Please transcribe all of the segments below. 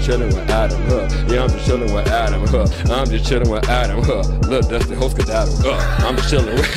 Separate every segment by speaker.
Speaker 1: just chilling with Adam, yeah, I'm just chilling with Adam, I'm just chilling with Adam, look, that's the host of Adam, I'm just chilling with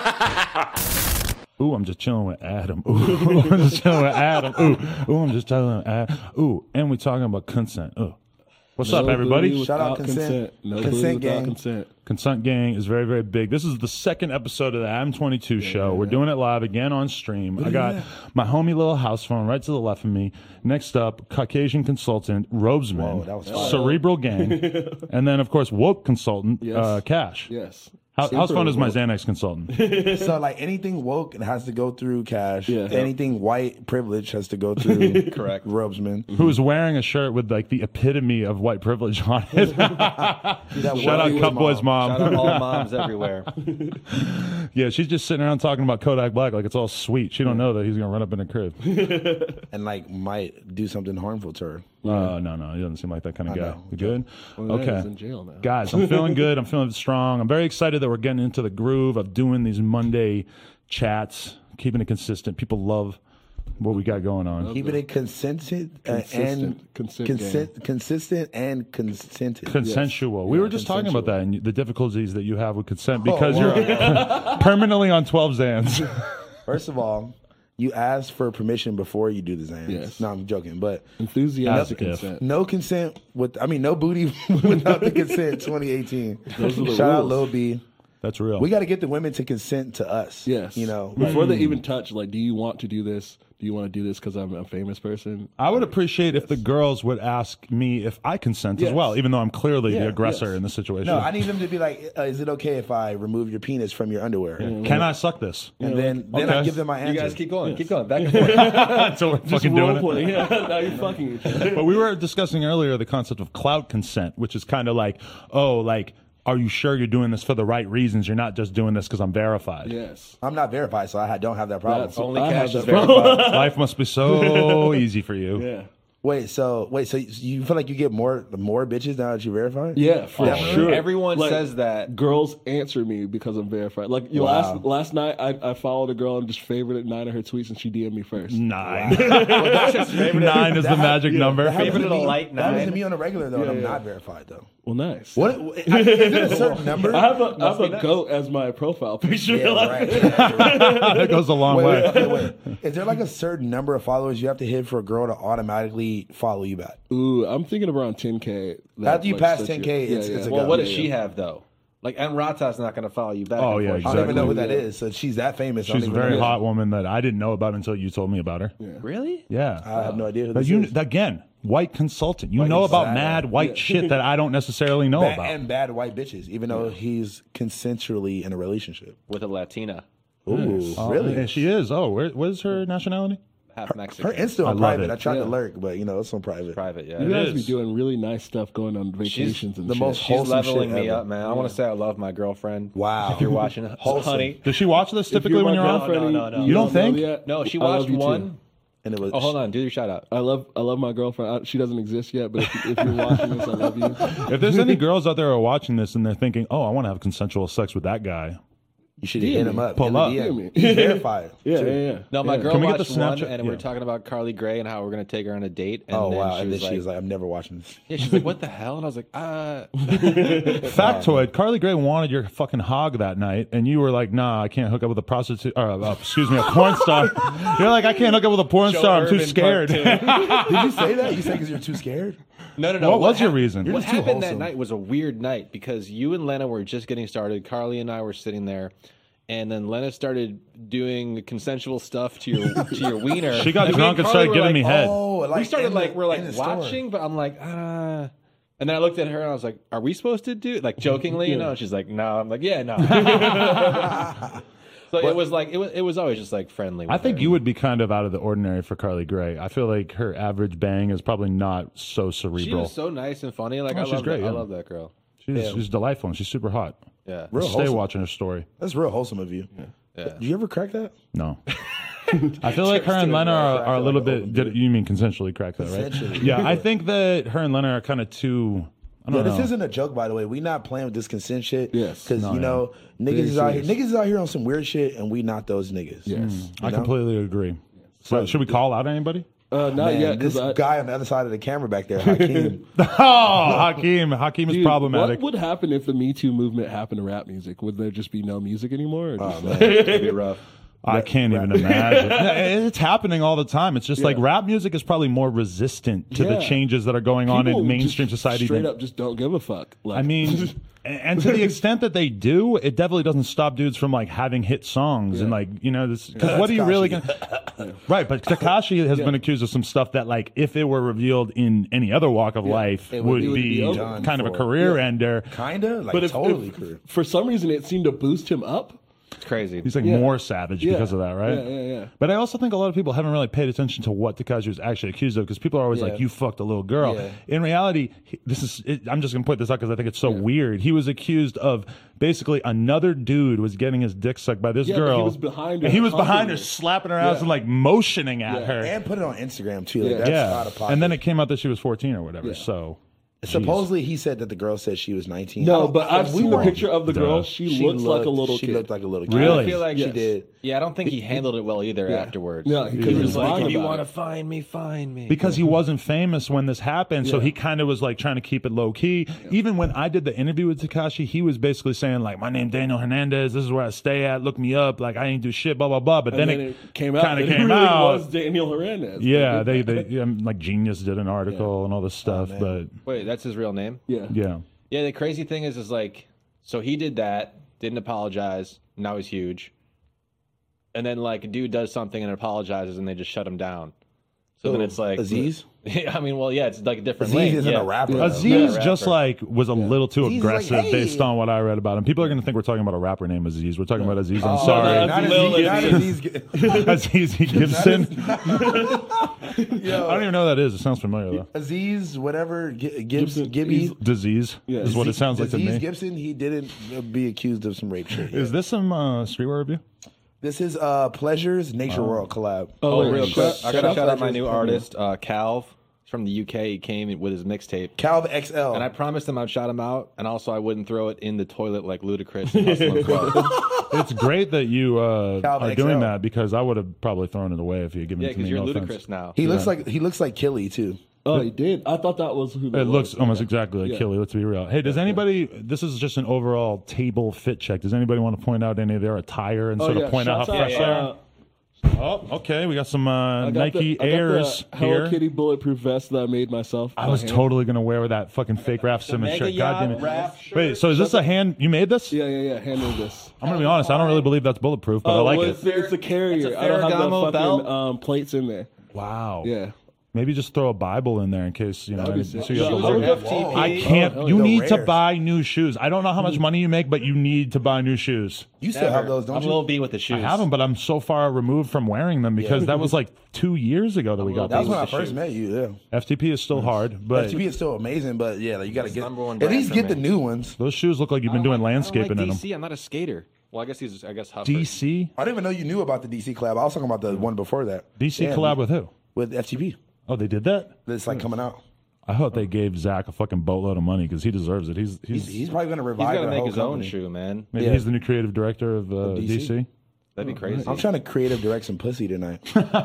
Speaker 1: Adam.
Speaker 2: Ooh, I'm just chilling with Adam. Ooh, I'm just chilling with Adam. Ooh, I'm just chilling with Adam. Ooh, and we're talking about consent. Ooh. What's up, everybody?
Speaker 3: Shout out consent. Consent gang.
Speaker 4: Consent.
Speaker 2: Consent gang is very, very big. This is the second episode of the Adam 22 show. We're doing it live again on stream. I got my homie little house phone right to the left of me. Next up, Caucasian consultant, Robesman.
Speaker 3: Whoa, that was fire.
Speaker 2: Cerebral gang. And then, of course, woke consultant, Cash.
Speaker 4: Yes.
Speaker 2: How's fun is my Xanax consultant?
Speaker 3: So, like, anything woke, it has to go through Cash.
Speaker 4: Yeah.
Speaker 3: Anything white privilege has to go through
Speaker 5: Correct.
Speaker 3: Robesman.
Speaker 2: Who's wearing a shirt with, like, the epitome of white privilege on it. Shout out Cutboy's mom.
Speaker 5: Shout out all moms everywhere.
Speaker 2: Yeah, she's just sitting around talking about Kodak Black like it's all sweet. She don't know that he's going to run up in her crib.
Speaker 3: And, like, might do something harmful to her.
Speaker 2: No, he doesn't seem like that kind of guy.
Speaker 3: know.
Speaker 2: You good?
Speaker 4: Well,
Speaker 2: Okay.
Speaker 4: he's in jail now.
Speaker 2: Guys, I'm feeling good. I'm feeling strong. I'm very excited that we're getting into the groove of doing these Monday chats, keeping it consistent. People love what we got going on.
Speaker 3: Keeping it consented and
Speaker 4: Consistent
Speaker 3: consistent and consented.
Speaker 2: Consensual. We were just talking about that and the difficulties that you have with consent
Speaker 3: Oh,
Speaker 2: because you're permanently on 12 Xans.
Speaker 3: First of all, you ask for permission before you do the Xans.
Speaker 4: Yes.
Speaker 3: No, I'm joking, but
Speaker 4: Enthusiastic
Speaker 2: As if.
Speaker 4: consent.
Speaker 3: no consent no booty without the consent. 2018.
Speaker 4: Those are the
Speaker 3: Shout out
Speaker 4: rules.
Speaker 3: Lil B.
Speaker 2: That's real.
Speaker 3: We got to get the women to consent to us.
Speaker 4: Yes.
Speaker 3: You know,
Speaker 4: Before they even touch, like, do you want to do this? Do you want to do this because I'm a famous person?
Speaker 2: I would appreciate if the girls would ask me if I consent as
Speaker 4: Yes.
Speaker 2: well, even though I'm clearly the
Speaker 4: Yeah,
Speaker 2: aggressor
Speaker 4: yes.
Speaker 2: in this situation.
Speaker 3: no, I need them to be like, is it okay if I remove your penis from your underwear?
Speaker 2: Can I suck this?
Speaker 3: And then
Speaker 2: Okay.
Speaker 3: I give them my answer.
Speaker 5: You guys keep going. Keep going. Back and forth.
Speaker 2: So we're
Speaker 4: Just
Speaker 2: fucking doing
Speaker 4: role
Speaker 2: it.
Speaker 4: playing. Yeah, now you're fucking each other.
Speaker 2: But we were discussing earlier the concept of cloud consent, which is kind of like, are you sure you're doing this for the right reasons? You're not just doing this because I'm verified.
Speaker 4: Yes.
Speaker 3: I'm not verified, so I don't have that problem.
Speaker 4: That's
Speaker 5: Only
Speaker 4: I
Speaker 5: Cash
Speaker 4: have
Speaker 5: is
Speaker 4: that problem.
Speaker 5: verified.
Speaker 2: Life must be so easy for you.
Speaker 4: Yeah.
Speaker 3: Wait, so you feel like you get more bitches now that you're verified?
Speaker 4: Yeah, for sure.
Speaker 5: Everyone
Speaker 4: Like,
Speaker 5: says that.
Speaker 4: Girls answer me because I'm verified. Like,
Speaker 3: Wow.
Speaker 4: last night, I followed a girl and just favorited 9 of her tweets, and she DM'd me first.
Speaker 2: 9. 9 is the magic number.
Speaker 3: That happens
Speaker 5: Favorite
Speaker 3: to
Speaker 5: a
Speaker 3: me-
Speaker 5: light
Speaker 3: that happens to
Speaker 5: 9.
Speaker 3: me on a regular though, and I'm
Speaker 4: Yeah.
Speaker 3: not verified though.
Speaker 4: Well, nice.
Speaker 3: What is it a certain number?
Speaker 4: I have a goat as my profile picture.
Speaker 3: Yeah,
Speaker 4: Like,
Speaker 3: right.
Speaker 2: That goes a long way.
Speaker 3: Wait. Is there like a certain number of followers you have to hit for a girl to automatically follow you back?
Speaker 4: Ooh, I'm thinking around 10K.
Speaker 3: After you pass 10K, it's a
Speaker 5: Well,
Speaker 3: go.
Speaker 5: what does she have though? Like, Emrata's not going to follow you back.
Speaker 2: Oh, yeah,
Speaker 3: I don't even know who
Speaker 2: exactly.
Speaker 3: that is. So she's that famous. I
Speaker 2: She's
Speaker 3: don't
Speaker 2: a
Speaker 3: even
Speaker 2: very
Speaker 3: know.
Speaker 2: hot woman that I didn't know about until you told me about her.
Speaker 5: Really?
Speaker 2: Yeah.
Speaker 3: I have no idea who
Speaker 2: But
Speaker 3: this
Speaker 2: you,
Speaker 3: is.
Speaker 2: again, white consultant. You know about
Speaker 3: exactly.
Speaker 2: mad white shit that I don't necessarily know about.
Speaker 3: And bad white bitches, even though he's consensually in a relationship.
Speaker 5: With a Latina,
Speaker 3: Ooh,
Speaker 2: Oh,
Speaker 3: really?
Speaker 2: and she is. Oh, what is her nationality?
Speaker 5: half Mexican.
Speaker 3: Her Insta
Speaker 2: I
Speaker 3: on
Speaker 2: love
Speaker 3: private.
Speaker 2: it.
Speaker 3: I tried to
Speaker 4: Yeah.
Speaker 3: lurk, but it's on private.
Speaker 5: Private, yeah.
Speaker 4: You guys
Speaker 2: is.
Speaker 4: be doing really nice stuff going on vacations and
Speaker 3: the
Speaker 4: shit.
Speaker 3: most
Speaker 5: She's
Speaker 3: wholesome
Speaker 5: leveling
Speaker 3: shit
Speaker 5: me
Speaker 3: ever.
Speaker 5: up, man. I want to say I love my girlfriend.
Speaker 3: Wow.
Speaker 5: If you're watching, honey.
Speaker 2: Does she watch this
Speaker 4: If
Speaker 2: typically when
Speaker 4: my
Speaker 2: you're on?
Speaker 4: girlfriend,
Speaker 5: No.
Speaker 2: You don't
Speaker 4: know
Speaker 2: think?
Speaker 4: yet,
Speaker 5: No, she
Speaker 4: I love
Speaker 5: watched
Speaker 4: you too.
Speaker 5: one.
Speaker 3: And it was.
Speaker 5: Oh, hold on. Do your shout out.
Speaker 4: I love my girlfriend. She doesn't exist yet, but if you're watching this, I love you.
Speaker 2: If there's any girls out there who are watching this and they're thinking, "Oh, I want to have consensual sex with that guy,"
Speaker 3: You should hit him up.
Speaker 2: Pull
Speaker 3: in the
Speaker 2: up.
Speaker 3: DM. He's verified.
Speaker 4: Yeah.
Speaker 5: No, my girl
Speaker 2: Can we get
Speaker 5: watched
Speaker 2: the
Speaker 5: one,
Speaker 2: Snapchat?
Speaker 5: and we were
Speaker 2: Yeah.
Speaker 5: talking about Carly Gray and how we're going to take her on a date. And
Speaker 3: Oh
Speaker 5: then
Speaker 3: wow!
Speaker 5: she
Speaker 3: And
Speaker 5: was
Speaker 3: then
Speaker 5: like,
Speaker 3: she's like, "I'm never watching this."
Speaker 5: yeah, she's like, what the hell? And I was like,
Speaker 2: Factoid: Carly Gray wanted your fucking hog that night, and you were like, "Nah, I can't hook up with a prostitute, or excuse me, a porn star." You're like, "I can't hook up with a porn
Speaker 5: Joe
Speaker 2: star. I'm too
Speaker 5: Urban
Speaker 2: scared."
Speaker 5: Part
Speaker 3: Did you say that? You said because you're too scared?
Speaker 5: No.
Speaker 2: What was your reason?
Speaker 3: You're
Speaker 5: What
Speaker 3: just too
Speaker 5: happened that
Speaker 3: wholesome.
Speaker 5: night was a weird night because you and Lena were just getting started. Carly and I were sitting there, and then Lena started doing consensual stuff to your wiener.
Speaker 2: She got
Speaker 5: And me
Speaker 2: drunk and
Speaker 5: Carly
Speaker 2: started
Speaker 5: were
Speaker 2: giving
Speaker 5: like,
Speaker 2: me head.
Speaker 3: Oh, like
Speaker 5: we started
Speaker 3: in
Speaker 5: like
Speaker 3: the-
Speaker 5: we're like
Speaker 3: in the store.
Speaker 5: watching, but I'm like, and then I looked at her and I was like, "Are we supposed to do like jokingly?" You know, and she's like, "No." I'm like, "Yeah, no." So it was like it was always just like friendly.
Speaker 2: I think you would be kind of out of the ordinary for Carly Gray. I feel like her average bang is probably not so
Speaker 5: She
Speaker 2: cerebral.
Speaker 5: was so nice and funny. Like
Speaker 2: Oh, she's great,
Speaker 5: I
Speaker 2: yeah.
Speaker 5: love that girl.
Speaker 2: She's delightful and she's super hot.
Speaker 5: Yeah.
Speaker 3: Real
Speaker 2: Stay
Speaker 3: wholesome.
Speaker 2: watching her story.
Speaker 3: That's real wholesome of you.
Speaker 5: Yeah.
Speaker 3: Did you ever crack that?
Speaker 2: No. I feel like her and Lena are a little bit. You mean consensually crack that, right?
Speaker 3: Consensually.
Speaker 2: Yeah, I think that her and Lena are kind of too. I don't
Speaker 3: Yeah,
Speaker 2: know.
Speaker 3: this isn't a joke, by the way. We not playing with this consent shit.
Speaker 4: Yes.
Speaker 3: Because,
Speaker 2: No,
Speaker 3: you know, niggas is out here. Niggas is out here on some weird shit, and we not those niggas.
Speaker 4: Yes.
Speaker 2: I
Speaker 3: know?
Speaker 2: completely agree. So, should we call out anybody?
Speaker 4: Not
Speaker 3: Man,
Speaker 4: yet.
Speaker 3: this
Speaker 4: Because
Speaker 3: guy on the other side of the camera back there, Hakeem.
Speaker 2: Hakeem is problematic.
Speaker 4: What would happen if the Me Too movement happened to rap music? Would there just be no music anymore? Or just,
Speaker 5: It'd be rough.
Speaker 2: I can't even imagine. It's happening all the time. It's just like rap music is probably more resistant to the changes that are going on
Speaker 4: People
Speaker 2: in mainstream
Speaker 4: just
Speaker 2: society.
Speaker 4: Straight up, just don't give a fuck. Like,
Speaker 2: I mean, and to the extent that they do, it definitely doesn't stop dudes from like having hit songs and like, you know, this. Because what are you really going to. Right. But Tekashi has been accused of some stuff that, like, if it were revealed in any other walk of life, would be
Speaker 4: over.
Speaker 2: kind of a career ender.
Speaker 3: Kinda? Like,
Speaker 4: but
Speaker 3: totally
Speaker 4: if
Speaker 3: career.
Speaker 4: for some reason it seemed to boost him up.
Speaker 5: It's crazy.
Speaker 2: He's like more savage because of that, right?
Speaker 4: Yeah.
Speaker 2: But I also think a lot of people haven't really paid attention to what Tekashi was actually accused of because people are always like, "You fucked a little girl."
Speaker 3: Yeah.
Speaker 2: In reality, I'm just gonna point this out because I think it's so weird. He was accused of basically another dude was getting his dick sucked by this
Speaker 4: Yeah, but
Speaker 2: girl.
Speaker 4: he was behind her,
Speaker 2: And he was behind her,
Speaker 4: hugging her.
Speaker 2: slapping her ass and like motioning at her.
Speaker 3: And put it on Instagram, too. Like, that's out of pocket.
Speaker 2: And then it came out that she was 14 or whatever. So.
Speaker 3: Supposedly, he said that the girl said she was 19.
Speaker 4: No, but I've seen the
Speaker 3: wrong.
Speaker 4: picture of the girl. She looks like a little
Speaker 3: She
Speaker 4: kid.
Speaker 3: looked like a little kid.
Speaker 2: Really?
Speaker 5: I feel like
Speaker 3: She did.
Speaker 5: Yeah, I don't think he handled it well either afterwards.
Speaker 4: No,
Speaker 5: he
Speaker 4: because
Speaker 5: was like,
Speaker 4: lying
Speaker 5: if you
Speaker 4: about
Speaker 5: want to
Speaker 4: it.
Speaker 5: find me, find me.
Speaker 2: Because he wasn't famous when this happened, so he kind of was like trying to keep it low key. Even when I did the interview with Tekashi, he was basically saying like, "My name's Daniel Hernandez. This is where I stay at. Look me up. Like I ain't do shit. Blah blah blah." But
Speaker 4: And
Speaker 2: then
Speaker 4: then it came out.
Speaker 2: kind
Speaker 4: That
Speaker 2: of
Speaker 4: it
Speaker 2: came
Speaker 4: really
Speaker 2: out.
Speaker 4: was Daniel Hernandez.
Speaker 2: Yeah, they like Genius did an article and all this stuff. But
Speaker 5: Wait, that's his real name?
Speaker 4: Yeah.
Speaker 5: Yeah, the crazy thing is like, so he did that, didn't apologize, now he's huge. And then like a dude does something and apologizes and they just shut him down. So then it's like
Speaker 3: Aziz?
Speaker 5: I mean, well, yeah, it's like a different
Speaker 3: Aziz
Speaker 5: lane.
Speaker 3: isn't a rapper. though.
Speaker 2: Aziz
Speaker 5: Yeah,
Speaker 2: just
Speaker 5: rapper.
Speaker 2: like was a little too
Speaker 3: Aziz is like,
Speaker 2: aggressive
Speaker 3: hey.
Speaker 2: based on what I read about him. People are going to think we're talking about a rapper named Aziz. We're talking about Aziz Ansari.
Speaker 3: Not
Speaker 4: Lil
Speaker 3: Aziz.
Speaker 2: Aziz Gibson. I don't even know who that is. It sounds familiar though.
Speaker 3: Aziz, whatever,
Speaker 4: Gibson,
Speaker 3: Gibby.
Speaker 2: Disease is what it sounds like to
Speaker 3: Aziz
Speaker 2: me.
Speaker 3: Gibson, he didn't be accused of some rape shit.
Speaker 2: Is this some streetwear review?
Speaker 3: This is Pleasures Nature World collab.
Speaker 5: Oh,
Speaker 4: wait,
Speaker 5: real quick. I gotta shout out my
Speaker 3: Pleasures.
Speaker 5: new artist, Calv. He's from the UK. He came with his mixtape.
Speaker 3: Calv XL.
Speaker 5: And I promised him I'd shout him out, and also I wouldn't throw it in the toilet like Ludacris and Hustle and Flow.
Speaker 2: It's great that you are
Speaker 3: Calvin
Speaker 2: doing
Speaker 3: XL.
Speaker 2: that because I would have probably thrown it away if you had given
Speaker 5: Yeah,
Speaker 2: it to me.
Speaker 5: because you're
Speaker 2: No
Speaker 5: Ludacris
Speaker 2: offense.
Speaker 5: now.
Speaker 3: he looks like Killy too.
Speaker 4: Oh, he did. I thought that was who.
Speaker 2: It looks almost exactly like Killy. Let's be real. Hey, does anybody? This is just an overall table fit check. Does anybody want to point out any of their attire and sort of point out how fresh they are? Oh, okay. We got some Nike Airs
Speaker 4: the Hello
Speaker 2: here.
Speaker 4: Kitty bulletproof vest that I made myself.
Speaker 2: I was totally gonna wear that fucking fake Raf Simons shirt. God damn it! Wait, so is this a hand? You made this?
Speaker 4: Yeah. Handle this.
Speaker 2: I'm gonna be honest. I don't really believe that's bulletproof, but I like
Speaker 4: well,
Speaker 2: it.
Speaker 4: It's a carrier.
Speaker 5: It's a
Speaker 4: I don't have the
Speaker 5: Ferragamo
Speaker 4: fucking
Speaker 5: belt?
Speaker 4: plates in there.
Speaker 2: Wow.
Speaker 4: Yeah.
Speaker 2: Maybe just throw a Bible in there in case you know.
Speaker 4: That'd be
Speaker 2: So
Speaker 4: sick.
Speaker 2: you have
Speaker 4: Shoes
Speaker 2: the
Speaker 4: are
Speaker 2: logo.
Speaker 5: FTP.
Speaker 2: I can't.
Speaker 4: Oh,
Speaker 2: you
Speaker 3: the
Speaker 2: need to
Speaker 3: rares.
Speaker 2: buy new shoes. I don't know how much money you make, but you need to buy new shoes.
Speaker 3: You still have those,
Speaker 5: I'm
Speaker 3: don't
Speaker 5: a little
Speaker 3: you?
Speaker 5: B with the shoes.
Speaker 2: I have them, but I'm so far removed from wearing them because that was like 2 years ago that we got
Speaker 3: That was
Speaker 2: these.
Speaker 3: when I first met you. Yeah.
Speaker 2: FTP is still hard, but
Speaker 3: FTP is still amazing, but yeah, like, you got to
Speaker 5: It's
Speaker 3: get
Speaker 5: number one
Speaker 3: at
Speaker 5: brand
Speaker 3: least
Speaker 5: for
Speaker 3: get the
Speaker 5: me.
Speaker 3: new ones.
Speaker 2: those shoes look like you've been doing landscaping
Speaker 5: I
Speaker 2: in
Speaker 5: don't
Speaker 2: them.
Speaker 5: like DC. I'm not a skater. Well, I guess he's Hufford.
Speaker 2: DC?
Speaker 3: I didn't even know you knew about the DC collab. I was talking about the one before that.
Speaker 2: DC
Speaker 3: Yeah,
Speaker 2: collab with who?
Speaker 3: with FTP.
Speaker 2: Oh, they did that?
Speaker 3: That's like coming out.
Speaker 2: I hope they gave Zach a fucking boatload of money because he deserves it. He's
Speaker 3: He's probably going to
Speaker 5: He's
Speaker 3: revive
Speaker 5: got to
Speaker 3: the
Speaker 5: make
Speaker 3: whole
Speaker 5: his own
Speaker 3: company.
Speaker 5: shoe, man.
Speaker 2: maybe
Speaker 3: Yeah.
Speaker 2: he's the new creative director of DC.
Speaker 5: That'd be crazy.
Speaker 3: I'm trying to creative direct some pussy tonight.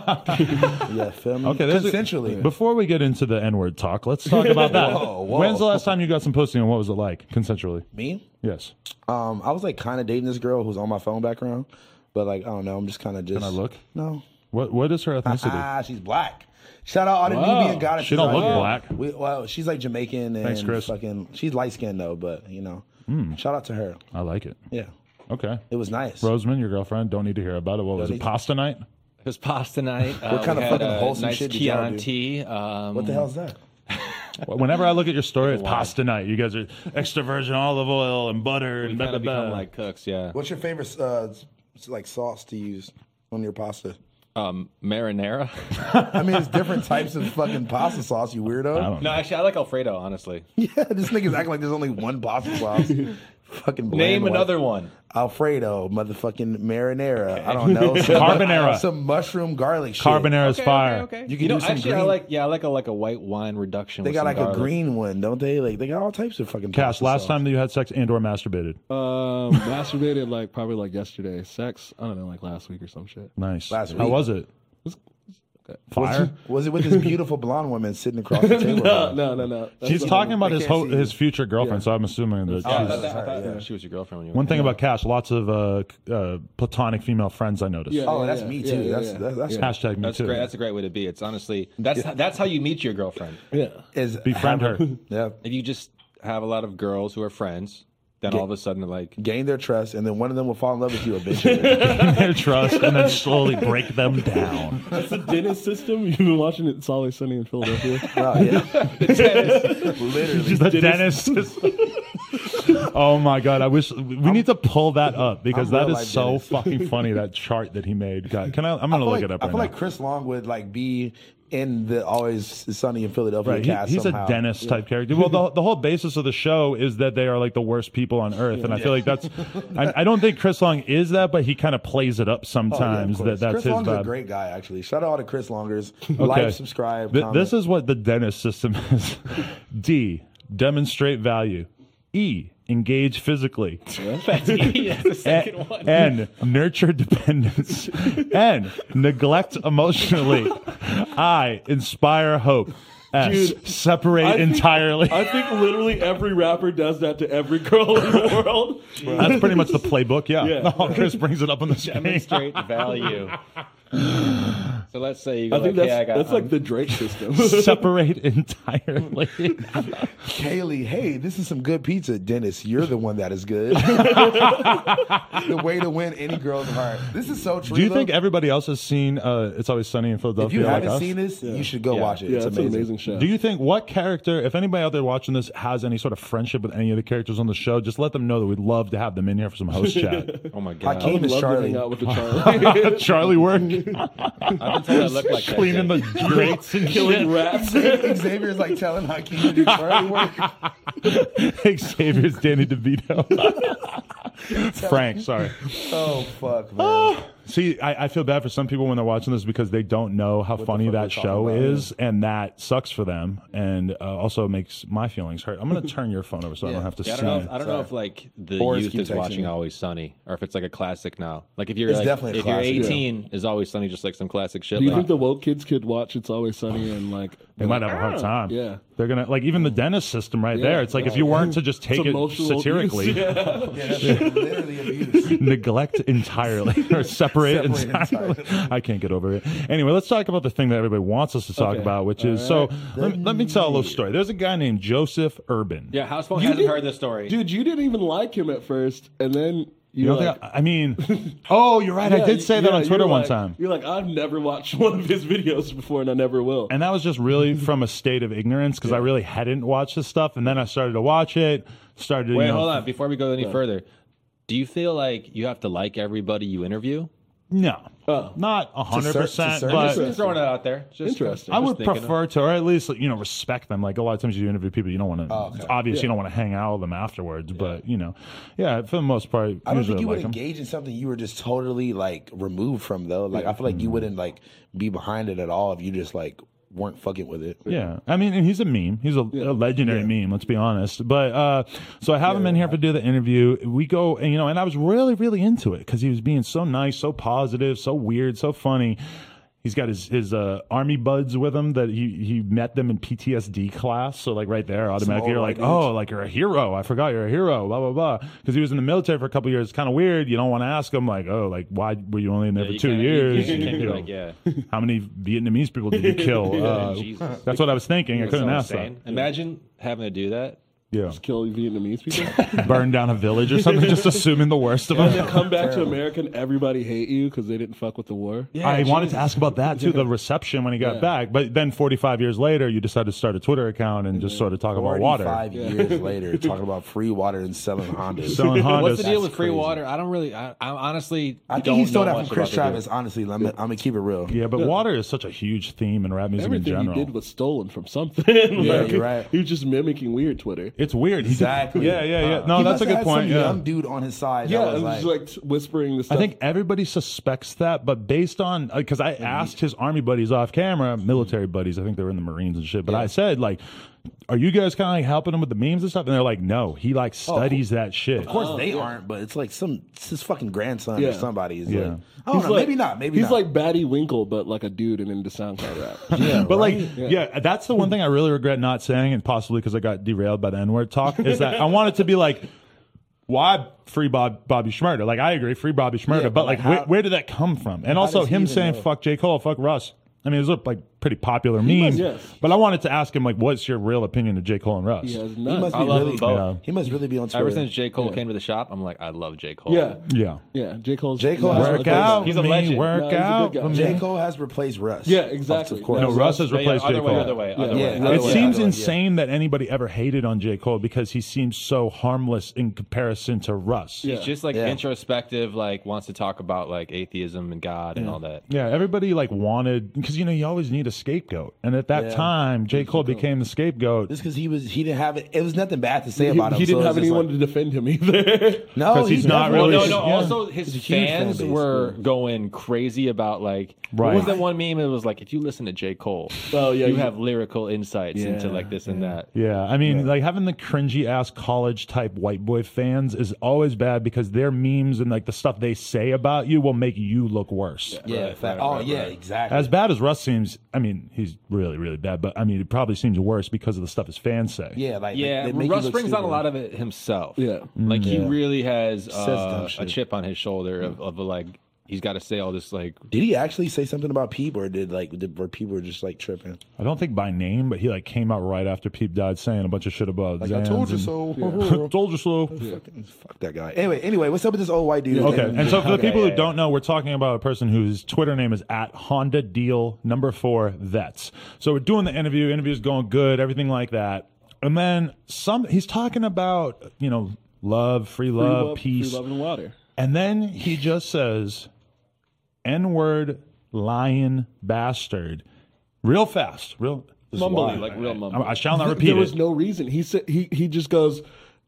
Speaker 3: Yeah, feel me?
Speaker 2: Okay, there's a-
Speaker 3: Consensually.
Speaker 2: Before we get into the N-word talk, let's talk about that.
Speaker 3: Whoa.
Speaker 2: When's the last time you got some pussy and what was it like consensually?
Speaker 3: Me?
Speaker 2: Yes.
Speaker 3: I was like kind of dating this girl who's on my phone background, but like I don't know. I'm just kind of just.
Speaker 2: Can I look?
Speaker 3: No.
Speaker 2: What is her ethnicity?
Speaker 3: Ah, she's black. Shout out all the
Speaker 2: Wow.
Speaker 3: Nubian goddesses.
Speaker 2: She don't
Speaker 3: out
Speaker 2: look
Speaker 3: here.
Speaker 2: black.
Speaker 3: Well, she's like Jamaican and
Speaker 2: Thanks, Chris.
Speaker 3: fucking. She's light skinned though, but you know. Shout out to her.
Speaker 2: I like it.
Speaker 3: Yeah,
Speaker 2: Okay.
Speaker 3: it was nice.
Speaker 2: Roseman, your girlfriend, don't need to hear about it. What was it?
Speaker 3: need to-
Speaker 2: Pasta night?
Speaker 5: It was pasta night.
Speaker 3: What kind
Speaker 5: we
Speaker 3: of
Speaker 5: had,
Speaker 3: fucking wholesome
Speaker 5: nice
Speaker 3: shit did y'all do?
Speaker 5: Chianti.
Speaker 3: What the hell's that?
Speaker 2: Whenever I look at your story, it's pasta night. You guys are extra virgin olive oil and butter
Speaker 5: We
Speaker 2: and
Speaker 5: kind of become
Speaker 2: blah.
Speaker 5: like cooks, yeah.
Speaker 3: What's your favorite like sauce to use on your pasta?
Speaker 5: Marinara.
Speaker 3: I mean, it's different types of fucking pasta sauce. You weirdo.
Speaker 2: I don't
Speaker 5: No,
Speaker 2: know.
Speaker 5: actually, I like Alfredo, honestly.
Speaker 3: Yeah, this nigga's acting like there's only one pasta sauce. Fucking bland
Speaker 5: Name
Speaker 3: one.
Speaker 5: another one.
Speaker 3: Alfredo, motherfucking marinara. I don't know.
Speaker 2: Carbonara.
Speaker 3: Some mushroom garlic shit.
Speaker 2: Carbonara is fire.
Speaker 3: You can do some
Speaker 5: actually,
Speaker 3: green.
Speaker 5: I like a white wine reduction.
Speaker 3: They
Speaker 5: with
Speaker 3: got
Speaker 5: some
Speaker 3: like
Speaker 5: garlic.
Speaker 3: a green one, don't they? Like they got all types of fucking.
Speaker 2: Cash,
Speaker 3: pasta
Speaker 2: last
Speaker 3: sauce.
Speaker 2: time that you had sex and or masturbated.
Speaker 4: Masturbated like probably like yesterday. Sex, I don't know, like last week or some shit.
Speaker 2: Nice.
Speaker 3: Last
Speaker 2: How
Speaker 3: week.
Speaker 2: was it? Fire.
Speaker 3: Was it with this beautiful blonde woman sitting across the table?
Speaker 4: No.
Speaker 2: She's talking about his
Speaker 3: can't see
Speaker 2: his future girlfriend, so I'm assuming that
Speaker 5: I
Speaker 2: she's.
Speaker 5: thought she was your girlfriend when you were
Speaker 2: One thing about Cash, lots of platonic female friends I noticed.
Speaker 3: Oh, that's me too.
Speaker 4: Yeah,
Speaker 3: That's
Speaker 2: Hashtag me
Speaker 5: That's
Speaker 2: too.
Speaker 5: great. That's a great way to be. It's honestly that's how you meet your girlfriend.
Speaker 4: Yeah.
Speaker 3: is
Speaker 2: Befriend her.
Speaker 3: Yeah.
Speaker 5: If you just have a lot of girls who are friends, then all of a sudden they're like,
Speaker 3: Gain their trust, and then one of them will fall in love with you eventually.
Speaker 2: Their trust, and then slowly break them down.
Speaker 4: That's the Dennis system. You've been watching it. It's Always Sunny in Philadelphia.
Speaker 3: Oh, yeah. Literally.
Speaker 2: The dentist. Oh my god! I wish we need to pull that up because
Speaker 3: I'm
Speaker 2: that
Speaker 3: real
Speaker 2: is
Speaker 3: life
Speaker 2: so
Speaker 3: Dennis.
Speaker 2: fucking funny. That chart that he made. God, can I? I'm gonna look it up
Speaker 3: I
Speaker 2: right
Speaker 3: feel
Speaker 2: now.
Speaker 3: like Chris Long would like be in the Always Sunny in Philadelphia
Speaker 2: Right,
Speaker 3: cast
Speaker 2: he's
Speaker 3: somehow.
Speaker 2: a dentist type character. Well, the whole basis of the show is that they are like the worst people on earth, and I feel like that's. I don't think Chris Long is that, but he kind of plays it up sometimes. That's
Speaker 3: Chris
Speaker 2: his
Speaker 3: Long's
Speaker 2: vibe.
Speaker 3: a great guy, actually. Shout out to Chris Longers. Like, subscribe, comment.
Speaker 2: This is what the dentist system is. D, demonstrate value. E, engage physically.
Speaker 5: that's the second one.
Speaker 2: N, nurture dependence. N, neglect emotionally. I, inspire hope. S,
Speaker 4: Dude,
Speaker 2: separate entirely.
Speaker 4: I think literally every rapper does that to every girl in the world.
Speaker 2: That's pretty much the playbook, yeah.
Speaker 4: Yeah.
Speaker 2: Chris brings it up on the screen.
Speaker 5: Demonstrate value. So let's say you go
Speaker 4: I think
Speaker 5: like,
Speaker 4: that's like the Drake system.
Speaker 2: Separate entirely.
Speaker 3: Kaylee, hey, this is some good pizza. Dennis, you're the one that is good. The way to win any girl's heart. This is so true.
Speaker 2: Do you
Speaker 3: though.
Speaker 2: think everybody else has seen It's Always Sunny in
Speaker 3: if
Speaker 2: Philadelphia
Speaker 3: you
Speaker 2: like
Speaker 3: haven't
Speaker 2: us?
Speaker 3: seen this, you should go watch it.
Speaker 4: Yeah,
Speaker 3: It's
Speaker 4: it's
Speaker 3: amazing.
Speaker 4: an amazing show.
Speaker 2: Do you think what character, if anybody out there watching this has any sort of friendship with any of the characters on the show, just let them know that we'd love to have them in here for some host chat.
Speaker 5: oh my god,
Speaker 3: Hakeem is
Speaker 4: Love to
Speaker 3: Charlie.
Speaker 4: hang out with the Charlie.
Speaker 2: Charlie work,
Speaker 5: I've been told I look like that.
Speaker 2: cleaning the grates and
Speaker 4: Killing rats.
Speaker 3: Xavier's like telling Hakeem to do Charlie work.
Speaker 2: Xavier's Danny DeVito. Frank, sorry.
Speaker 3: Oh, fuck, man.
Speaker 2: See, I feel bad for some people when they're watching this because they don't know how funny that show is, and that sucks for them, and also makes my feelings hurt. I'm going to turn your phone over so I don't have to
Speaker 5: Yeah,
Speaker 2: see it.
Speaker 5: I don't know if like the
Speaker 3: Boris
Speaker 5: youth
Speaker 3: keep
Speaker 5: is
Speaker 3: texting
Speaker 5: watching
Speaker 3: me.
Speaker 5: Always Sunny, or if it's like a classic now. Like if you're
Speaker 3: It's
Speaker 5: like,
Speaker 3: definitely a
Speaker 5: if you're
Speaker 3: classic,
Speaker 5: 18, is Always Sunny just like some classic shit?
Speaker 4: Do you
Speaker 5: like,
Speaker 4: think the woke kids could watch It's Always Sunny and like
Speaker 2: They might have a hard time.
Speaker 4: Yeah.
Speaker 2: They're going to, like, even the dentist system right there. It's like if you weren't to just take it
Speaker 4: emotional
Speaker 2: satirically,
Speaker 4: abuse. Yeah.
Speaker 3: Yeah, that's literally abuse.
Speaker 2: neglect entirely or separate
Speaker 3: Separate
Speaker 2: entirely. I can't get over it. Anyway, let's talk about the thing that everybody wants us to talk
Speaker 4: Okay.
Speaker 2: about, which is let me tell a little story. There's a guy named Joseph Urban.
Speaker 5: yeah, House Phone
Speaker 4: You
Speaker 5: hasn't
Speaker 4: did-
Speaker 5: heard this story.
Speaker 4: Dude, you didn't even like him at first, and then
Speaker 2: You
Speaker 4: you
Speaker 2: don't
Speaker 4: like,
Speaker 2: think I mean, oh, you're right. I did say that on
Speaker 4: you're
Speaker 2: Twitter one
Speaker 4: like-
Speaker 2: time.
Speaker 4: You're like, I've never watched one of his videos before, and I never will.
Speaker 2: And that was just really from a state of ignorance because I really hadn't watched this stuff. And then I started to watch it, started to,
Speaker 5: Wait,
Speaker 2: you know,
Speaker 5: hold on. Before we go any further, do you feel like you have to like everybody you interview?
Speaker 2: No,
Speaker 4: Oh.
Speaker 2: not 100%,
Speaker 3: to
Speaker 2: but
Speaker 5: Just throwing it out there. Just
Speaker 4: Interesting.
Speaker 2: I
Speaker 5: just
Speaker 2: would
Speaker 5: thinking.
Speaker 2: prefer to, or at least respect them. Like a lot of times you interview people, you don't want to. It's obvious you don't want to hang out with them afterwards. But for the most part,
Speaker 3: I don't
Speaker 2: usually
Speaker 3: think you would
Speaker 2: like them.
Speaker 3: engage in something you were just totally like removed from though. Like I feel like you wouldn't like be behind it at all if you just like weren't fucking with it.
Speaker 2: Yeah, I mean, and he's a meme. He's a legendary meme. Let's be honest. But so I have him in here to do the interview. We go, and and I was really, really into it because he was being so nice, so positive, so weird, so funny. He's got his army buds with him that he met them in PTSD class. So like right there, automatically you're like, oh, like you're a hero. I forgot you're a hero. Blah blah blah. Because he was in the military for a couple of years. It's kind of weird. You don't want to ask him like, oh, like why were you only in there for
Speaker 5: You
Speaker 2: 2
Speaker 5: can't-
Speaker 2: years?
Speaker 5: You can't be
Speaker 2: You know,
Speaker 5: like, yeah.
Speaker 2: How many Vietnamese people did you kill?
Speaker 5: Jesus.
Speaker 2: That's what I was thinking. I
Speaker 5: That's
Speaker 2: couldn't
Speaker 5: so
Speaker 2: ask
Speaker 5: insane.
Speaker 2: that.
Speaker 5: Imagine having to do that.
Speaker 2: Yeah,
Speaker 4: Kill Vietnamese people.
Speaker 2: burn down a village or something, just assuming the worst of
Speaker 4: And
Speaker 2: them.
Speaker 4: then come back to America and everybody hate you because they didn't fuck with the war.
Speaker 2: I wanted to ask about that too, the reception when he got back. But then 45 years later, you decided to start a Twitter account and just sort of talk about water.
Speaker 3: 45 years later, talking about free water and selling Hondas.
Speaker 2: Selling Hondas.
Speaker 5: What's the deal with free
Speaker 3: crazy.
Speaker 5: water? I don't really. I honestly.
Speaker 3: I think
Speaker 5: don't
Speaker 3: he stole
Speaker 5: know
Speaker 3: that
Speaker 5: much
Speaker 3: from Chris
Speaker 5: about the deal.
Speaker 3: Travis. Honestly, I'm gonna keep it real.
Speaker 2: Yeah, but water is such a huge theme in rap music
Speaker 4: Everything
Speaker 2: in
Speaker 4: he
Speaker 2: general.
Speaker 4: did was stolen from something.
Speaker 3: Yeah, you're right.
Speaker 4: He was just mimicking weird Twitter.
Speaker 2: It's weird. He did-
Speaker 3: Exactly.
Speaker 2: Yeah. No,
Speaker 3: He
Speaker 2: that's
Speaker 3: must
Speaker 2: a
Speaker 3: have
Speaker 2: good
Speaker 3: had
Speaker 2: point.
Speaker 3: Some
Speaker 2: Yeah.
Speaker 3: young dude on his side.
Speaker 4: Yeah,
Speaker 3: that was
Speaker 4: it was like whispering the stuff.
Speaker 2: I think everybody suspects that, but based on because I asked his army buddies off camera, military buddies, I think they were in the Marines and shit. But I said like, are you guys kind of like helping him with the memes and stuff? And they're like, no, he like studies that shit.
Speaker 3: Of course they aren't, but it's like it's his fucking grandson or somebody. Is
Speaker 2: Yeah.
Speaker 3: like, I don't know, maybe not. Maybe
Speaker 4: he's
Speaker 3: not.
Speaker 4: like Batty Winkle, but like a dude and into SoundCloud rap.
Speaker 3: yeah,
Speaker 2: But
Speaker 3: right?
Speaker 2: like, that's the one thing I really regret not saying, and possibly because I got derailed by the N-word talk, is that I want it to be like, why free Bobby Shmurda? Like, I agree, free Bobby Shmurda,
Speaker 3: Yeah,
Speaker 2: but like, where did that come from? And also
Speaker 3: does he
Speaker 2: him
Speaker 3: even
Speaker 2: saying,
Speaker 3: know?
Speaker 2: fuck J. Cole, fuck Russ. I mean, it was a like pretty popular meme,
Speaker 4: yes.
Speaker 2: but I wanted to ask him, like, what's your real opinion of J. Cole and Russ?
Speaker 4: He has
Speaker 3: he
Speaker 4: none.
Speaker 3: must
Speaker 5: I
Speaker 3: be
Speaker 5: love
Speaker 3: really.
Speaker 5: them both.
Speaker 2: Yeah.
Speaker 3: He must really be on Twitter.
Speaker 5: Ever since J. Cole came to the shop, I'm like, I love J. Cole.
Speaker 4: Yeah,
Speaker 2: Yeah.
Speaker 4: yeah. J. Cole
Speaker 3: has
Speaker 2: Work
Speaker 3: replaced-
Speaker 2: out
Speaker 5: He's
Speaker 2: with
Speaker 5: a
Speaker 2: me,
Speaker 5: legend.
Speaker 2: work
Speaker 4: No, he's a
Speaker 2: out
Speaker 4: good guy.
Speaker 2: with
Speaker 3: J.
Speaker 2: me.
Speaker 3: Cole has replaced Russ.
Speaker 4: Yeah, exactly.
Speaker 3: Of course.
Speaker 2: No, Russ has
Speaker 5: Yeah,
Speaker 2: replaced J.
Speaker 5: other way,
Speaker 2: Cole.
Speaker 5: other way.
Speaker 3: Yeah.
Speaker 2: It seems
Speaker 3: Other way.
Speaker 2: insane that anybody ever hated on J. Cole because he seems so harmless in comparison to Russ.
Speaker 4: Yeah.
Speaker 5: He's just like
Speaker 3: Yeah.
Speaker 5: introspective, like wants to talk about like atheism and God and all that.
Speaker 2: Yeah, everybody like wanted because you always need a scapegoat, and at that
Speaker 3: Yeah.
Speaker 2: time, J. Cole became the scapegoat
Speaker 3: Just because he didn't have it. It was nothing bad to say about him.
Speaker 4: He didn't
Speaker 3: so
Speaker 4: have
Speaker 3: it's just
Speaker 4: anyone
Speaker 3: like,
Speaker 4: to defend him either.
Speaker 3: No,
Speaker 2: 'Cause he's not
Speaker 5: Well,
Speaker 2: really-
Speaker 5: no.
Speaker 2: Yeah.
Speaker 5: Also, his
Speaker 3: a huge fan
Speaker 5: fans
Speaker 3: base,
Speaker 5: were going crazy about like
Speaker 2: Right.
Speaker 5: what was that one meme? It was like if you listen to J. Cole,
Speaker 4: Oh, yeah,
Speaker 5: you
Speaker 4: yeah.
Speaker 5: have lyrical insights into like this and that.
Speaker 2: Yeah, I mean, like having the cringy ass college type white boy fans is always bad because their memes and like the stuff they say about you will make you look worse.
Speaker 3: Yeah. Exactly.
Speaker 2: As bad as Russ seems, I mean, he's really, really bad, but I mean, it probably seems worse because of the stuff his fans say.
Speaker 3: Yeah, like
Speaker 5: Yeah,
Speaker 3: they make you
Speaker 5: Russ
Speaker 3: look
Speaker 5: brings on a
Speaker 3: stupid.
Speaker 5: lot of it himself.
Speaker 4: Yeah.
Speaker 5: Like he really has
Speaker 3: dumb
Speaker 5: a
Speaker 3: shit.
Speaker 5: chip on his shoulder of like he's got to say all this like
Speaker 3: Did he actually say something about Peep, or where people were just like tripping?
Speaker 2: I don't think by name, but he like came out right after Peep died saying a bunch of shit about
Speaker 3: Like
Speaker 2: Xans
Speaker 3: I told you
Speaker 2: and-
Speaker 3: so.
Speaker 2: told you so.
Speaker 3: Fuck that guy. Anyway, what's up with this old white dude?
Speaker 2: Okay, and so for the
Speaker 3: Okay,
Speaker 2: people who
Speaker 3: yeah.
Speaker 2: don't know, we're talking about a person whose Twitter name is at Honda Deal 4 Vets. So we're doing the interview's going good, everything like that. And then he's talking about, love, free love, peace.
Speaker 4: Free love and water.
Speaker 2: And then he just says, N-word, lion, bastard, real fast, real
Speaker 4: Mumbling,
Speaker 5: like real mumble.
Speaker 2: I shall not repeat
Speaker 4: There was
Speaker 2: it.
Speaker 4: no reason. He said he just goes,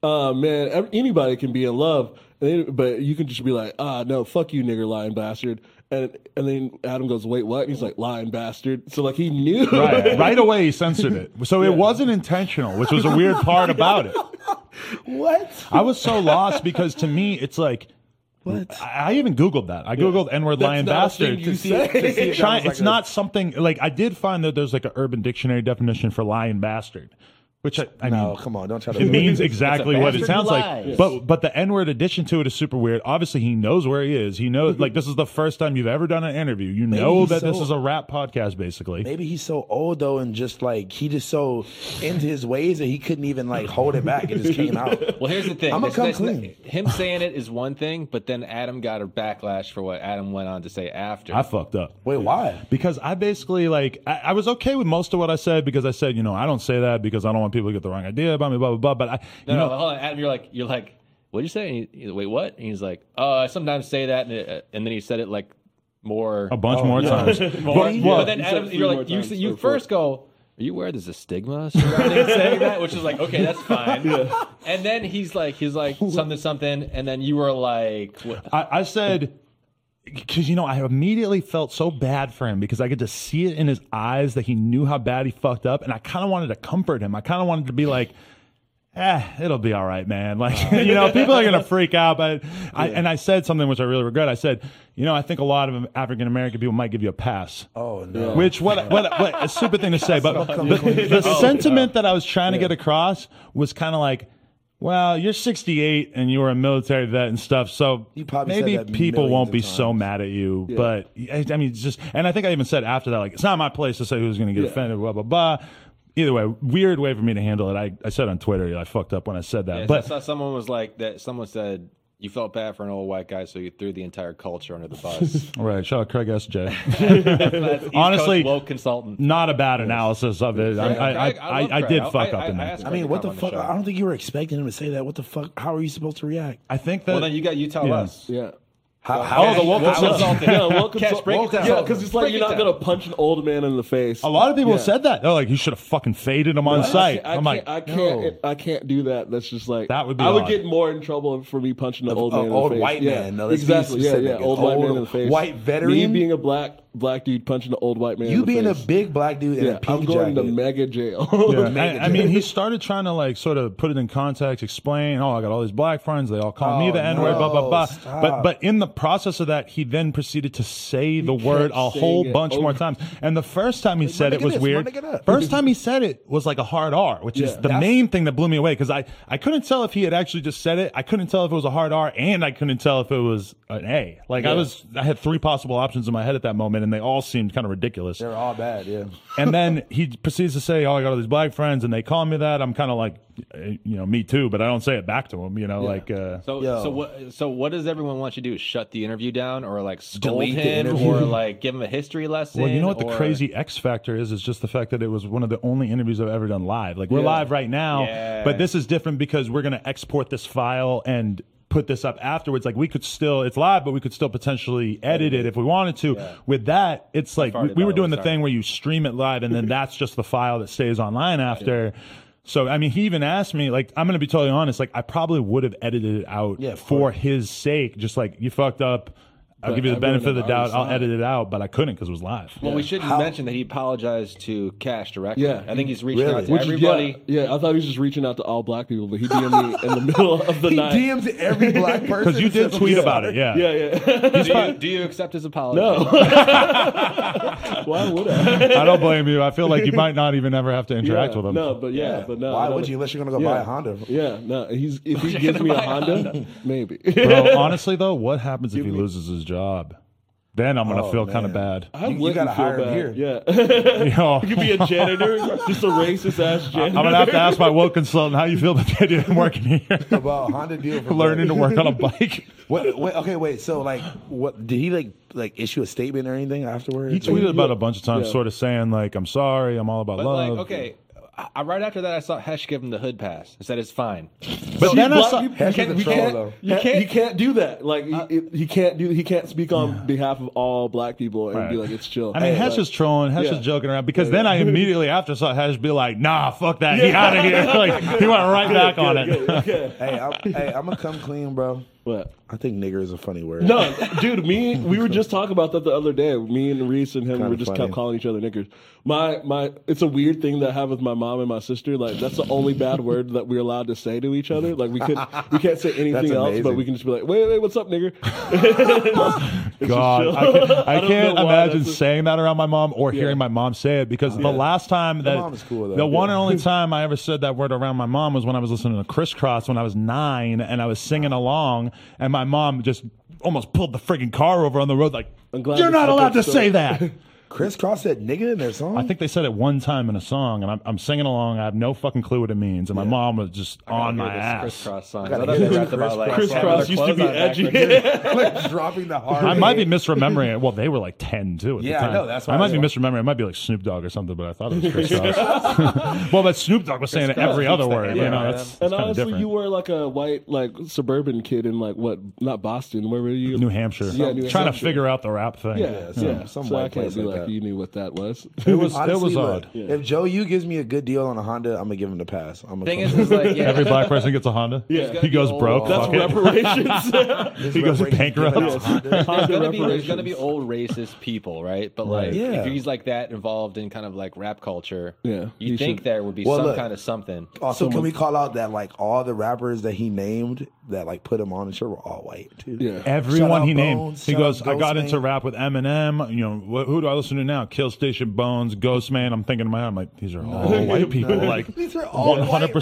Speaker 4: man, anybody can be in love, but you can just be like, no, fuck you, nigger, lying bastard. And then Adam goes, wait, what? And he's like, lying bastard. So like he knew.
Speaker 2: Right away he censored it. So it wasn't intentional, which was a weird part about it.
Speaker 3: What?
Speaker 2: I was so lost because to me it's like,
Speaker 3: What?
Speaker 2: I even Googled that. I Googled N-word lion
Speaker 4: not a thing
Speaker 2: bastard.
Speaker 4: you say.
Speaker 2: It's not something like I did find that there's like an Urban Dictionary definition for lion bastard, which I
Speaker 3: No,
Speaker 2: mean,
Speaker 3: come on, don't try to.
Speaker 2: it means exactly what it
Speaker 5: bastard
Speaker 2: sounds
Speaker 5: who
Speaker 2: like.
Speaker 5: lies.
Speaker 2: But the N-word addition to it is super weird. Obviously, he knows where he is. He knows like this is the first time you've ever done an interview. You know
Speaker 3: he's
Speaker 2: that this
Speaker 3: so-
Speaker 2: is a rap podcast, basically.
Speaker 3: Maybe he's so old though, and just like he just so into his ways that he couldn't even like hold it back. It just came out.
Speaker 5: Well, here's the thing.
Speaker 3: I'ma
Speaker 5: This-
Speaker 3: come
Speaker 5: this-
Speaker 3: clean.
Speaker 5: Him saying it is one thing, but then Adam got a backlash for what Adam went on to say after.
Speaker 2: I fucked up.
Speaker 3: Wait, why?
Speaker 2: Because I basically I was okay with most of what I said because I said, I don't say that because I don't want people to get the wrong idea about me, blah blah blah. But
Speaker 5: no, hold on, Adam. You're like, what'd you say? And he's wait, what? And he's like, I sometimes say that, and then he said it like more
Speaker 2: a bunch more times.
Speaker 5: But then
Speaker 4: He
Speaker 5: Adam,
Speaker 4: said
Speaker 5: you're
Speaker 4: three
Speaker 5: like,
Speaker 4: more times
Speaker 5: you
Speaker 4: before.
Speaker 5: first go, are you aware there's a stigma surrounding saying that? Which is like, okay, that's fine. And then he's like something, and then you were like, what?
Speaker 2: I said because I immediately felt so bad for him because I could just see it in his eyes that he knew how bad he fucked up, and I kind of wanted to comfort him. I kind of wanted to be like, it'll be all right, man. Like, people are gonna freak out, but I said something which I really regret. I said, I think a lot of African American people might give you a pass.
Speaker 3: Oh no.
Speaker 2: Which what a stupid thing to say, but the sentiment that I was trying to get across was kind of like, well, you're 68 and you were a military vet and stuff, so
Speaker 3: You probably said
Speaker 2: maybe
Speaker 3: that
Speaker 2: people
Speaker 3: millions
Speaker 2: won't
Speaker 3: of
Speaker 2: be
Speaker 3: times.
Speaker 2: so mad at you. But I mean, it's just, and I think I even said after that, like, it's not my place to say who's going to get offended, blah blah blah. Either way, weird way for me to handle it. I said on Twitter, I fucked up when I said that.
Speaker 5: Yeah,
Speaker 2: but
Speaker 5: so someone was like that. Someone said you felt bad for an old white guy, so you threw the entire culture under the bus.
Speaker 2: all right, shout out Craig S.J.
Speaker 5: That's East
Speaker 2: Honestly,
Speaker 5: Coast woke consultant.
Speaker 2: Not a bad analysis of it.
Speaker 5: Craig,
Speaker 2: I
Speaker 5: love
Speaker 2: did
Speaker 5: Craig.
Speaker 2: fuck up in that.
Speaker 3: I mean, what the
Speaker 5: Come on
Speaker 3: fuck?
Speaker 5: the show.
Speaker 3: I don't think you were expecting him to say that. What the fuck? How are you supposed to react?
Speaker 2: I think that.
Speaker 5: Well, then you tell
Speaker 2: Yeah.
Speaker 5: us.
Speaker 4: Yeah.
Speaker 3: How
Speaker 2: the woke consultant.
Speaker 4: Yeah, woke
Speaker 5: Cash, break it down.
Speaker 4: Yeah, because it's like
Speaker 5: Break
Speaker 4: you're
Speaker 5: it
Speaker 4: not
Speaker 5: down.
Speaker 4: gonna punch an old man in the face.
Speaker 2: A lot of people
Speaker 4: Yeah.
Speaker 2: said that. They're like, you should have fucking faded him on sight. I'm like,
Speaker 4: I can't do that. That's just like
Speaker 2: That would be
Speaker 4: I would
Speaker 2: odd.
Speaker 4: get more in trouble for me punching an old man in the
Speaker 3: old
Speaker 4: face.
Speaker 3: white
Speaker 4: yeah.
Speaker 3: man. No, let's be
Speaker 4: exactly. Yeah,
Speaker 3: specific.
Speaker 4: yeah. Old white man in the face.
Speaker 3: White veteran?
Speaker 4: Me being a black black dude punching an old white man.
Speaker 3: You
Speaker 4: in the
Speaker 3: being a
Speaker 4: face.
Speaker 3: big black dude in a pink
Speaker 4: I'm going
Speaker 3: jacket.
Speaker 4: to mega jail.
Speaker 2: Yeah, I mean, he started trying to like sort of put it in context, explain, oh, I got all these black friends, they all call me the N-word, blah, blah, blah.
Speaker 3: Stop.
Speaker 2: But in the process of that, he then proceeded to say the word a whole
Speaker 4: it
Speaker 2: bunch more
Speaker 4: over.
Speaker 2: times. And the first time he said it
Speaker 3: nigga
Speaker 2: was
Speaker 3: this,
Speaker 2: weird.
Speaker 3: my nigga that.
Speaker 2: First time he said it was like a hard R, which is the main thing that blew me away, because I couldn't tell if he had actually just said it. I couldn't tell if it was a hard R, and I couldn't tell if it was an A. Like I had three possible options in my head at that moment, and they all seemed kind of ridiculous.
Speaker 3: They're all bad, yeah.
Speaker 2: And then he proceeds to say, oh, I got all these black friends, and they call me that. I'm kind of like, me too, but I don't say it back to him, like...
Speaker 5: So what does everyone want you to do? Shut the interview down, or like scold
Speaker 3: Delete the
Speaker 5: him,
Speaker 3: interview.
Speaker 5: or like give him a history lesson?
Speaker 2: Well, you know what the
Speaker 5: or-
Speaker 2: crazy X factor is just the fact that it was one of the only interviews I've ever done live. Like, we're live right now, but this is different because we're going to export this file and put this up afterwards. Like, we could still, it's live, but we could still potentially edit it if we wanted to. Yeah. With that, it's like we were doing the thing where you stream it live and then that's just the file that stays online after. Yeah. So, I mean, he even asked me, like, I'm going to be totally honest, like, I probably would have edited it out for his sake, just like, you fucked up. I'll give you the benefit of the doubt. I'll edit it out, but I couldn't because it was live.
Speaker 5: Well, we should mention that he apologized to Cash directly.
Speaker 4: Yeah.
Speaker 5: I think he's reaching out to
Speaker 4: Which is-
Speaker 5: everybody.
Speaker 4: Yeah, I thought he was just reaching out to all black people, but he DM'd me in the middle of the night.
Speaker 3: He DMs every black person.
Speaker 2: Because you did tweet about it, yeah.
Speaker 4: Yeah.
Speaker 5: Do you accept his apology?
Speaker 4: No. Why would I?
Speaker 2: I don't blame you. I feel like you might not even ever have to interact with him.
Speaker 4: No, but no.
Speaker 3: Why would you unless you're gonna go buy a Honda?
Speaker 4: Yeah, no. If he gives me a Honda, maybe.
Speaker 2: Bro, honestly though, what happens if he loses his job? Then I'm gonna feel kind of bad.
Speaker 3: You gotta hire him here.
Speaker 4: Yeah.
Speaker 2: Yo,
Speaker 4: You could be a janitor, just a racist ass janitor.
Speaker 2: I'm gonna have to ask my woke consultant how you feel about the idea of working here,
Speaker 3: About a Honda deal for
Speaker 2: learning to work on a bike.
Speaker 3: Wait. So, like, what did he like issue a statement or anything afterwards?
Speaker 2: He tweeted about it a bunch of times, sort of saying like, "I'm sorry, I'm all about
Speaker 5: But
Speaker 2: love."
Speaker 5: like, okay. Right after that, I saw Hesh give him the hood pass and said it's fine.
Speaker 2: But then I saw.
Speaker 3: Hesh is a troll, though.
Speaker 4: He can't do that. Like he can't speak on behalf of all black people and be like, it's chill.
Speaker 2: I mean, Hesh is trolling, Hesh is joking around, because then I immediately after saw Hesh be like, "Nah, fuck that, he out of here." Like, he went right back on it.
Speaker 3: Hey, I'm gonna come clean, bro.
Speaker 4: What?
Speaker 3: I think nigger is a funny word.
Speaker 4: No, dude, we were just talking about that the other day. Me and Reese and him
Speaker 3: Kinda
Speaker 4: were just
Speaker 3: funny.
Speaker 4: kept calling each other niggers. It's a weird thing that I have with my mom and my sister. Like, that's the only bad word that we're allowed to say to each other. Like, we can't say anything else, but
Speaker 3: amazing.
Speaker 4: we can just be like, wait, what's up, nigger?
Speaker 2: God, I can't
Speaker 4: know why
Speaker 2: imagine
Speaker 4: that's
Speaker 2: saying that around my mom or hearing my mom say it, because the last time that
Speaker 3: mom is cool, though.
Speaker 2: the one and only time I ever said that word around my mom was when I was listening to Crisscross when I was 9 and I was singing along, and my mom just almost pulled the friggin' car over on the road like,
Speaker 4: I'm glad
Speaker 2: "You're
Speaker 4: you
Speaker 2: not
Speaker 4: said
Speaker 2: allowed
Speaker 4: that
Speaker 2: to
Speaker 4: story."
Speaker 2: say that."
Speaker 3: Chris Cross said nigga in their song.
Speaker 2: I think they said it one time in a song, and I'm singing along. I have no fucking clue what it means, and my mom was just on my ass.
Speaker 5: Crisscross song. I
Speaker 3: gotta
Speaker 5: thought
Speaker 3: hear
Speaker 5: they
Speaker 3: this
Speaker 5: rapped about like
Speaker 4: Crisscross
Speaker 5: having
Speaker 4: used to
Speaker 5: their
Speaker 4: be
Speaker 5: clothes on
Speaker 4: edgy.
Speaker 5: backwards.
Speaker 3: like dropping the hard.
Speaker 2: I might be misremembering it. Well, they were like 10 too at the
Speaker 3: Yeah, I
Speaker 2: time.
Speaker 3: know, that's why
Speaker 2: I
Speaker 3: I
Speaker 2: might be
Speaker 3: was-
Speaker 2: misremembering. It might be like Snoop Dogg or something, but I thought it was Chris Cross. Well, but Snoop Dogg was saying it every other word.
Speaker 5: Yeah,
Speaker 2: You know,
Speaker 5: man.
Speaker 2: that's
Speaker 4: And
Speaker 2: kind of
Speaker 4: honestly,
Speaker 2: different.
Speaker 4: you were like a white, like suburban kid in like what? Not Boston. Where were you?
Speaker 2: New Hampshire.
Speaker 4: Yeah, New
Speaker 2: Trying to
Speaker 4: Hampshire.
Speaker 2: figure out the rap thing.
Speaker 4: Yeah.
Speaker 3: some
Speaker 4: So
Speaker 3: white
Speaker 4: I can't
Speaker 3: place
Speaker 4: be
Speaker 3: like
Speaker 4: like
Speaker 3: that.
Speaker 4: you knew what that was.
Speaker 2: It was
Speaker 3: Honestly, look,
Speaker 2: odd.
Speaker 3: If Joe Yu gives me a good deal on a Honda, I'm gonna give him the pass.
Speaker 5: Thing is like, yeah,
Speaker 2: Every black person gets a Honda.
Speaker 4: Yeah.
Speaker 2: He goes broke.
Speaker 4: That's
Speaker 2: Fuck it.
Speaker 4: reparations.
Speaker 2: He goes bankrupt.
Speaker 5: there's gonna be old racist people, right? But like,
Speaker 3: Yeah.
Speaker 5: if he's like that involved in kind of like rap culture,
Speaker 4: Yeah,
Speaker 5: you
Speaker 4: he
Speaker 5: think
Speaker 4: should-
Speaker 5: there would be
Speaker 3: Well,
Speaker 5: some
Speaker 3: look.
Speaker 5: kind of something.
Speaker 3: Also, can we call out that like all the rappers that he named that like put him on the show were all white too?
Speaker 4: Yeah.
Speaker 2: Everyone
Speaker 3: Shout out
Speaker 2: he named.
Speaker 3: Bones,
Speaker 2: He
Speaker 3: shout
Speaker 2: goes,
Speaker 3: out
Speaker 2: I got
Speaker 3: Ghostman.
Speaker 2: into rap with Eminem. You know, who do I listen to now? Kill Station Bones, Ghostman. I'm thinking in my head, I'm like, these are all white people. Like,
Speaker 3: These are all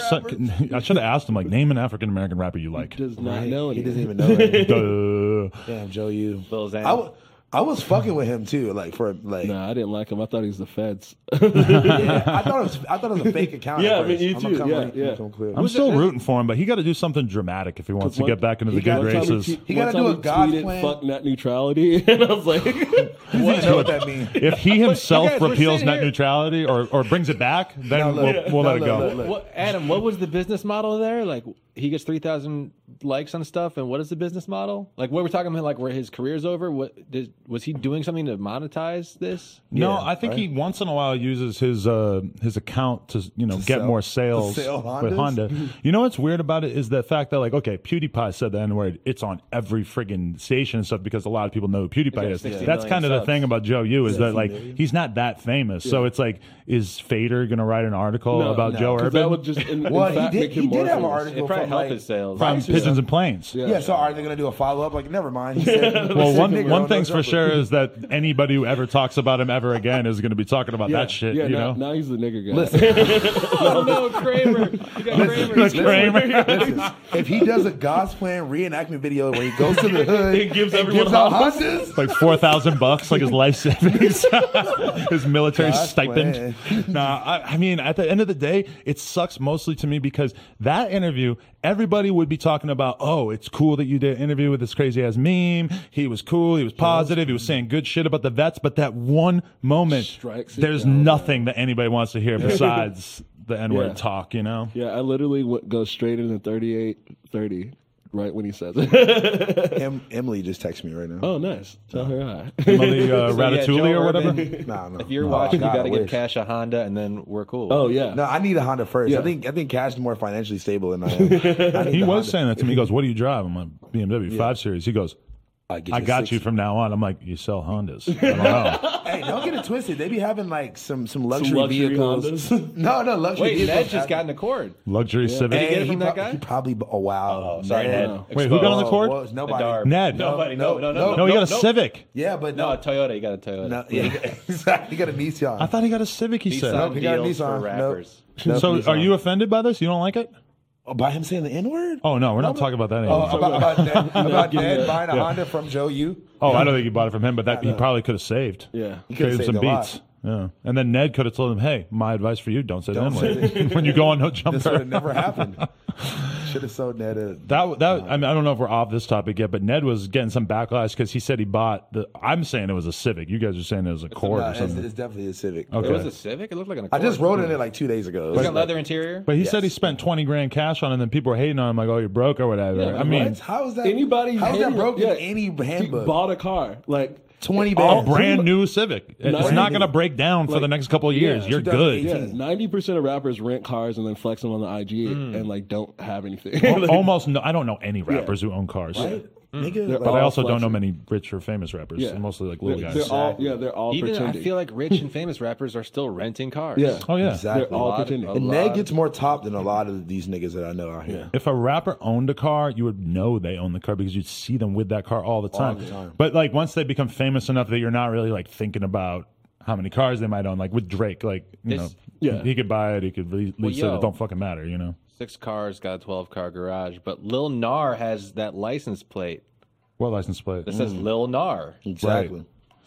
Speaker 2: 100%. I should have asked him, like, name an African American rapper you like.
Speaker 4: Does not
Speaker 3: Right?
Speaker 4: know
Speaker 3: He
Speaker 4: any.
Speaker 3: doesn't even know it.
Speaker 2: Duh.
Speaker 3: Damn, Joe Yu.
Speaker 5: Lil Xan.
Speaker 3: I was fucking with him too, like for like.
Speaker 4: Nah, I didn't like him. I thought he was the feds.
Speaker 3: Yeah, I thought it was a fake account.
Speaker 4: Yeah,
Speaker 3: at
Speaker 4: I mean,
Speaker 3: first.
Speaker 4: you
Speaker 3: I'm
Speaker 4: too.
Speaker 3: gonna come
Speaker 4: Yeah.
Speaker 3: come clear.
Speaker 2: I'm still rooting for him, but he got to do something dramatic if he wants to get back into the good
Speaker 3: gotta-
Speaker 2: graces.
Speaker 3: He gotta do a God plan.
Speaker 4: Fuck net neutrality, and I was like,
Speaker 3: You know what that means?
Speaker 2: If he himself
Speaker 5: guys, we're
Speaker 2: repeals
Speaker 5: sitting
Speaker 2: net
Speaker 5: here-
Speaker 2: neutrality or brings it back, then
Speaker 3: No, look,
Speaker 2: we'll let it
Speaker 3: no,
Speaker 2: go.
Speaker 3: look.
Speaker 5: What, Adam, what was the business model there? Like, he gets 3,000 likes on stuff, and what is the business model? Like, what we're talking about, like where his career's over. Was he doing something to monetize this?
Speaker 2: No,
Speaker 3: Yeah,
Speaker 2: I think
Speaker 3: right.
Speaker 2: he once in a while uses his account to get
Speaker 3: sell-
Speaker 2: more sales
Speaker 3: to sell
Speaker 2: with
Speaker 3: Hondas?
Speaker 2: Honda. You know what's weird about it is the fact that, like, okay, PewDiePie said the N-word. It's on every friggin' station and stuff because a lot of people know who PewDiePie is.
Speaker 5: 60
Speaker 2: That's
Speaker 5: million
Speaker 2: kind of the
Speaker 4: nuts.
Speaker 2: thing about Joe Yu is that like he's not that famous. So it's like, is Fader gonna write an article about Joe
Speaker 4: 'cause
Speaker 2: Urban
Speaker 4: that would just in
Speaker 3: Well,
Speaker 4: fact
Speaker 3: he
Speaker 4: make him
Speaker 3: did
Speaker 4: more
Speaker 3: have an
Speaker 4: famous.
Speaker 3: article
Speaker 5: It probably
Speaker 3: from
Speaker 5: helped
Speaker 3: like,
Speaker 5: his sales.
Speaker 2: from
Speaker 3: Vice or
Speaker 2: Pigeons and Planes?
Speaker 3: Yeah, so are they going to do a follow up? Like, never mind. He said,
Speaker 2: Well,
Speaker 3: sick nigga
Speaker 2: one
Speaker 3: on
Speaker 2: thing's
Speaker 3: no
Speaker 2: for
Speaker 3: jumper.
Speaker 2: sure is that anybody who ever talks about him ever again is going to be talking about that shit.
Speaker 4: Yeah,
Speaker 2: you
Speaker 4: now,
Speaker 2: know,
Speaker 4: now he's the nigga guy.
Speaker 3: Listen,
Speaker 5: Oh no, Kramer! You got Kramer.
Speaker 2: Kramer.
Speaker 3: listen, if he does a Gosplan reenactment video where he goes to the hood
Speaker 4: He gives
Speaker 3: and
Speaker 4: everyone
Speaker 3: gives out
Speaker 4: Hondas.
Speaker 3: Hondas,
Speaker 2: like $4,000, like his life savings, his military
Speaker 3: Gosh,
Speaker 2: stipend. Nah, I mean, at the end of the day, it sucks mostly to me because that interview, everybody would be talking about, oh, it's cool that you did an interview with this crazy ass meme. He was cool. He was positive. He was saying good shit about the vets. But that one moment,
Speaker 4: Strikes it
Speaker 2: there's
Speaker 4: down,
Speaker 2: nothing that anybody wants to hear besides the N-word
Speaker 4: Yeah.
Speaker 2: talk, you know?
Speaker 4: Yeah, I literally go straight into 38-30 right when he says it.
Speaker 3: Emily just texted me right now.
Speaker 4: Oh, nice. Tell her hi.
Speaker 2: Emily
Speaker 5: So, yeah,
Speaker 2: Ratatouille
Speaker 5: Joe
Speaker 2: or whatever.
Speaker 5: Urban,
Speaker 3: Nah, no.
Speaker 5: If you're
Speaker 3: Oh,
Speaker 5: watching,
Speaker 3: God,
Speaker 5: you got to
Speaker 3: I
Speaker 5: give
Speaker 3: wish.
Speaker 5: Cash a Honda, and then we're cool.
Speaker 4: Oh, yeah.
Speaker 3: No, I need a Honda first.
Speaker 4: Yeah.
Speaker 3: I think Cash is more financially stable than I am. I need
Speaker 2: He
Speaker 3: the
Speaker 2: was
Speaker 3: Honda.
Speaker 2: saying that to me. He goes, "What do you drive?" I'm like, BMW 5 Series. He goes,
Speaker 3: I
Speaker 2: "I got you from now on." I'm like, "You sell Hondas?" I don't know.
Speaker 3: Hey, don't get it twisted. They be having like some luxury,
Speaker 4: Some luxury
Speaker 3: vehicles.
Speaker 4: Hondas.
Speaker 3: No, luxury
Speaker 5: Wait,
Speaker 3: vehicles.
Speaker 5: Ned just got an Accord.
Speaker 2: Luxury Civic.
Speaker 5: Hey, get it from that
Speaker 3: pro-
Speaker 5: guy?
Speaker 3: He probably. Oh wow.
Speaker 5: Sorry, Ned.
Speaker 2: Wait, who got on the Accord?
Speaker 3: Well, it's nobody.
Speaker 5: Darb.
Speaker 2: Ned.
Speaker 5: Nobody.
Speaker 3: No,
Speaker 2: No, he got a Civic.
Speaker 3: Yeah, but
Speaker 5: No,
Speaker 3: no.
Speaker 5: a Toyota. You got a Toyota.
Speaker 3: No, yeah, exactly. He got a Nissan.
Speaker 2: I thought he got a Civic. He
Speaker 5: Nissan
Speaker 2: said.
Speaker 3: Nope, he got a
Speaker 5: deals
Speaker 3: Nissan.
Speaker 5: for rappers.
Speaker 3: Nope,
Speaker 2: So,
Speaker 3: Nissan.
Speaker 2: are you offended by this? You don't like it?
Speaker 3: Oh, by him saying the N word?
Speaker 2: Oh no, we're not talking about that
Speaker 3: Oh,
Speaker 2: anymore.
Speaker 3: about Ned buying a Honda from Joe Yu?
Speaker 2: Oh, I don't think he bought it from him, but that he probably could have saved.
Speaker 4: Yeah.
Speaker 3: He could have
Speaker 2: Gave
Speaker 3: saved
Speaker 2: some
Speaker 3: a lot.
Speaker 2: beats. Yeah, and then Ned could have told him, "Hey, my advice for you: don't say
Speaker 3: Don't
Speaker 2: that
Speaker 3: say
Speaker 2: word when you go on No
Speaker 3: This would have
Speaker 2: Jumper."
Speaker 3: never happened. Should have sold Ned a.
Speaker 2: That I mean, I don't know if we're off this topic yet, but Ned was getting some backlash because he said he bought the. I'm saying it was a Civic. You guys are saying it was a Accord
Speaker 3: Nah,
Speaker 2: or
Speaker 3: it's
Speaker 2: something.
Speaker 3: definitely a Civic.
Speaker 2: Okay.
Speaker 5: It was a Civic. It looked like an
Speaker 3: I
Speaker 5: Accord.
Speaker 3: just rode in it like 2 days ago.
Speaker 5: It's got leather interior.
Speaker 2: But he said he spent 20 grand cash on it, and then people were hating on him like, "Oh, you're broke or whatever."
Speaker 4: Yeah,
Speaker 2: I mean,
Speaker 3: What? How is that?
Speaker 4: Anybody
Speaker 3: How is that
Speaker 4: hating-
Speaker 3: broken
Speaker 4: yeah,
Speaker 3: in any
Speaker 4: He
Speaker 3: handbook?
Speaker 4: bought a car. Like,
Speaker 3: 20
Speaker 2: a
Speaker 3: bands.
Speaker 2: brand new Civic. It's
Speaker 4: Brand
Speaker 2: not
Speaker 3: new.
Speaker 2: going to break down for
Speaker 4: Like,
Speaker 2: the next couple of years.
Speaker 4: yeah,
Speaker 2: You're good.
Speaker 3: 2018.
Speaker 4: yeah, 90% of rappers rent cars and then flex them on the IG and, like, don't have anything. Like,
Speaker 2: Almost no. I don't know any rappers who own cars.
Speaker 3: Nigga,
Speaker 4: They're
Speaker 2: But I
Speaker 4: all
Speaker 2: also don't know
Speaker 4: flexing.
Speaker 2: many rich or famous rappers.
Speaker 4: Yeah.
Speaker 2: Mostly like little
Speaker 4: they're
Speaker 2: guys.
Speaker 4: all
Speaker 5: Even
Speaker 4: pretending.
Speaker 5: I feel like rich and famous rappers are still renting cars.
Speaker 4: yeah.
Speaker 2: Oh yeah.
Speaker 3: exactly.
Speaker 4: They're all
Speaker 5: lot of-
Speaker 4: pretending.
Speaker 5: a
Speaker 3: And
Speaker 5: lot
Speaker 3: Ned
Speaker 5: of-
Speaker 3: gets more top than a lot of these niggas that I know out here.
Speaker 2: If a rapper owned a car, you would know they own the car because you'd see them with that car all the time.
Speaker 3: the time.
Speaker 2: But like once they become famous enough that you're not really like thinking about how many cars they might own, like with Drake, like you know,
Speaker 4: yeah.
Speaker 2: he could buy it, he could lease it.
Speaker 5: yo.
Speaker 2: It don't fucking matter, you know.
Speaker 5: 6 cars, got a 12-car garage. But Lil Nar has that license plate
Speaker 2: What license plate?
Speaker 5: that says Lil Nar.
Speaker 3: Exactly.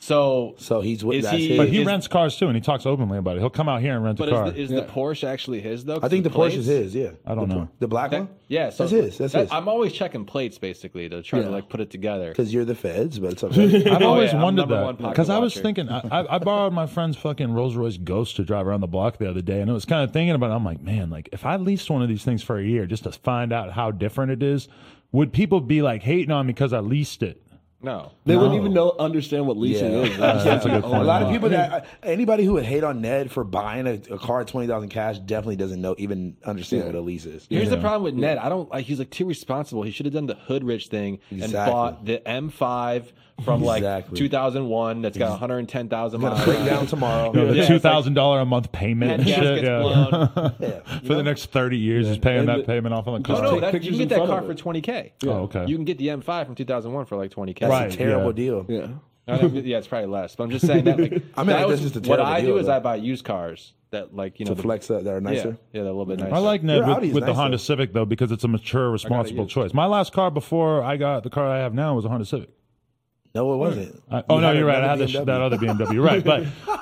Speaker 5: So
Speaker 3: So he's with
Speaker 5: Is
Speaker 3: that's
Speaker 5: he-
Speaker 3: his.
Speaker 2: But he
Speaker 5: is-
Speaker 2: rents cars too, and he talks openly about it. He'll come out here and rent
Speaker 5: But
Speaker 2: a car.
Speaker 5: is the Porsche actually his though?
Speaker 3: I think the Porsche is his. Yeah.
Speaker 2: I don't know.
Speaker 3: The black one.
Speaker 5: Yeah, so
Speaker 3: that's his. That's his.
Speaker 5: I'm always checking plates basically to try to like put it together.
Speaker 3: Because you're the feds, but it's okay.
Speaker 2: I've always
Speaker 5: yeah, I'm
Speaker 2: wondered
Speaker 5: number one
Speaker 2: that
Speaker 5: pocket
Speaker 2: because I was
Speaker 5: watcher.
Speaker 2: thinking I borrowed my friend's fucking Rolls Royce Ghost to drive around the block the other day, and it was kind of thinking about it. I'm like, man, like if I leased one of these things for a year just to find out how different it is, would people be like hating on me because I leased it?
Speaker 5: No.
Speaker 4: They wouldn't even understand what leasing
Speaker 3: Yeah.
Speaker 4: is. They're just
Speaker 2: That's a
Speaker 4: like,
Speaker 2: good
Speaker 4: oh,
Speaker 2: point.
Speaker 3: A lot of people that anybody who would hate on Ned for buying a car at 20,000 cash definitely doesn't even understand what a lease is.
Speaker 5: Here's the problem with Ned. I don't like. He's like too responsible. He should have done the hood rich thing and
Speaker 3: Exactly.
Speaker 5: bought the M5 from like
Speaker 3: Exactly.
Speaker 5: 2001 that's got 110,000 miles.
Speaker 3: Break down tomorrow.
Speaker 2: You know, the
Speaker 5: Yeah, it's like
Speaker 2: $2,000 a month payment and
Speaker 5: Head
Speaker 2: shit.
Speaker 5: gaskets
Speaker 2: Yeah.
Speaker 5: blown.
Speaker 3: Yeah.
Speaker 2: For the next 30 years, he's paying
Speaker 4: And
Speaker 2: that
Speaker 4: the-
Speaker 2: payment off on the
Speaker 5: No,
Speaker 2: car.
Speaker 5: no,
Speaker 4: Take
Speaker 5: that, you
Speaker 4: pictures
Speaker 5: can
Speaker 4: in
Speaker 5: get that
Speaker 4: front
Speaker 5: car
Speaker 4: of
Speaker 5: for
Speaker 4: it.
Speaker 5: 20K.
Speaker 2: Oh, okay.
Speaker 5: You can get the M5 from 2001 for like 20K.
Speaker 3: That's
Speaker 2: Right,
Speaker 3: a terrible
Speaker 2: yeah.
Speaker 3: deal.
Speaker 4: Yeah.
Speaker 5: Yeah, it's probably less. But I'm just saying that. Like,
Speaker 3: I mean,
Speaker 5: that
Speaker 3: that's
Speaker 5: was-
Speaker 3: just a
Speaker 5: what
Speaker 3: terrible
Speaker 5: I do
Speaker 3: deal,
Speaker 5: is
Speaker 3: though.
Speaker 5: I buy used cars that like
Speaker 3: To flex up that are nicer.
Speaker 5: Yeah, they're a little bit nicer.
Speaker 2: I like Ned
Speaker 3: Your Audi
Speaker 2: with,
Speaker 3: is
Speaker 2: with the
Speaker 3: nice,
Speaker 2: Honda
Speaker 3: though.
Speaker 2: Civic, though, because it's a mature, responsible
Speaker 5: used.
Speaker 2: choice. My last car before I got the car I have now was a Honda Civic.
Speaker 3: No, it wasn't.
Speaker 2: Oh, no,
Speaker 3: had
Speaker 2: you're right. I had
Speaker 3: another
Speaker 2: that
Speaker 3: BMW.
Speaker 2: other BMW. You're right.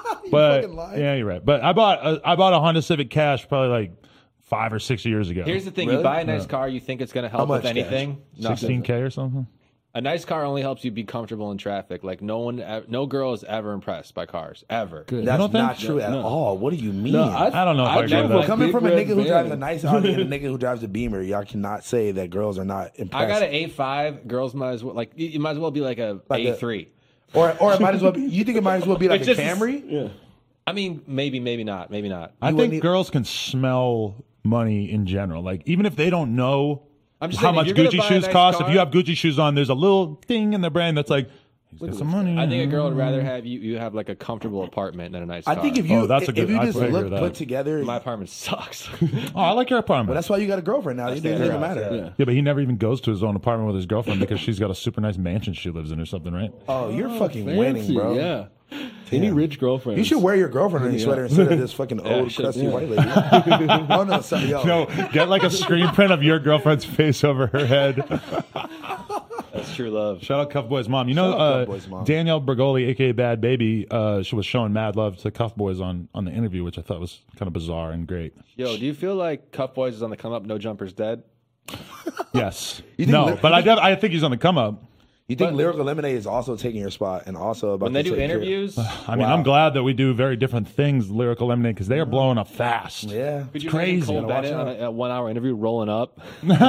Speaker 2: But
Speaker 3: fucking lied.
Speaker 2: yeah, you're right. But I bought a Honda Civic cash probably like 5 or 6 years ago.
Speaker 5: Here's the thing:
Speaker 3: Really?
Speaker 5: you buy a nice car, you think it's going to help
Speaker 3: much
Speaker 5: with anything. Nothing.
Speaker 2: 16K or something.
Speaker 5: A nice car only helps you be comfortable in traffic. Like no girl is ever impressed by cars ever.
Speaker 2: You
Speaker 3: That's
Speaker 2: don't think?
Speaker 3: not true at all. What do you mean?
Speaker 2: I don't know if I agree with that.
Speaker 3: Coming from a
Speaker 4: Big
Speaker 3: nigga who
Speaker 4: red
Speaker 3: drives a
Speaker 4: van.
Speaker 3: nice Audi and a nigga who drives a Beamer, y'all cannot say that girls are not impressed.
Speaker 5: I got an A5. Girls might as well like you might as well be like a
Speaker 3: Like a-
Speaker 5: A3.
Speaker 3: or it might as well be. You think it might as well be like
Speaker 5: It's
Speaker 3: a
Speaker 5: just-
Speaker 3: Camry?
Speaker 4: Yeah.
Speaker 5: I mean, maybe not. Maybe not.
Speaker 2: I
Speaker 3: wouldn't
Speaker 2: think
Speaker 3: e-
Speaker 2: girls can smell money in general. Like even if they don't know
Speaker 5: I'm just
Speaker 2: how
Speaker 5: saying, if
Speaker 2: much
Speaker 5: you're gonna
Speaker 2: Gucci
Speaker 5: buy a
Speaker 2: shoes
Speaker 5: nice
Speaker 2: cost,
Speaker 5: car-
Speaker 2: if you have Gucci shoes on, there's a little thing in their brain that's like, He's got some money.
Speaker 5: I think a girl would rather have you have like a comfortable apartment than a nice car.
Speaker 3: I think if you
Speaker 2: that's a good-
Speaker 3: if you
Speaker 2: I
Speaker 3: just
Speaker 2: agree
Speaker 3: look
Speaker 2: with that.
Speaker 3: put together,
Speaker 5: my apartment sucks.
Speaker 2: Oh, I like your apartment.
Speaker 3: well, that's why you got a girlfriend now. It doesn't
Speaker 5: her
Speaker 3: matter.
Speaker 5: house,
Speaker 2: yeah, but he never even goes to his own apartment with his girlfriend because she's got a super nice mansion she lives in or something, right?
Speaker 3: Oh, you're fucking
Speaker 4: Fancy,
Speaker 3: winning, bro.
Speaker 4: Yeah. Any rich girlfriend.
Speaker 3: You should wear your girlfriend on your sweater instead of this fucking old crusty white lady. Oh no, sorry, yo.
Speaker 2: No, get like a screen print of your girlfriend's face over her head.
Speaker 5: That's true love.
Speaker 2: Shout out Cuff Boy's mom. You
Speaker 3: Shout out
Speaker 2: know,
Speaker 3: Cuff Boy's mom.
Speaker 2: Danielle Bergoli, aka Bad Baby, she was showing mad love to Cuff Boys on the interview, which I thought was kind of bizarre and great.
Speaker 5: Yo, do you feel like Cuff Boys is on the come up? No Jumper's dead.
Speaker 2: Yes,
Speaker 3: think
Speaker 2: no,
Speaker 3: Lyric-
Speaker 2: but I think he's on the come up.
Speaker 3: You think Lyrical Lemonade is also taking your spot and also about
Speaker 5: When they
Speaker 3: to
Speaker 5: do
Speaker 3: take your-
Speaker 5: interviews,
Speaker 2: I mean, I'm glad that we do very different things, Lyrical Lemonade, because they are blowing up fast.
Speaker 3: Yeah.
Speaker 5: could you
Speaker 2: crazy.
Speaker 5: imagine Cole
Speaker 3: Gotta watch
Speaker 5: Bennett on a 1 hour interview rolling up?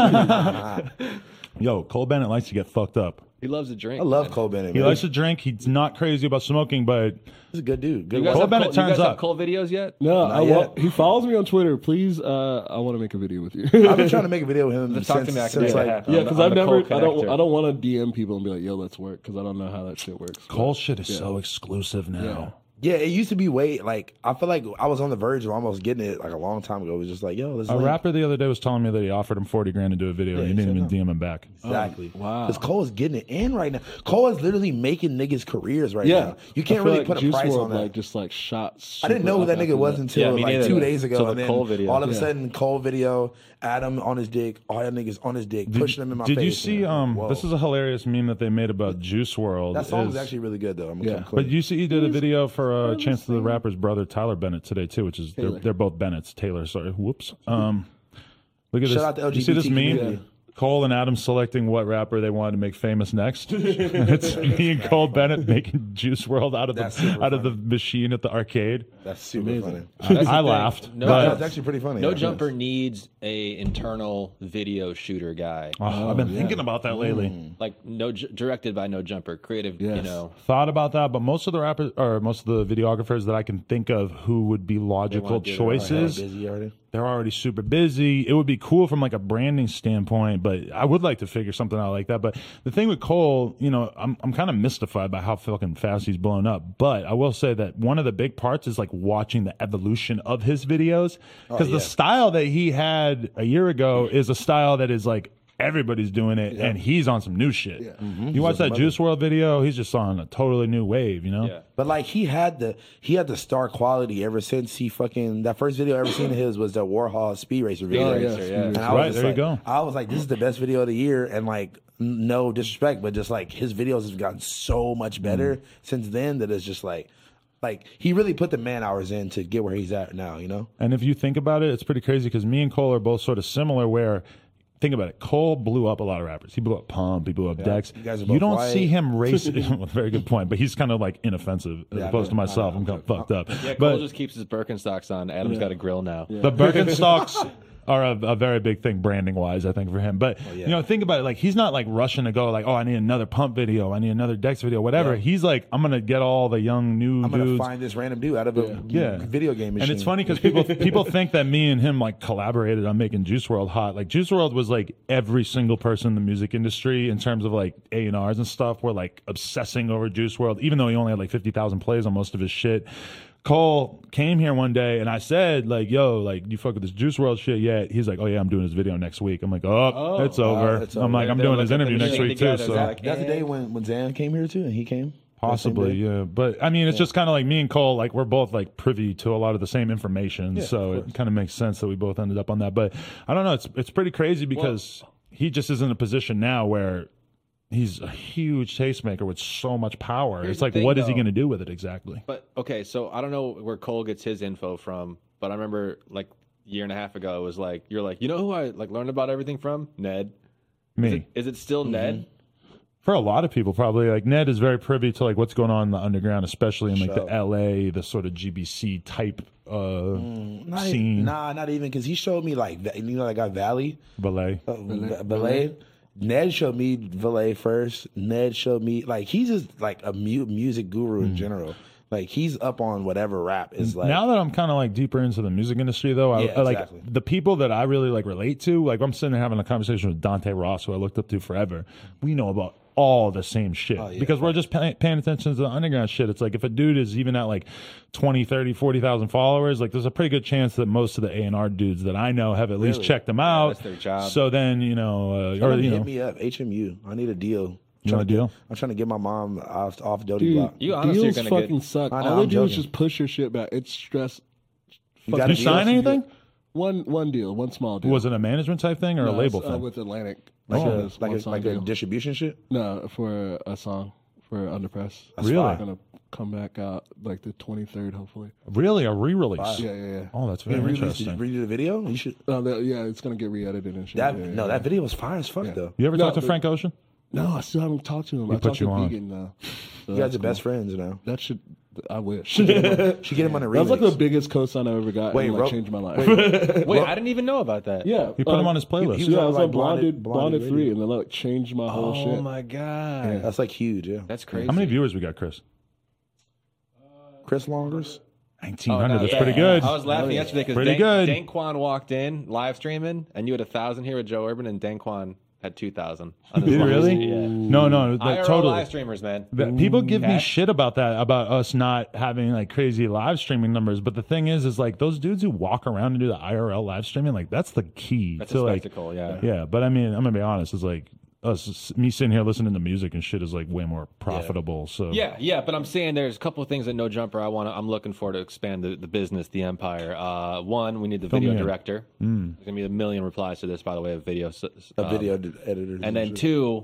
Speaker 2: Yo, Cole Bennett likes to get fucked up.
Speaker 5: He loves to drink.
Speaker 3: I love Cole Bennett.
Speaker 2: He
Speaker 3: man.
Speaker 2: likes to drink. He's not crazy about smoking, but
Speaker 3: He's a good dude. Good
Speaker 5: You guys,
Speaker 2: Cole
Speaker 5: have
Speaker 2: Bennett
Speaker 5: Cole,
Speaker 2: turns
Speaker 5: you guys
Speaker 2: up.
Speaker 5: have Cole videos yet?
Speaker 4: No, I
Speaker 3: yet.
Speaker 4: want. He follows me on Twitter. Please, I want to make a video with you.
Speaker 3: I've been trying to make a video with him
Speaker 5: Just talk to
Speaker 3: since,
Speaker 5: me, I can
Speaker 3: since
Speaker 5: make
Speaker 3: like
Speaker 5: it happen.
Speaker 4: Yeah,
Speaker 5: I'm
Speaker 4: because
Speaker 5: the-
Speaker 4: I've
Speaker 5: I'm the
Speaker 4: never.
Speaker 5: co-connector.
Speaker 4: I don't want to DM people and be like, "Yo, let's work," because I don't know how that shit works.
Speaker 2: Cole shit is so exclusive now.
Speaker 3: yeah, it used to be way like I feel like I was on the verge of almost getting it like a long time ago. It was just like, yo, let's
Speaker 2: A
Speaker 3: link.
Speaker 2: rapper the other day was telling me that he offered him $40,000 to do a video, and he
Speaker 3: he
Speaker 2: didn't
Speaker 3: said
Speaker 2: even
Speaker 3: no.
Speaker 2: DM him back.
Speaker 3: Exactly.
Speaker 4: wow.
Speaker 3: Because Cole is getting it in right now. Cole is literally making niggas careers right
Speaker 4: Yeah,
Speaker 3: now. You can't
Speaker 4: I feel
Speaker 3: really
Speaker 4: like
Speaker 3: put a
Speaker 4: Juice
Speaker 3: price
Speaker 4: WRLD,
Speaker 3: on that.
Speaker 4: Like just like shots.
Speaker 3: I didn't know who that nigga was until
Speaker 5: Yeah, me
Speaker 3: like
Speaker 5: neither.
Speaker 3: 2 days ago.
Speaker 5: So the
Speaker 3: and then
Speaker 5: Cole video.
Speaker 3: all of a
Speaker 4: Yeah.
Speaker 3: sudden, Cole video, Adam on his dick, all y'all niggas on his dick, pushing him in my face.
Speaker 2: Did you see?
Speaker 3: Whoa.
Speaker 2: This is a hilarious meme that they made about Juice WRLD.
Speaker 3: that song
Speaker 2: is-
Speaker 3: was actually really good though. I'm
Speaker 4: Yeah.
Speaker 3: gonna come
Speaker 2: But
Speaker 3: clean.
Speaker 2: you see, he did a video for Chance the Rapper's brother Tyler Bennett today too, which is they're both Bennett's. Taylor, sorry, whoops. Look at
Speaker 3: Shout
Speaker 2: this.
Speaker 3: out to
Speaker 2: You see this
Speaker 3: LGBT
Speaker 2: meme?
Speaker 3: community.
Speaker 2: Cole and Adam selecting what rapper they wanted to make famous next. It's me and Cole Bennett making Juice WRLD out of
Speaker 3: That's super
Speaker 2: the machine at the arcade.
Speaker 3: That's super funny.
Speaker 2: I laughed.
Speaker 5: No,
Speaker 2: but-
Speaker 3: That's actually pretty funny.
Speaker 5: No
Speaker 3: yeah.
Speaker 5: Jumper needs a internal video shooter guy.
Speaker 2: Oh, I've been thinking about that lately.
Speaker 5: Like directed by No Jumper, creative. You
Speaker 4: Yes.
Speaker 5: know,
Speaker 2: Thought about that, but most of the rappers or most of the videographers that I can think of who would be logical
Speaker 5: wanna do their own
Speaker 2: choices,
Speaker 3: Busy already.
Speaker 2: they're already super busy. It would be cool from like a branding standpoint, but I would like to figure something out like that. But the thing with Cole, you know, I'm kind of mystified by how fucking fast he's blown up. But I will say that one of the big parts is like watching the evolution of his videos because the style that he had a year ago is a style that is like everybody's doing it and he's on some new shit. You watch that Juice WRLD video, he's just on a totally new wave, you know?
Speaker 5: yeah.
Speaker 3: But like he had the star quality ever since he fucking that first video I ever seen of his was the Warhol Speed Racer video.
Speaker 4: yeah,
Speaker 5: Racer,
Speaker 4: Speed
Speaker 5: yeah.
Speaker 3: And I was
Speaker 2: Right,
Speaker 3: just
Speaker 2: there you
Speaker 3: like,
Speaker 2: go.
Speaker 3: I was like, this is the best video of the year, and like, no disrespect, but just like his videos have gotten so much better since then that it's just like he really put the man hours in to get where he's at now, you know?
Speaker 2: And if you think about it, it's pretty crazy because me and Cole are both sort of similar where think about it. Cole blew up a lot of rappers. He blew up Pump. He blew up Dex.
Speaker 3: You guys are
Speaker 2: You
Speaker 3: both
Speaker 2: don't
Speaker 3: white.
Speaker 2: see him race. Very good point. But he's kind of like inoffensive as opposed to myself. I'm kind of fucked up.
Speaker 5: Yeah, Cole
Speaker 2: but
Speaker 5: just keeps his Birkenstocks on. Adam's got a grill now.
Speaker 2: the Birkenstocks are a very big thing branding wise, I think, for him. But you know, think about it. Like he's not like rushing to go like, oh, I need another Pump video. I need another Dex video. Whatever. He's like, I'm gonna get all the young new
Speaker 3: I'm gonna
Speaker 2: dudes.
Speaker 3: find this random dude out of a video game machine.
Speaker 2: And it's funny because people think that me and him like collaborated on making Juice WRLD hot. Like Juice WRLD was like every single person in the music industry in terms of like A&Rs and stuff were like obsessing over Juice WRLD, even though he only had like 50,000 plays on most of his shit. Cole came here one day and I said like, yo, like you fuck with this Juice WRLD shit yet? He's like, oh yeah, I'm doing his video next week. I'm like, oh, it's over.
Speaker 3: it's
Speaker 2: I'm
Speaker 3: over.
Speaker 2: like, I'm
Speaker 5: They're
Speaker 2: doing his
Speaker 5: looking at
Speaker 2: interview
Speaker 5: the
Speaker 2: next
Speaker 5: machine
Speaker 2: week too.
Speaker 5: together,
Speaker 2: So
Speaker 5: Zach.
Speaker 3: that's the day when Zan came here too, and he came.
Speaker 2: possibly, yeah. But I mean, it's just kind of like me and Cole, like we're both like privy to a lot of the same information, so it kind of makes sense that we both ended up on that. But I don't know, it's pretty crazy because he just is in a position now where he's a huge tastemaker with so much power.
Speaker 5: Here's
Speaker 2: It's
Speaker 5: the
Speaker 2: like,
Speaker 5: thing,
Speaker 2: what is he
Speaker 5: though.
Speaker 2: going to do with it exactly?
Speaker 5: But okay, so I don't know where Cole gets his info from, but I remember like a year and a half ago, it was like you're like, you know who I like learned about everything from? Ned.
Speaker 2: Me.
Speaker 5: Is it still Ned?
Speaker 2: For a lot of people, probably like Ned is very privy to like what's going on in the underground, especially in like the LA, the sort of GBC type scene.
Speaker 3: Nah, not even because he showed me like you know that guy Valley,
Speaker 2: Ballet.
Speaker 3: Valet. Ned showed me Valet first. Ned showed me like he's just like a music guru in general. Like he's up on whatever rap is like.
Speaker 2: Now that I'm kind of like deeper into the music industry, though, I like
Speaker 3: exactly.
Speaker 2: the people that I really like relate to. Like I'm sitting there having a conversation with Dante Ross, who I looked up to forever. We know about all the same shit because we're just paying attention to the underground shit. It's like if a dude is even at like 20, 30, 40,000 followers, like there's a pretty good chance that most of the A&R dudes that I know have at least checked them out.
Speaker 5: That's their job.
Speaker 2: So then, you know,
Speaker 3: hit me up, HMU. I need a deal.
Speaker 2: You want a deal?
Speaker 3: I'm trying to get my mom off Doty
Speaker 4: Dude,
Speaker 3: Block.
Speaker 5: You honestly
Speaker 4: deals
Speaker 5: are gonna
Speaker 4: fucking
Speaker 5: get.
Speaker 4: suck.
Speaker 3: I know,
Speaker 4: All they
Speaker 3: I'm
Speaker 4: do is
Speaker 3: joking.
Speaker 4: just push your shit back. It's stress.
Speaker 3: You got
Speaker 2: You
Speaker 3: a deal?
Speaker 2: sign anything?
Speaker 4: One deal, one small deal.
Speaker 2: Was it a management type thing or a
Speaker 4: No,
Speaker 2: label
Speaker 4: it's,
Speaker 2: thing?
Speaker 4: with Atlantic.
Speaker 3: Like
Speaker 4: So
Speaker 3: a
Speaker 4: it's one song
Speaker 3: like a
Speaker 4: deal.
Speaker 3: distribution shit.
Speaker 4: No, for a song for Underpress.
Speaker 2: Really?
Speaker 3: fire.
Speaker 4: Gonna come back out like the 23rd, hopefully.
Speaker 2: Really? A re-release?
Speaker 4: Yeah.
Speaker 2: Oh, that's very
Speaker 3: Did you
Speaker 2: interesting.
Speaker 3: read the video? You should.
Speaker 4: Yeah, it's gonna get re-edited and shit.
Speaker 3: That
Speaker 4: yeah,
Speaker 3: no, that video was fire as fuck though.
Speaker 2: You ever
Speaker 4: No,
Speaker 2: talk to
Speaker 4: but-
Speaker 2: Frank Ocean?
Speaker 4: No, I still haven't talked to him. I
Speaker 2: put
Speaker 4: talked
Speaker 2: you
Speaker 4: to
Speaker 2: on.
Speaker 4: Vegan now. So
Speaker 3: You guys
Speaker 4: that's
Speaker 3: are best friends now.
Speaker 4: cool. That should. I wish.
Speaker 3: Should get him on a remix.
Speaker 4: That was like the biggest cosign I ever got.
Speaker 3: Wait,
Speaker 4: and like
Speaker 3: Ro-
Speaker 4: changed my life.
Speaker 5: Wait, I didn't even know about that.
Speaker 4: Yeah,
Speaker 2: He put him on his playlist.
Speaker 3: he was
Speaker 4: Yeah, I
Speaker 3: on,
Speaker 4: was
Speaker 3: like,
Speaker 4: on
Speaker 3: Blonded
Speaker 4: Blonded 3,
Speaker 3: Radio.
Speaker 4: and then like changed my whole
Speaker 5: Oh
Speaker 4: shit.
Speaker 5: my god,
Speaker 3: That's like huge. Yeah.
Speaker 5: that's crazy.
Speaker 2: How many viewers we got, Chris?
Speaker 3: Chris Longers.
Speaker 2: 1,900. That's
Speaker 5: Yeah.
Speaker 2: pretty good.
Speaker 5: I was laughing yesterday because
Speaker 2: Pretty good.
Speaker 5: Dankwan walked in live streaming, and you had 1,000 here with Joe Urban, and Dankwan had 2,000.
Speaker 2: Did he really?
Speaker 5: Yeah.
Speaker 2: No,
Speaker 5: IRL
Speaker 2: totally.
Speaker 5: live streamers, man.
Speaker 2: People give me
Speaker 5: Cash.
Speaker 2: shit about that, about us not having like crazy live streaming numbers. But the thing is like those dudes who walk around and do the IRL live streaming, like that's the key
Speaker 5: That's
Speaker 2: to
Speaker 5: a
Speaker 2: like,
Speaker 5: spectacle, yeah.
Speaker 2: yeah. But I mean, I'm gonna be honest. It's like me sitting here listening to music and shit is like way more profitable. So
Speaker 5: Yeah, but I'm saying there's a couple of things at No Jumper I'm looking for to expand the business, the empire. One, we need the video
Speaker 2: me in.
Speaker 5: director. There's gonna be a million replies to this, by the way, of video.
Speaker 3: Video editor.
Speaker 5: And then two,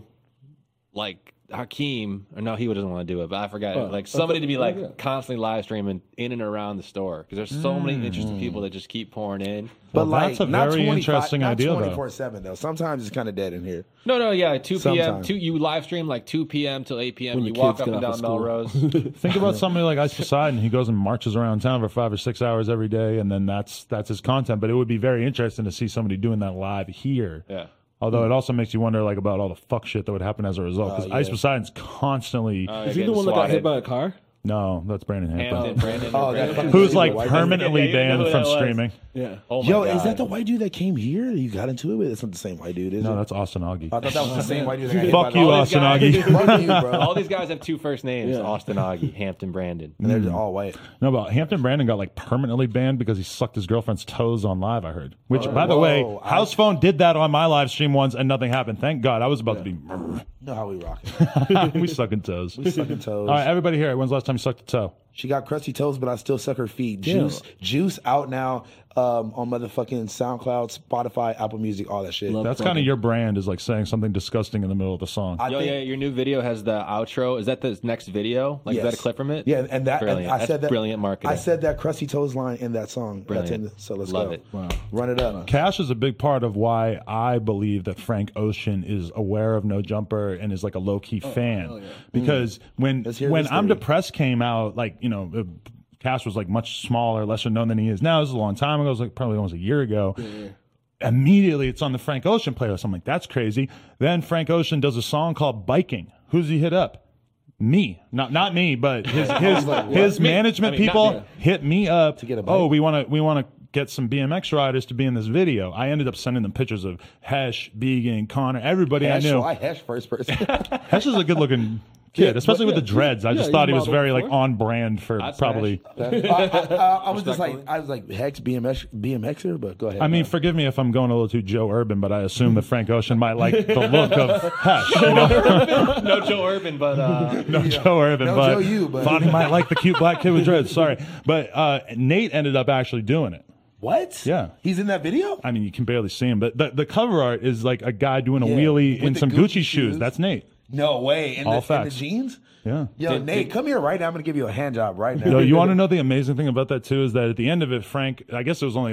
Speaker 5: like Hakeem, or no, he doesn't want to do it, but I forgot. Like somebody to be like constantly live streaming in and around the store because there's so many interesting people that just keep pouring in.
Speaker 3: But
Speaker 2: Well,
Speaker 3: like,
Speaker 2: that's a
Speaker 3: not
Speaker 2: very
Speaker 3: 25
Speaker 2: interesting idea, though.
Speaker 3: Not 24/7 though. Sometimes it's kind of dead in here.
Speaker 5: No, yeah, 2 p.m.
Speaker 3: Sometime.
Speaker 5: You live stream like 2 p.m. till 8 p.m.
Speaker 4: When
Speaker 5: You
Speaker 4: the
Speaker 5: walk
Speaker 4: kids
Speaker 5: up
Speaker 4: get
Speaker 5: and
Speaker 4: off
Speaker 5: down
Speaker 4: of school.
Speaker 5: Melrose.
Speaker 2: think about somebody like Ice Poseidon. He goes and marches around town for 5 or 6 hours every day, and then that's his content. But it would be very interesting to see somebody doing that live here.
Speaker 5: Yeah.
Speaker 2: Although it also makes you wonder like about all the fuck shit that would happen as a result. Because
Speaker 3: yeah.
Speaker 2: Ice Poseidon's constantly
Speaker 5: Oh,
Speaker 4: Is he the one that got hit by a car?
Speaker 2: no, that's Brandon
Speaker 5: Hampton,
Speaker 2: Hampton.
Speaker 5: Brandon,
Speaker 3: Oh, that
Speaker 5: Brandon.
Speaker 3: fucking
Speaker 2: Who's
Speaker 3: dude,
Speaker 2: like
Speaker 3: the white dude.
Speaker 2: permanently
Speaker 5: Yeah, you know
Speaker 2: banned
Speaker 5: who
Speaker 2: from
Speaker 5: that was.
Speaker 2: streaming.
Speaker 4: Yeah.
Speaker 5: Oh my
Speaker 3: Yo,
Speaker 5: God.
Speaker 3: is that the white dude that came here? You got into it with? It's not the same white dude, is
Speaker 2: No,
Speaker 3: it?
Speaker 2: that's Austin Augie.
Speaker 3: I thought that was the same white dude. That got hit
Speaker 2: Fuck
Speaker 3: by
Speaker 2: you,
Speaker 3: the-
Speaker 5: All these
Speaker 2: Austin
Speaker 5: guys-
Speaker 2: Augie.
Speaker 3: Fuck you, bro.
Speaker 5: All these guys have two first names:
Speaker 4: Yeah.
Speaker 5: Austin Augie, Hampton Brandon.
Speaker 3: And they're all white.
Speaker 2: No, but Hampton Brandon got like permanently banned because he sucked his girlfriend's toes on live, I heard. Which, by the way,
Speaker 3: Whoa,
Speaker 2: House Phone did that on my live stream once and nothing happened. Thank God. I was about to be
Speaker 3: You know how we rock it.
Speaker 2: we sucking toes.
Speaker 3: Sucking toes.
Speaker 2: All right, everybody here. When's the last time you sucked a toe?
Speaker 3: She got crusty toes, but I still suck her feet. Juice out now on motherfucking SoundCloud, Spotify, Apple Music, all that shit.
Speaker 2: That's kind of your brand, is like saying something disgusting in the middle of the song.
Speaker 3: I
Speaker 5: Yo,
Speaker 3: think-
Speaker 5: yeah, your new video has the outro. Is that the next video? Like, is that a
Speaker 3: Yes.
Speaker 5: clip from it?
Speaker 3: Yeah, and that and
Speaker 5: Brilliant.
Speaker 3: I
Speaker 5: That's
Speaker 3: said that
Speaker 5: brilliant marketing.
Speaker 3: I said that crusty toes line in that song.
Speaker 5: Brilliant.
Speaker 3: So let's
Speaker 5: Love
Speaker 3: go.
Speaker 5: it.
Speaker 4: Wow.
Speaker 3: Run it up.
Speaker 2: Cash is a big part of why I believe that Frank Ocean is aware of No Jumper and is like a low key fan. Because when
Speaker 3: Let's hear
Speaker 2: I'm
Speaker 3: this story.
Speaker 2: Depressed came out, like, you know, Cash was like much smaller, lesser known than he is now. This is a long time ago. It was like probably almost a year ago. Immediately it's on the Frank Ocean playlist. I'm like, that's crazy. Then Frank Ocean does a song called Biking. Who's he hit up? Me. Not me, but his management people hit me up to
Speaker 3: get a bike?
Speaker 2: oh, we want to get some BMX riders to be in this video. I ended up sending them pictures of Hesh, Began, Connor, everybody I knew.
Speaker 3: I hash first person.
Speaker 2: Hesh is a good looking kid, especially with the dreads. I just
Speaker 4: Yeah,
Speaker 2: thought he
Speaker 4: he's
Speaker 2: was very like
Speaker 4: modeled
Speaker 2: on brand for
Speaker 5: That's
Speaker 2: probably.
Speaker 3: I was just like, Hex BMXer, but go ahead.
Speaker 2: I mean, forgive me if I'm going a little too Joe Urban, but I assume that Frank Ocean might like the look of Hesh. You know?
Speaker 5: no Joe Urban, but
Speaker 2: No Joe Urban,
Speaker 3: No
Speaker 2: but
Speaker 3: Joe you, but-
Speaker 2: thought he might like the cute black kid with dreads. Sorry, but Nate ended up actually doing it.
Speaker 3: what?
Speaker 2: Yeah.
Speaker 3: He's in that video?
Speaker 2: I mean, you can barely see him, but the cover art is like a guy doing a
Speaker 3: Yeah,
Speaker 2: wheelie in
Speaker 3: with the
Speaker 2: some
Speaker 3: Gucci
Speaker 2: Gucci shoes.
Speaker 3: shoes.
Speaker 2: That's Nate.
Speaker 3: No way. In
Speaker 2: All
Speaker 3: the
Speaker 2: facts.
Speaker 3: jeans?
Speaker 2: Yeah.
Speaker 3: Yo, Nate, come here right now. I'm going to give you a hand job right now.
Speaker 2: Yo, you want to know the amazing thing about that too is that at the end of it, Frank, I guess it was only like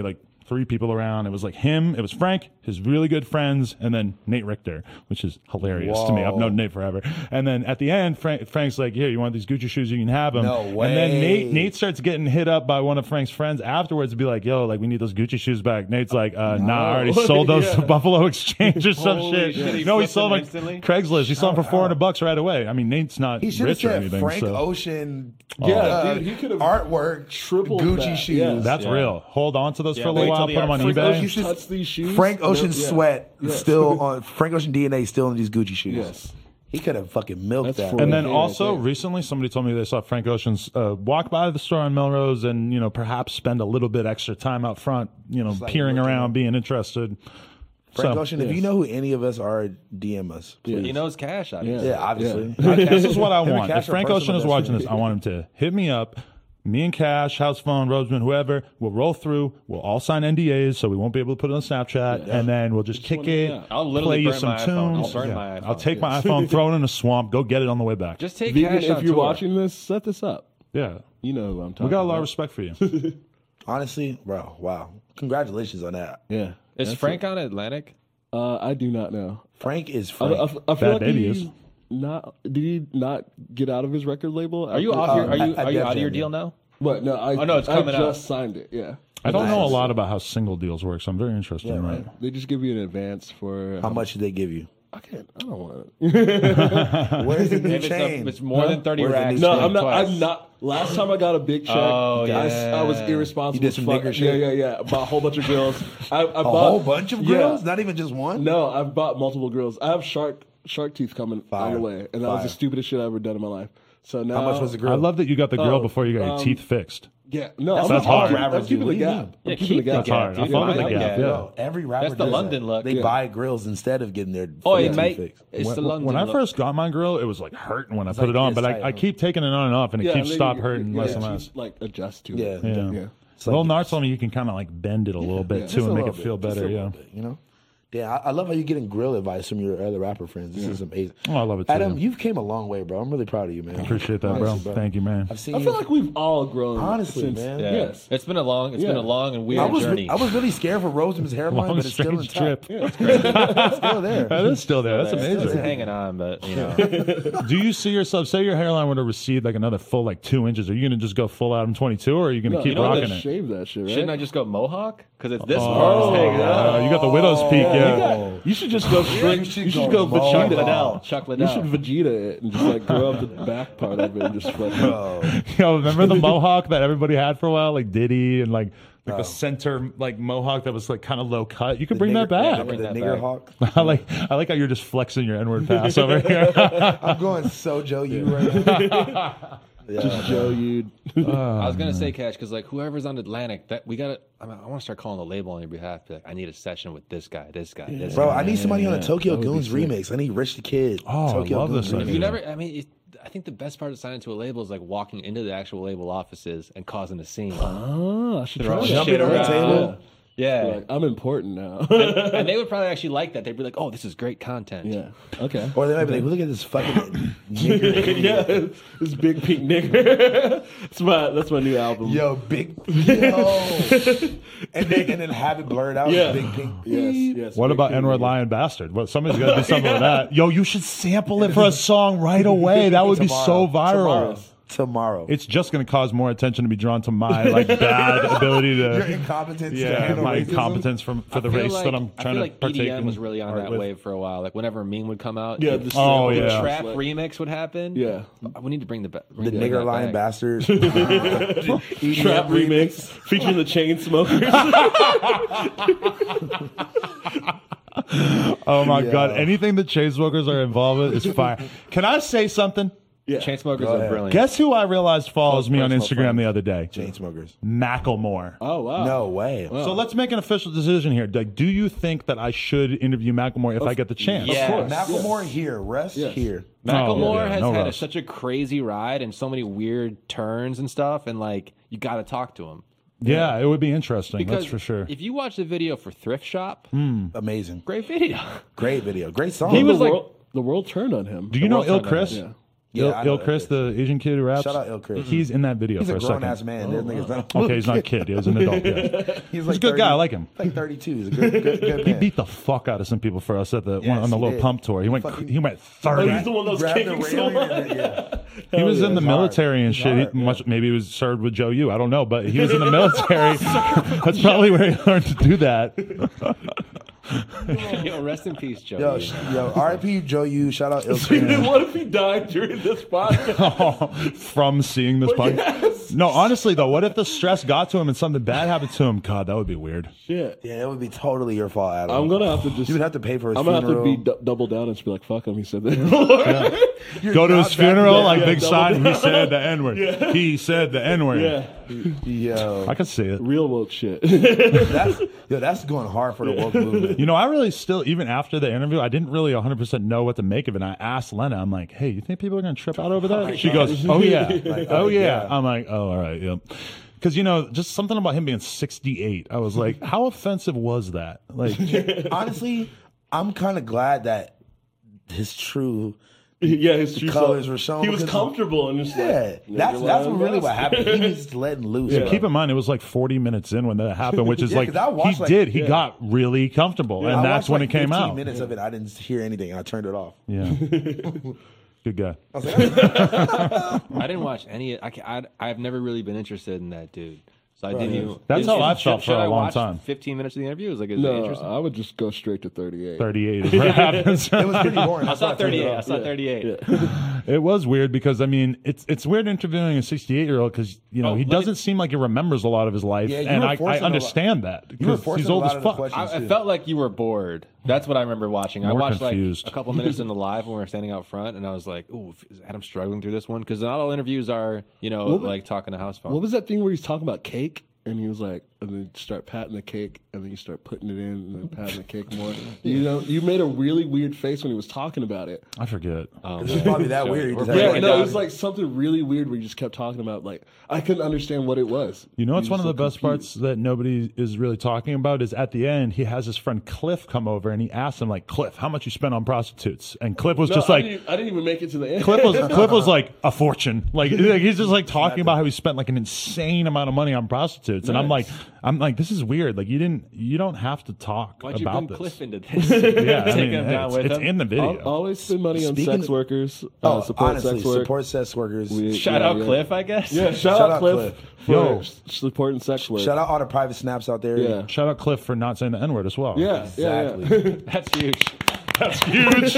Speaker 2: 3 people around. It was like him, it was Frank, his really good friends, and then Nate Richter, which is hilarious to me. I've known Nate forever. And then at the end, Frank's like, here, you want these Gucci shoes? You can have them.
Speaker 3: No way.
Speaker 2: And then Nate starts getting hit up by one of Frank's friends afterwards to be like, yo, like, we need those Gucci shoes back. Nate's like, nah, I already sold those to Buffalo Exchange or some
Speaker 5: Holy
Speaker 2: shit.
Speaker 5: shit,
Speaker 2: No, he
Speaker 5: flipped
Speaker 2: sold
Speaker 5: them
Speaker 2: like
Speaker 5: instantly?
Speaker 2: Craigslist. He sold them for $400 right away. I mean, Nate's not
Speaker 3: He should have
Speaker 2: rich or
Speaker 3: said
Speaker 2: anything.
Speaker 3: Frank
Speaker 2: so.
Speaker 3: Ocean.
Speaker 4: Yeah, dude, he could have
Speaker 3: artwork,
Speaker 4: tripled
Speaker 3: Gucci
Speaker 4: that.
Speaker 3: shoes.
Speaker 4: Yeah.
Speaker 2: That's real. Hold on to those for a
Speaker 5: wait
Speaker 2: little while.
Speaker 5: till
Speaker 2: Put
Speaker 5: the
Speaker 2: them on
Speaker 5: Frank
Speaker 2: eBay.
Speaker 4: Ocean touch these shoes.
Speaker 3: Frank Ocean
Speaker 4: Yeah.
Speaker 3: sweat
Speaker 4: Yeah.
Speaker 3: still on Frank Ocean DNA still in these Gucci shoes.
Speaker 4: Yes.
Speaker 3: He could have fucking milked
Speaker 4: That's
Speaker 3: that.
Speaker 4: for
Speaker 2: And then
Speaker 4: Yeah,
Speaker 2: also
Speaker 4: yeah.
Speaker 2: recently, somebody told me they saw Frank Ocean's walk by the store on Melrose, and perhaps spend a little bit extra time out front,
Speaker 3: like
Speaker 2: peering
Speaker 3: looking
Speaker 2: around, being interested.
Speaker 3: Frank
Speaker 2: So,
Speaker 3: Ocean, if you know who any of us are, DM us. Please.
Speaker 5: He knows Cash, obviously.
Speaker 3: Yeah, obviously.
Speaker 2: this is what I
Speaker 3: Him and
Speaker 2: want.
Speaker 3: Cash
Speaker 2: If
Speaker 3: are
Speaker 2: Frank Ocean
Speaker 3: personal
Speaker 2: is
Speaker 3: best
Speaker 2: watching
Speaker 3: friends.
Speaker 2: this, I want him to hit me up. Me and Cash, House Phone, Roseman, whoever, we'll roll through. We'll all sign NDAs, so we won't be able to put it on Snapchat. And then we'll just kick it,
Speaker 4: yeah.
Speaker 5: I'll
Speaker 2: play
Speaker 5: literally
Speaker 2: you
Speaker 5: burn
Speaker 2: some
Speaker 5: my iPhone.
Speaker 2: tunes.
Speaker 5: I'll burn my iPhone.
Speaker 2: I'll take my iPhone, throw it in a swamp, go get it on the way back.
Speaker 5: Just take
Speaker 4: Vegan,
Speaker 5: Cash on
Speaker 4: if you're
Speaker 5: tour.
Speaker 4: watching this, set this up.
Speaker 2: Yeah.
Speaker 4: You know who I'm talking
Speaker 2: We got a lot
Speaker 4: about.
Speaker 2: of respect for you.
Speaker 3: Honestly, bro, wow. Congratulations on that.
Speaker 4: Yeah.
Speaker 5: Is
Speaker 4: That's
Speaker 5: Frank on Atlantic?
Speaker 4: it. I do not know.
Speaker 3: Frank is
Speaker 4: I
Speaker 3: Frank.
Speaker 4: feel
Speaker 2: Bad
Speaker 4: like
Speaker 2: Baby
Speaker 4: he's
Speaker 2: is.
Speaker 4: not. Did he not get out of his record label?
Speaker 5: Are you off your? Are you
Speaker 3: at
Speaker 5: are you
Speaker 3: Def
Speaker 5: out of your
Speaker 3: Jam,
Speaker 5: deal now?
Speaker 4: What? No,
Speaker 5: Oh, no, it's coming
Speaker 4: I
Speaker 5: out.
Speaker 4: just signed it. Yeah.
Speaker 2: I don't know a
Speaker 3: Nice.
Speaker 2: lot about how single deals work, so I'm very interested in
Speaker 3: right.
Speaker 2: that.
Speaker 4: They just give you an advance for
Speaker 3: How much did they give you?
Speaker 4: I don't want to.
Speaker 3: Where's the new
Speaker 5: If
Speaker 3: chain?
Speaker 5: it's more than 30
Speaker 3: Where's the
Speaker 5: racks.
Speaker 3: new
Speaker 4: No,
Speaker 3: chain?
Speaker 4: I'm not.
Speaker 5: twice.
Speaker 4: I'm not. Last time I got a big check,
Speaker 5: Oh,
Speaker 4: I was
Speaker 5: yeah.
Speaker 4: irresponsible.
Speaker 3: You did
Speaker 4: as
Speaker 3: some
Speaker 4: fuck.
Speaker 3: nigger shit?
Speaker 4: Yeah. I bought a whole bunch of girls. I
Speaker 3: a
Speaker 4: bought
Speaker 3: whole bunch of
Speaker 4: yeah.
Speaker 3: girls? Not even just one?
Speaker 4: No, I've bought multiple girls. I have shark teeth coming on
Speaker 3: Fire.
Speaker 4: the way, and that was
Speaker 3: Fire.
Speaker 4: the stupidest shit I've ever done in my life. So now,
Speaker 3: How much was the girl?
Speaker 2: I love that you got the girl
Speaker 4: Oh,
Speaker 2: before you got your teeth fixed.
Speaker 4: Yeah, no,
Speaker 3: That's
Speaker 4: I'm
Speaker 2: hard.
Speaker 4: I'm
Speaker 3: Rappers
Speaker 4: keeping
Speaker 3: do.
Speaker 4: the
Speaker 3: What do you
Speaker 4: gap.
Speaker 3: mean?
Speaker 4: I'm
Speaker 5: Yeah,
Speaker 4: keeping the
Speaker 5: keep the
Speaker 4: gap.
Speaker 2: hard.
Speaker 5: gap.
Speaker 2: I
Speaker 5: dude.
Speaker 2: follow the
Speaker 5: Mine
Speaker 2: gap,
Speaker 5: like
Speaker 2: yeah.
Speaker 3: No, every rapper
Speaker 5: That's the
Speaker 3: does
Speaker 5: London
Speaker 3: that.
Speaker 5: look.
Speaker 3: They
Speaker 4: Yeah.
Speaker 3: buy grills instead of getting their
Speaker 5: Oh,
Speaker 3: fucking
Speaker 5: it
Speaker 3: teeth
Speaker 5: might.
Speaker 3: fixed.
Speaker 5: It's the London
Speaker 2: When I
Speaker 5: look.
Speaker 2: first got my girl, it was like hurting when I put
Speaker 3: like
Speaker 2: it on,
Speaker 3: this
Speaker 2: but
Speaker 3: tight.
Speaker 2: I keep taking it on and off, and it
Speaker 4: Yeah,
Speaker 2: keeps
Speaker 4: and then
Speaker 2: stop
Speaker 4: you-
Speaker 2: hurting
Speaker 4: yeah,
Speaker 2: less and
Speaker 4: you,
Speaker 2: less.
Speaker 4: like adjust to
Speaker 3: Yeah.
Speaker 4: it.
Speaker 2: Yeah.
Speaker 4: Yeah.
Speaker 3: It's like-
Speaker 2: Lil Nart told me you can kind of like bend it a little bit
Speaker 3: Just
Speaker 2: too
Speaker 3: a
Speaker 2: and make
Speaker 3: little
Speaker 2: it feel
Speaker 3: bit, just
Speaker 2: better.
Speaker 3: a
Speaker 2: Yeah.
Speaker 3: little bit, you know? Yeah, I love how you're getting grill advice from your other rapper friends. This is amazing.
Speaker 2: Oh, I love it too.
Speaker 3: Adam, you've came a long way, bro. I'm really proud of you, man.
Speaker 2: Appreciate that, bro.
Speaker 3: Honestly,
Speaker 2: Thank you, man.
Speaker 3: I've seen
Speaker 4: I
Speaker 3: you.
Speaker 4: feel like we've all grown.
Speaker 3: Honestly,
Speaker 4: since,
Speaker 3: man.
Speaker 5: Yeah.
Speaker 4: Yes.
Speaker 5: It's been a long and weird
Speaker 3: I was
Speaker 5: journey.
Speaker 3: I was really scared for Roseman's hairline,
Speaker 2: Long
Speaker 3: but it's still
Speaker 2: strange
Speaker 3: intact.
Speaker 2: trip.
Speaker 3: It's still there.
Speaker 2: That is still there. That's
Speaker 5: It's
Speaker 2: amazing.
Speaker 5: hanging on, but you know.
Speaker 2: Do you see yourself? Say your hairline were to recede like another full like 2 inches. Are you gonna just go full Adam 22, or are you gonna
Speaker 4: No,
Speaker 2: keep
Speaker 4: you know
Speaker 2: rocking
Speaker 4: they
Speaker 2: it?
Speaker 4: shave that shit, right?
Speaker 5: Shouldn't I just go mohawk? Because it's this part is hanging out.
Speaker 2: You got the widow's peak, yeah.
Speaker 4: You should just go straight. You should go
Speaker 5: Chuck
Speaker 4: Vegeta.
Speaker 5: Liddell. Chuck
Speaker 4: You
Speaker 5: Liddell.
Speaker 4: should Vegeta it and just like grow up the back part of it and just fucking.
Speaker 2: Yo, remember the mohawk that everybody had for a while, like Diddy, and like the center like mohawk that was like kind of low cut. You could bring that back.
Speaker 3: The
Speaker 5: that
Speaker 3: nigger
Speaker 5: back.
Speaker 3: hawk.
Speaker 2: I like how you're just flexing your N-word pass over here.
Speaker 3: I'm going so Joe you right now.
Speaker 4: Just Joe, you.
Speaker 5: I was gonna say Cash because like whoever's on Atlantic, that we gotta. I want to start calling the label on your behalf. Be like, I need a session with this guy, this guy, this
Speaker 3: Bro,
Speaker 5: guy.
Speaker 3: I need somebody on a Tokyo
Speaker 4: That would be
Speaker 3: Goons
Speaker 4: sick.
Speaker 3: remix. I need Rich the Kid.
Speaker 2: Oh, I
Speaker 3: Tokyo
Speaker 2: love
Speaker 3: Goons
Speaker 2: this
Speaker 3: remix.
Speaker 5: If
Speaker 2: idea.
Speaker 5: you never, I mean, I think the best part of signing to a label is like walking into the actual label offices and causing a scene.
Speaker 4: Oh, I should
Speaker 5: Throw
Speaker 4: try
Speaker 3: Jump
Speaker 5: shit
Speaker 3: in on the
Speaker 5: around.
Speaker 3: table.
Speaker 5: Yeah,
Speaker 4: Like, I'm important now.
Speaker 5: and they would probably actually like that. They'd be like, "Oh, this is great content."
Speaker 4: yeah. Okay.
Speaker 3: Or they might be like, look at this fucking nigger.
Speaker 4: Yeah, this big pink nigger. That's my new album.
Speaker 3: Yo, big yo. and then have it blurred out.
Speaker 4: Yeah.
Speaker 3: Big pink.
Speaker 4: Yes.
Speaker 2: What
Speaker 4: big
Speaker 2: about
Speaker 4: pink
Speaker 2: N-word
Speaker 4: nigger.
Speaker 2: lion bastard? Well, somebody's got to do something with that. Yo, you should sample it for a song right away. That would be so viral.
Speaker 3: Tomorrow.
Speaker 2: It's just going to cause more attention to be drawn to my like bad ability
Speaker 3: Your
Speaker 2: to.
Speaker 3: incompetence. to
Speaker 2: Yeah,
Speaker 3: handle
Speaker 2: my
Speaker 3: racism.
Speaker 2: incompetence for the
Speaker 5: I feel
Speaker 2: race
Speaker 5: like,
Speaker 2: that I'm
Speaker 5: I
Speaker 2: trying
Speaker 5: feel
Speaker 2: to
Speaker 5: like
Speaker 2: partake
Speaker 5: EDM
Speaker 2: in.
Speaker 5: was really on
Speaker 2: art
Speaker 5: that
Speaker 2: with.
Speaker 5: wave for a while. Like whenever a meme would come out,
Speaker 4: Yeah,
Speaker 5: the
Speaker 2: Oh,
Speaker 4: sample,
Speaker 2: yeah.
Speaker 5: trap
Speaker 4: like-
Speaker 5: remix would happen.
Speaker 4: Yeah.
Speaker 5: We need to bring the
Speaker 3: The nigger lion bastard.
Speaker 4: Trap remix featuring the chain smokers.
Speaker 2: Oh my
Speaker 3: Yeah.
Speaker 2: god! Anything the Chainsmokers are involved with is fire. Can I say something?
Speaker 5: Chainsmokers
Speaker 3: Go
Speaker 5: are
Speaker 3: ahead.
Speaker 5: brilliant.
Speaker 2: Guess who I realized follows me on
Speaker 5: personal
Speaker 2: Instagram the other day?
Speaker 3: Chainsmokers.
Speaker 2: Macklemore.
Speaker 4: Oh wow.
Speaker 3: No way.
Speaker 2: So let's make an official decision here. Like, do you think that I should interview Macklemore if I get the chance?
Speaker 5: Yeah.
Speaker 4: Of course.
Speaker 3: Macklemore here. Rest
Speaker 4: Yes.
Speaker 3: here.
Speaker 5: Macklemore
Speaker 2: Oh, yeah,
Speaker 5: has
Speaker 2: no
Speaker 5: had
Speaker 2: rush.
Speaker 5: such a crazy ride and so many weird turns and stuff, and like you got to talk to him
Speaker 2: Yeah, it would be interesting.
Speaker 5: because
Speaker 2: That's for sure.
Speaker 5: if you watch the video for Thrift Shop,
Speaker 3: Amazing.
Speaker 5: great video.
Speaker 3: Great video. Great song.
Speaker 5: He was like-
Speaker 4: the world turned on him.
Speaker 2: Do you know
Speaker 5: world
Speaker 2: Il
Speaker 5: turned on
Speaker 2: Chris?
Speaker 4: Yeah.
Speaker 3: I know
Speaker 2: Il Chris, the Asian kid who raps.
Speaker 3: Shout out Il Chris.
Speaker 2: He's in that video
Speaker 3: He's
Speaker 2: for
Speaker 3: a
Speaker 2: a
Speaker 3: grown
Speaker 2: second.
Speaker 3: ass man. This nigga's not
Speaker 2: Okay, he's not a kid. He's an adult. Yeah.
Speaker 3: He's
Speaker 2: a good guy. I like him.
Speaker 3: Like 32. He's a good
Speaker 2: He
Speaker 3: man.
Speaker 2: beat the fuck out of some people for us at the
Speaker 3: Yes,
Speaker 2: on the
Speaker 3: he
Speaker 2: little
Speaker 3: did.
Speaker 2: pump tour. He went
Speaker 3: Fucking-
Speaker 2: 30.
Speaker 4: he's the one that was
Speaker 3: Grabbed the
Speaker 4: kicking so
Speaker 3: railing
Speaker 4: hard.
Speaker 3: and yeah.
Speaker 2: He was in the
Speaker 3: It's hard.
Speaker 2: military and
Speaker 3: It's
Speaker 2: shit.
Speaker 3: hard,
Speaker 2: He
Speaker 3: yeah.
Speaker 2: maybe he was served with Joe Yu. I don't know, but he was in the military. That's probably where he learned to do that.
Speaker 5: Yo, rest in peace, Joe.
Speaker 3: Yo, R.I.P. Joe Yu. Shout out Il
Speaker 4: Dude,
Speaker 3: Chris.
Speaker 4: what if he died during this podcast?
Speaker 2: From seeing this podcast. No, honestly though, what if the stress got to him and something bad happened to him? God, that would be weird.
Speaker 4: Shit.
Speaker 3: Yeah, it would be totally your fault, Adam.
Speaker 4: I'm gonna have to just.
Speaker 3: You would have to pay for his
Speaker 4: I'm gonna
Speaker 3: funeral.
Speaker 4: have to be double down and just be like, "Fuck him." He said that.
Speaker 2: Go to his
Speaker 3: not
Speaker 2: funeral,
Speaker 3: that-
Speaker 2: like
Speaker 4: yeah,
Speaker 2: big
Speaker 4: double
Speaker 2: sign. He said the N word. He said the N word.
Speaker 4: Yeah,
Speaker 3: Yo,
Speaker 2: I can see it.
Speaker 4: real woke shit.
Speaker 3: that's going hard for the woke movement.
Speaker 2: You know, I really still, even after the interview, I didn't really 100% know what to make of it. And I asked Lena, I'm like, hey, you think people are going to trip out over that? She goes, oh, yeah. Oh, yeah.
Speaker 3: yeah.
Speaker 2: I'm like, oh, all right. Yep. Because, you know, just something about him being 68. I was like, how offensive was that? Like,
Speaker 3: Honestly, I'm kind of glad that his true.
Speaker 4: Yeah, his true
Speaker 3: colors
Speaker 4: self.
Speaker 3: were shown
Speaker 4: He was
Speaker 3: because-
Speaker 4: comfortable and just
Speaker 3: Yeah,
Speaker 4: like,
Speaker 3: that's really what happened. He was just letting loose. bro.
Speaker 2: keep in mind, it was like 40 minutes in when that happened, which is
Speaker 3: Yeah, 'cause I watched,
Speaker 2: he got really comfortable. And
Speaker 3: I
Speaker 2: that's
Speaker 3: watched
Speaker 2: when
Speaker 3: like
Speaker 2: it came
Speaker 3: 15
Speaker 2: out.
Speaker 3: minutes of it, I didn't hear anything. I turned it off.
Speaker 2: Yeah. Good guy.
Speaker 3: I was like,
Speaker 5: I didn't watch any. I've never really been interested in that dude. So I didn't even.
Speaker 2: That's how I've felt
Speaker 5: should
Speaker 2: for a
Speaker 5: I
Speaker 2: long
Speaker 5: watch
Speaker 2: time.
Speaker 5: 15 minutes of the interview. It was like, is it
Speaker 4: No,
Speaker 5: interesting?
Speaker 4: I would just go straight to 38.
Speaker 2: 38 is what happens.
Speaker 3: it was pretty boring.
Speaker 5: I
Speaker 3: That's
Speaker 5: saw
Speaker 3: why I turned it
Speaker 5: 38. I
Speaker 3: off.
Speaker 5: saw 38.
Speaker 2: It was weird because I mean it's weird interviewing a 68-year-old because you know
Speaker 5: Oh,
Speaker 2: he
Speaker 5: let
Speaker 2: doesn't
Speaker 5: me-
Speaker 2: seem like he remembers a lot of his life,
Speaker 3: Yeah, you
Speaker 2: and
Speaker 3: were
Speaker 2: I
Speaker 3: forcing a lot-
Speaker 2: understand that
Speaker 3: You were
Speaker 2: because
Speaker 3: forcing
Speaker 2: he's
Speaker 3: a
Speaker 2: old
Speaker 3: lot
Speaker 2: as
Speaker 3: of the
Speaker 2: fuck.
Speaker 3: questions.
Speaker 5: I
Speaker 3: too.
Speaker 5: felt like you were bored. That's what I remember watching. I
Speaker 2: More
Speaker 5: watched
Speaker 2: confused.
Speaker 5: like a couple minutes in the live when we were standing out front, and I was like, "Ooh, is Adam struggling through this one?" Because not all interviews are, you know, like talking to house phone.
Speaker 4: What was that thing where he's talking about cake? And he was like, and then you start patting the cake, and then you start putting it in, and then patting the cake more. You know, you made a really weird face when he was talking about it.
Speaker 2: I forget.
Speaker 3: It's just probably that weird. You just had
Speaker 4: Yeah,
Speaker 3: to-
Speaker 4: no, it was like something really weird where you just kept talking about, like, I couldn't understand what it was.
Speaker 2: You know, it's
Speaker 4: You
Speaker 2: one of
Speaker 4: just
Speaker 2: the
Speaker 4: looked
Speaker 2: best
Speaker 4: confused.
Speaker 2: parts that nobody is really talking about is at the end he has his friend Cliff come over and he asks him like, Cliff, how much you spent on prostitutes? And Cliff was
Speaker 4: No,
Speaker 2: just
Speaker 4: I
Speaker 2: like.
Speaker 4: didn't even make it to the end.
Speaker 2: Cliff was like a fortune. Like he's just like talking about how he spent like an insane amount of money on prostitutes, and I'm like, this is weird. Like you don't have to talk
Speaker 5: Why'd you bring
Speaker 2: about this.
Speaker 5: Cliff into this?
Speaker 2: Yeah, I
Speaker 5: Taking
Speaker 2: mean,
Speaker 5: him down
Speaker 2: it's,
Speaker 5: with
Speaker 2: it's
Speaker 5: him?
Speaker 2: in the video.
Speaker 4: Always spend money on
Speaker 3: Speaking
Speaker 4: sex
Speaker 3: of-
Speaker 4: workers. Support
Speaker 3: honestly,
Speaker 4: sex work.
Speaker 3: support sex workers.
Speaker 5: Shout out Cliff, I guess.
Speaker 4: Yeah, shout
Speaker 3: Shout
Speaker 4: out
Speaker 3: out
Speaker 4: Cliff,
Speaker 3: Cliff.
Speaker 4: for
Speaker 2: Yo.
Speaker 4: supporting sex work.
Speaker 3: Shout out all the private snaps out there.
Speaker 4: Yeah.
Speaker 2: Shout out Cliff for not saying the N word as well.
Speaker 4: Yeah,
Speaker 3: Exactly.
Speaker 5: That's huge.
Speaker 2: That's huge.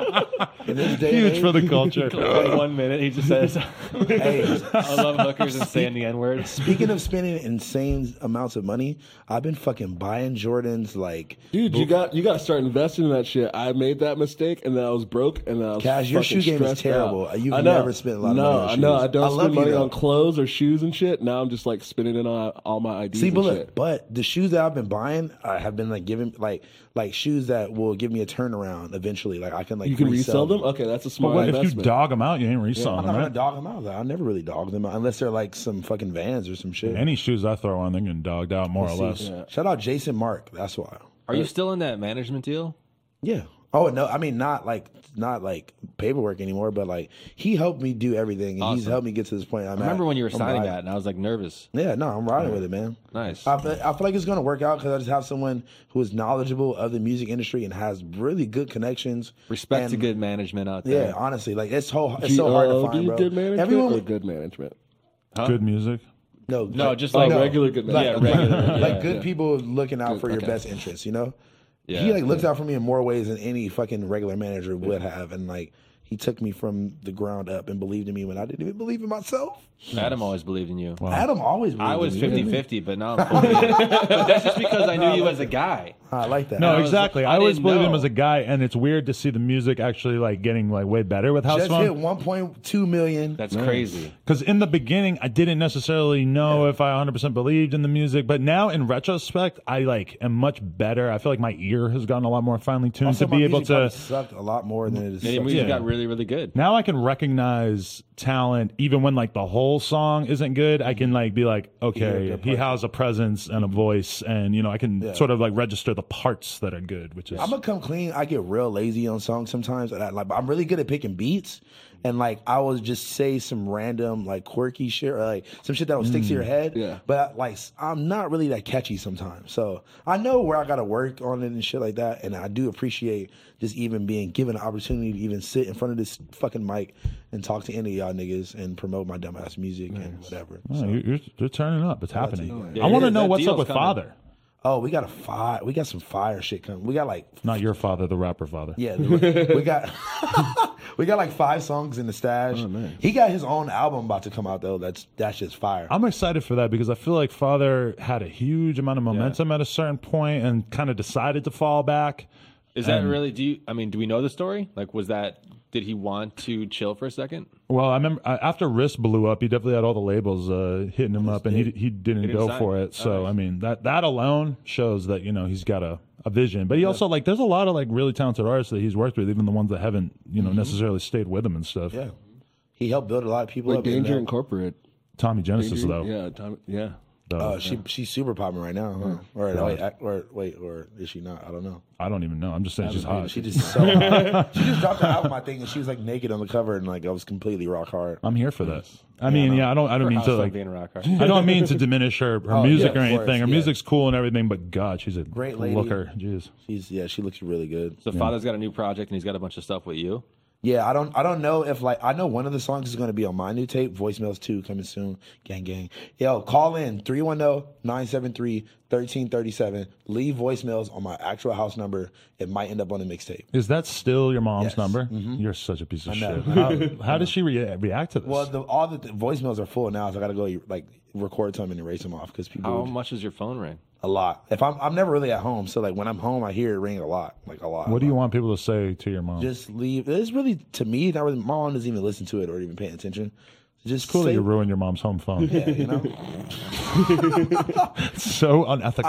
Speaker 3: In this day and
Speaker 2: Huge
Speaker 3: age,
Speaker 2: for the culture.
Speaker 5: Like 1 minute, he just says,
Speaker 3: Hey,
Speaker 5: "I love hookers and saying the N word."
Speaker 3: speaking of spending insane amounts of money, I've been fucking buying Jordans like
Speaker 4: Dude, you got to start investing in that shit. I made that mistake, and then I was broke, and then I was
Speaker 3: Cash, your
Speaker 4: fucking
Speaker 3: shoe game is
Speaker 4: stressed
Speaker 3: terrible.
Speaker 4: out.
Speaker 3: You've
Speaker 4: I know.
Speaker 3: never spent a lot of
Speaker 4: no,
Speaker 3: money on
Speaker 4: I know.
Speaker 3: shoes.
Speaker 4: I don't
Speaker 3: I love
Speaker 4: spend
Speaker 3: you,
Speaker 4: money
Speaker 3: though.
Speaker 4: on clothes or shoes and shit. Now I'm just like spending it on all my IDs
Speaker 3: See,
Speaker 4: and
Speaker 3: but
Speaker 4: shit.
Speaker 3: look, but the shoes that I've been buying, I have been like giving like shoes that will give me a turnaround eventually. Like I can like
Speaker 4: You can resell them? Okay, that's a
Speaker 2: But
Speaker 4: smart
Speaker 2: what if you
Speaker 4: investment.
Speaker 2: dog them out? You ain't
Speaker 3: I'm
Speaker 2: reselling
Speaker 3: not
Speaker 2: them,
Speaker 3: gonna
Speaker 2: right?
Speaker 3: dog them out. Though. I never really dog them out unless they're like some fucking Vans or some shit.
Speaker 2: Any shoes I throw on, they're getting dogged out more or less.
Speaker 3: Shout out Jason Mark. That's why.
Speaker 5: Are you still in that management deal?
Speaker 3: Yeah. Oh no, I mean not like paperwork anymore, but like he helped me do everything, and he's
Speaker 5: Awesome.
Speaker 3: helped me get to this point.
Speaker 5: I remember when you were signing
Speaker 3: riding.
Speaker 5: that, and I was like nervous.
Speaker 3: Yeah, no, I'm riding with it, man.
Speaker 5: Nice.
Speaker 3: I feel like it's gonna work out because I just have someone who is knowledgeable of the music industry and has really good connections.
Speaker 5: Respect to
Speaker 3: and-
Speaker 5: good management out there.
Speaker 3: Yeah, honestly, like it's so hard to find, bro.
Speaker 4: good management
Speaker 3: Everyone,
Speaker 4: or good management?
Speaker 2: Good music.
Speaker 3: no,
Speaker 5: No, just
Speaker 4: Oh,
Speaker 5: like
Speaker 4: regular good
Speaker 3: like,
Speaker 4: management.
Speaker 5: yeah, regular,
Speaker 3: like
Speaker 5: yeah.
Speaker 3: good people looking out for your
Speaker 4: okay.
Speaker 3: best interests, you know.
Speaker 5: Yeah.
Speaker 3: He like looks out for me in more ways than any fucking regular manager would have, and like he took me from the ground up and believed in me when I didn't even believe in myself.
Speaker 5: Adam always believed in you.
Speaker 3: Adam always believed
Speaker 5: I was
Speaker 3: in me.
Speaker 5: 50-50, but now I'm fully But that's just because I knew you as a guy.
Speaker 3: I like that.
Speaker 2: No,
Speaker 5: I was-
Speaker 2: exactly.
Speaker 5: I
Speaker 2: I always
Speaker 5: didn't
Speaker 2: believed him
Speaker 5: know.
Speaker 2: as a guy, and it's weird to see the music actually like getting like way better with House
Speaker 3: just hit
Speaker 2: Phone.
Speaker 3: 1.2 million.
Speaker 5: That's crazy.
Speaker 2: Because in the beginning, I didn't necessarily know if I 100% believed in the music, but now in retrospect, I like am much better. I feel like my ear has gotten a lot more finely tuned
Speaker 3: Also,
Speaker 2: to
Speaker 3: my
Speaker 2: be able
Speaker 3: music probably
Speaker 2: to.
Speaker 3: sucked a lot more than it is.
Speaker 5: Maybe
Speaker 3: sucked.
Speaker 5: music
Speaker 2: Yeah.
Speaker 5: got really, really good.
Speaker 2: Now I can recognize talent even when like the whole song isn't good. I can like be like, okay, he has a presence and a voice, and you know I can sort of like register they're the parts that are good, which is
Speaker 3: I'm gonna come clean. I get real lazy on songs sometimes, and I'm really good at picking beats. And like I will just say some random like quirky shit or like some shit that will stick to your head.
Speaker 4: Yeah.
Speaker 3: But like I'm not really that catchy sometimes. So I know where I gotta work on it and shit like that. And I do appreciate just even being given an opportunity to even sit in front of this fucking mic and talk to any of y'all niggas and promote my dumbass music and whatever.
Speaker 2: Oh,
Speaker 3: So,
Speaker 2: you're turning up. It's happening.
Speaker 3: you.
Speaker 2: I want to
Speaker 5: Yeah,
Speaker 2: know
Speaker 5: that
Speaker 2: what's up
Speaker 5: deal's
Speaker 2: with
Speaker 5: coming.
Speaker 2: Father.
Speaker 3: oh, we got some fire shit coming. We got like
Speaker 2: Not your father, the rapper father.
Speaker 3: yeah, we got we got like 5 songs in the stash.
Speaker 2: Oh,
Speaker 3: He got his own album about to come out though. That's just fire.
Speaker 2: I'm excited for that because I feel like Father had a huge amount of momentum at a certain point and kind of decided to fall back.
Speaker 5: Is that really? Do we know the story? Like, did he want to chill for a second?
Speaker 2: Well, I remember after Wrist blew up, he definitely had all the labels hitting him up, and he didn't go
Speaker 5: sign.
Speaker 2: for it. So I mean, that alone shows that he's got a vision. But he also like there's a lot of like really talented artists that he's worked with, even the ones that haven't necessarily stayed with him and stuff.
Speaker 3: Yeah, he helped build a lot of people
Speaker 4: Like
Speaker 3: up.
Speaker 4: Danger Incorporate.
Speaker 2: Tommy Genesis
Speaker 4: Danger,
Speaker 2: though.
Speaker 4: Yeah, Tommy, yeah.
Speaker 3: She's super popping right now, huh? Or is she not? I don't know.
Speaker 2: I don't even know. I'm just saying she's hot.
Speaker 3: She just so hot. She just dropped the album, I think, and she was like naked on the cover, and like I was completely rock hard.
Speaker 2: I'm here for that. I mean, I don't mean to like.
Speaker 5: being a rock hard.
Speaker 2: I don't mean to diminish her music
Speaker 3: yeah,
Speaker 2: or
Speaker 3: of course,
Speaker 2: anything. Her
Speaker 3: yeah.
Speaker 2: music's cool and everything, but God, she's a
Speaker 3: Great lady.
Speaker 2: looker. Jeez.
Speaker 3: She looks really good.
Speaker 5: So Father's got a new project and he's got a bunch of stuff with you.
Speaker 3: Yeah, I don't know if like I know one of the songs is going to be on my new tape, Voicemails 2 coming soon. Gang. Yo, call in 310-973-1337. Leave voicemails on my actual house number. It might end up on the mixtape.
Speaker 2: Is that still your mom's
Speaker 3: Yes.
Speaker 2: number? You're such a piece of
Speaker 3: know.
Speaker 2: shit. How does she react to this?
Speaker 3: Well, all the voicemails are full now, so I got to go like record some and erase them off because people
Speaker 5: How
Speaker 3: would-
Speaker 5: much does your phone ring?
Speaker 3: a lot. If I'm never really at home, so like when I'm home, I hear it ring a lot, like a lot.
Speaker 2: What do you want people to say to your mom?
Speaker 3: Just leave. It's really to me. Not really. My mom doesn't even listen to it or even pay attention. Just
Speaker 2: cool that
Speaker 3: say,
Speaker 2: you ruined your mom's home phone.
Speaker 3: yeah, you know.
Speaker 2: It's so unethical.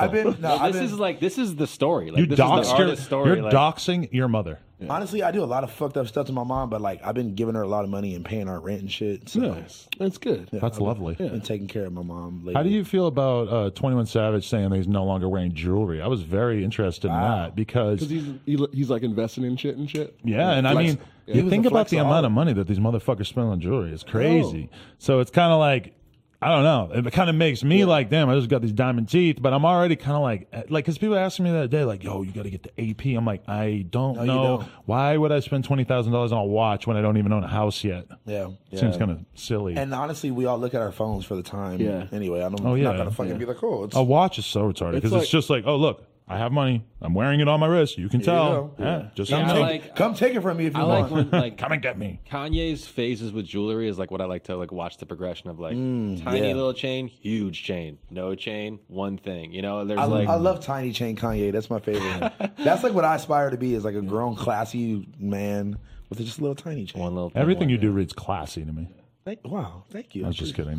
Speaker 5: This is the story. Like,
Speaker 2: you
Speaker 5: this is the
Speaker 2: doxed
Speaker 5: artist story.
Speaker 2: You're doxing your mother.
Speaker 3: Honestly, I do a lot of fucked up stuff to my mom, but like I've been giving her a lot of money and paying our rent and shit. So
Speaker 4: Nice. That's good.
Speaker 2: That's lovely.
Speaker 3: I've been taking care of my mom lately.
Speaker 2: How do you feel about 21 Savage saying that he's no longer wearing jewelry? I was very interested in that because
Speaker 4: He's like investing in shit and shit.
Speaker 2: yeah, and I
Speaker 3: Flex.
Speaker 2: mean,
Speaker 3: He
Speaker 2: you
Speaker 3: was
Speaker 2: think
Speaker 3: a
Speaker 2: about the
Speaker 3: flexaholic.
Speaker 2: amount of money that these motherfuckers spend on jewelry. It's crazy. So it's kind of like, I don't know. It kind of makes me like, damn, I just got these diamond teeth, but I'm already kind of like, because people asked me the other day, like, yo, you got to get the AP. I'm like, I don't
Speaker 3: you
Speaker 2: know.
Speaker 3: don't.
Speaker 2: Why would I spend $20,000 on a watch when I don't even own a house yet?
Speaker 3: Yeah.
Speaker 2: Seems kind of silly.
Speaker 3: And honestly, we all look at our phones for the time.
Speaker 4: Yeah.
Speaker 3: Anyway, I'm
Speaker 2: Oh, yeah.
Speaker 3: not gonna fucking be like, oh, it's
Speaker 2: A watch is so retarded because
Speaker 4: like-
Speaker 2: it's just like, oh, look, I have money. I'm wearing it on my wrist. You can tell.
Speaker 3: go.
Speaker 2: Yeah, just
Speaker 5: Yeah,
Speaker 2: come,
Speaker 5: I
Speaker 2: take,
Speaker 5: like-
Speaker 3: come take it from me if you
Speaker 5: I
Speaker 3: want.
Speaker 5: like when like
Speaker 2: come and get me.
Speaker 5: Kanye's phases with jewelry is like what I like to like watch the progression of like tiny
Speaker 3: yeah.
Speaker 5: little chain, huge chain, no chain, one thing. You know, there's
Speaker 3: I
Speaker 5: like
Speaker 3: love Tiny Chain Kanye. That's my favorite. That's like what I aspire to be, is like a grown, classy man with just a little tiny chain.
Speaker 5: one little thing,
Speaker 2: Everything
Speaker 5: one
Speaker 2: you
Speaker 5: thing.
Speaker 2: do reads classy to me.
Speaker 3: Wow, thank you.
Speaker 2: I was just kidding.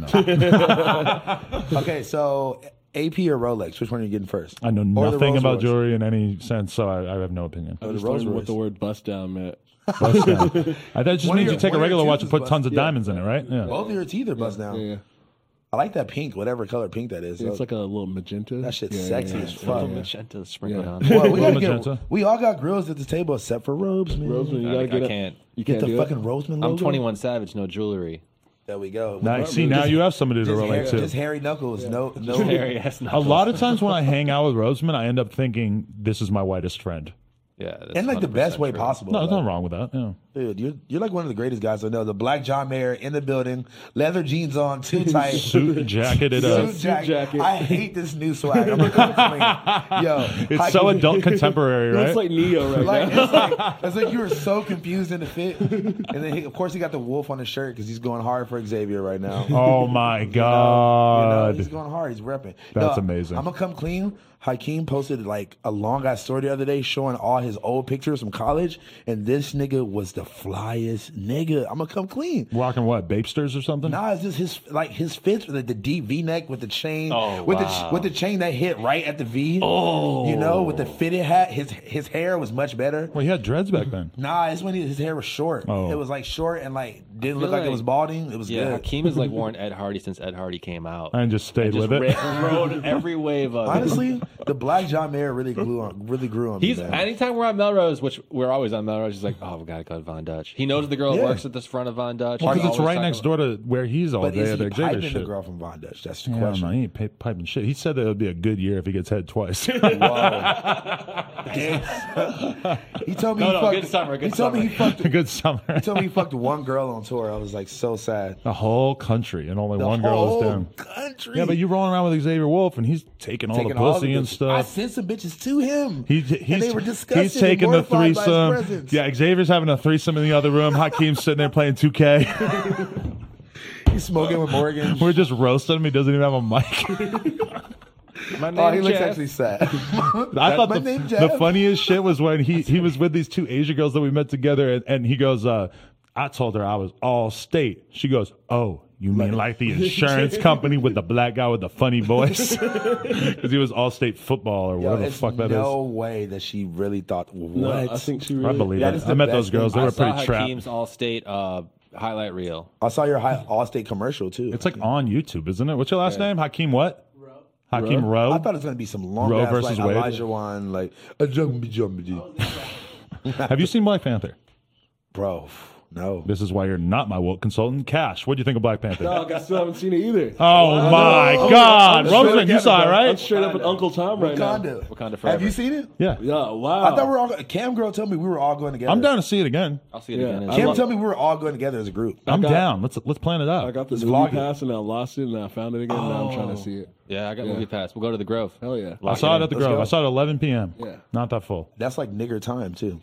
Speaker 2: No.
Speaker 3: Okay, so AP or Rolex? Which one are you getting first?
Speaker 2: I know
Speaker 3: Or the
Speaker 2: nothing
Speaker 3: Rolls
Speaker 2: about
Speaker 3: Royce?
Speaker 2: jewelry in any sense, so I have no opinion.
Speaker 4: I
Speaker 3: the
Speaker 4: just
Speaker 3: Rolls
Speaker 4: learned what
Speaker 3: Royce.
Speaker 4: the word bust down meant.
Speaker 2: Bust down. That just
Speaker 3: One of
Speaker 2: means
Speaker 3: your-
Speaker 2: you take a
Speaker 3: one of
Speaker 2: regular
Speaker 3: your
Speaker 2: watch
Speaker 3: tooth
Speaker 2: and
Speaker 3: is
Speaker 2: put
Speaker 3: bust-
Speaker 2: tons of
Speaker 3: yeah.
Speaker 2: diamonds in it, right? Yeah.
Speaker 3: Both of your teeth are bust down.
Speaker 4: Yeah.
Speaker 3: I like that pink, whatever color pink that is.
Speaker 4: It's like a little magenta.
Speaker 3: that shit's
Speaker 4: Yeah,
Speaker 3: sexy
Speaker 4: yeah,
Speaker 3: as
Speaker 4: yeah.
Speaker 3: fuck.
Speaker 5: Little magenta sprinkled
Speaker 4: Yeah.
Speaker 5: on.
Speaker 3: Well, we,
Speaker 2: Little
Speaker 3: gotta
Speaker 2: magenta.
Speaker 3: get, we all got grills at the table except for Robes, man.
Speaker 4: Roseman, you
Speaker 5: I
Speaker 4: gotta get up.
Speaker 5: can't.
Speaker 4: You
Speaker 3: Get
Speaker 4: can't
Speaker 3: the
Speaker 4: do
Speaker 3: fucking
Speaker 4: it.
Speaker 3: Roseman logo.
Speaker 5: I'm 21 Savage, no jewelry.
Speaker 3: There we go.
Speaker 2: Nice. See, now you have somebody to relate
Speaker 3: Just
Speaker 2: to.
Speaker 3: hairy knuckles. No.
Speaker 5: Very ass
Speaker 2: A lot of times when I hang out with Roseman, I end up thinking this is my whitest friend.
Speaker 5: Yeah, that's
Speaker 3: In like the
Speaker 5: 100%
Speaker 3: best way
Speaker 5: true.
Speaker 3: possible.
Speaker 2: No, there's
Speaker 3: like,
Speaker 2: nothing wrong with that. Yeah.
Speaker 3: dude, you're like one of the greatest guys I know. The black John Mayer in the building, leather jeans on, too tight.
Speaker 2: Suit jacketed up.
Speaker 3: Suit jacket.
Speaker 4: jacket.
Speaker 3: I hate this new swag. I'm gonna come clean. Yo,
Speaker 2: It's so adult contemporary, right?
Speaker 4: It's like Neo right now.
Speaker 3: it's like you were so confused in the fit, and then of course he got the wolf on his shirt because he's going hard for Xavier right now.
Speaker 2: Oh my
Speaker 3: You know,
Speaker 2: God.
Speaker 3: he's going hard. He's repping.
Speaker 2: That's amazing.
Speaker 3: I'm gonna come clean. Hakeem posted like a long ass story the other day showing all his old pictures from college, and this nigga was the flyest nigga. I'm gonna come clean.
Speaker 2: Rocking what? Bapesters or something?
Speaker 3: Nah, it's just his fits with the deep V neck with the chain,
Speaker 5: Oh,
Speaker 3: with
Speaker 5: wow.
Speaker 3: the chain that hit right at the V. Oh, you know, with the fitted hat. His hair was much better.
Speaker 2: Well, he had dreads back then.
Speaker 3: Nah, it's when his hair was short.
Speaker 2: Oh.
Speaker 3: It was like short and like Didn't look like it was balding. It was
Speaker 5: Yeah,
Speaker 3: good.
Speaker 5: Hakeem has like worn Ed Hardy since Ed Hardy came out.
Speaker 2: And just stayed
Speaker 5: Just
Speaker 2: with it.
Speaker 5: rode every wave of it.
Speaker 3: Honestly, the black John Mayer really grew on me.
Speaker 5: He's
Speaker 3: man.
Speaker 5: anytime we're on Melrose, which we're always on Melrose, he's like, "Oh, we gotta go to Von Dutch." He knows the girl that
Speaker 3: Yeah.
Speaker 5: works at this front of Von Dutch.
Speaker 2: Because
Speaker 5: He's
Speaker 2: it's
Speaker 5: always
Speaker 2: right
Speaker 5: talking
Speaker 2: next
Speaker 5: about-
Speaker 2: door to where he's all
Speaker 3: But
Speaker 2: day
Speaker 3: is
Speaker 2: at
Speaker 3: he
Speaker 2: the Xavier
Speaker 3: piping the
Speaker 2: shit.
Speaker 3: girl from Von Dutch? That's the
Speaker 2: Yeah,
Speaker 3: question.
Speaker 2: no, he ain't piping shit. He said that it would be a good year if he gets head twice.
Speaker 3: He told me
Speaker 5: No,
Speaker 3: he
Speaker 5: no,
Speaker 3: fucked.
Speaker 5: good summer, good
Speaker 3: he told me he
Speaker 5: summer.
Speaker 3: fucked.
Speaker 2: Good summer.
Speaker 3: He told me he fucked one girl on tour. I was like so sad.
Speaker 2: The whole country and only
Speaker 3: The
Speaker 2: one girl
Speaker 3: whole
Speaker 2: is down.
Speaker 3: country.
Speaker 2: Yeah, but you rolling around with Xavier Wolf and he's taking all
Speaker 3: Taking
Speaker 2: the
Speaker 3: all
Speaker 2: pussy
Speaker 3: the
Speaker 2: and
Speaker 3: bitches.
Speaker 2: stuff.
Speaker 3: I sent some bitches to him.
Speaker 2: He's
Speaker 3: and they were disgusted.
Speaker 2: He's taking the
Speaker 3: and mortified by his
Speaker 2: threesome.
Speaker 3: presence.
Speaker 2: Yeah, Xavier's having a threesome in the other room. Hakeem's sitting there playing 2K.
Speaker 3: He's smoking with Morgan.
Speaker 2: We're just roasting him. He doesn't even have a mic.
Speaker 5: My name
Speaker 3: Oh, he looks
Speaker 5: Jeff.
Speaker 3: actually sad.
Speaker 2: I thought
Speaker 3: My
Speaker 2: the
Speaker 3: name's Jeff.
Speaker 2: funniest shit was when he was with these two Asian girls that we met together, and he goes, I told her I was all state. She goes, oh, you mean like the insurance company with the black guy with the funny voice? Because he was Allstate Football or whatever the
Speaker 3: It's
Speaker 2: fuck that
Speaker 3: no way that she really thought. What?
Speaker 4: No, I think she
Speaker 2: is.
Speaker 4: really.
Speaker 2: I believe
Speaker 3: That
Speaker 2: it.
Speaker 3: is the
Speaker 2: I met
Speaker 3: best
Speaker 2: those girls. They
Speaker 3: thing.
Speaker 2: were
Speaker 5: I saw
Speaker 2: pretty trapped.
Speaker 5: Hakeem's Allstate highlight reel.
Speaker 3: I saw your Allstate commercial too.
Speaker 2: It's like on YouTube, isn't it? What's your last name? Hakeem what? Hakeem Rowe.
Speaker 3: I thought it was gonna be some long
Speaker 2: Roe
Speaker 3: ass
Speaker 2: versus
Speaker 3: like
Speaker 2: Wade.
Speaker 3: Elijah Wan, like a jumpy.
Speaker 2: Have you seen Black Panther?
Speaker 3: Bro, no.
Speaker 2: This is why you're not my woke consultant. Cash, what do you think of Black Panther?
Speaker 4: Dog, I still haven't seen it either.
Speaker 2: Oh my God,
Speaker 4: I'm
Speaker 2: Roseman,
Speaker 4: straight
Speaker 2: you saw it,
Speaker 4: I'm
Speaker 2: right?
Speaker 4: straight up with Uncle Tom right now.
Speaker 3: Wakanda.
Speaker 5: Forever.
Speaker 3: Have you seen it?
Speaker 2: Yeah,
Speaker 4: Yeah, wow.
Speaker 3: I thought we were all. Cam girl told me we were all going together.
Speaker 2: I'm down to see it again.
Speaker 5: I'll see it
Speaker 4: Yeah.
Speaker 5: again.
Speaker 4: I
Speaker 3: Cam
Speaker 4: love-
Speaker 3: told me we were all going together as a group.
Speaker 2: I'm
Speaker 4: got-
Speaker 2: down. Let's plan it
Speaker 4: I
Speaker 2: out.
Speaker 4: got the
Speaker 3: Let's
Speaker 4: movie
Speaker 3: vlog it.
Speaker 4: pass and I lost it and I found it again. Now I'm trying to see it.
Speaker 5: Yeah, I got movie pass. We'll go to the Grove.
Speaker 4: Hell yeah.
Speaker 2: I saw it at the
Speaker 3: Let's
Speaker 2: Grove.
Speaker 3: go.
Speaker 2: I saw it at 11 p.m.
Speaker 4: Yeah.
Speaker 2: Not that full.
Speaker 3: That's like nigger time too.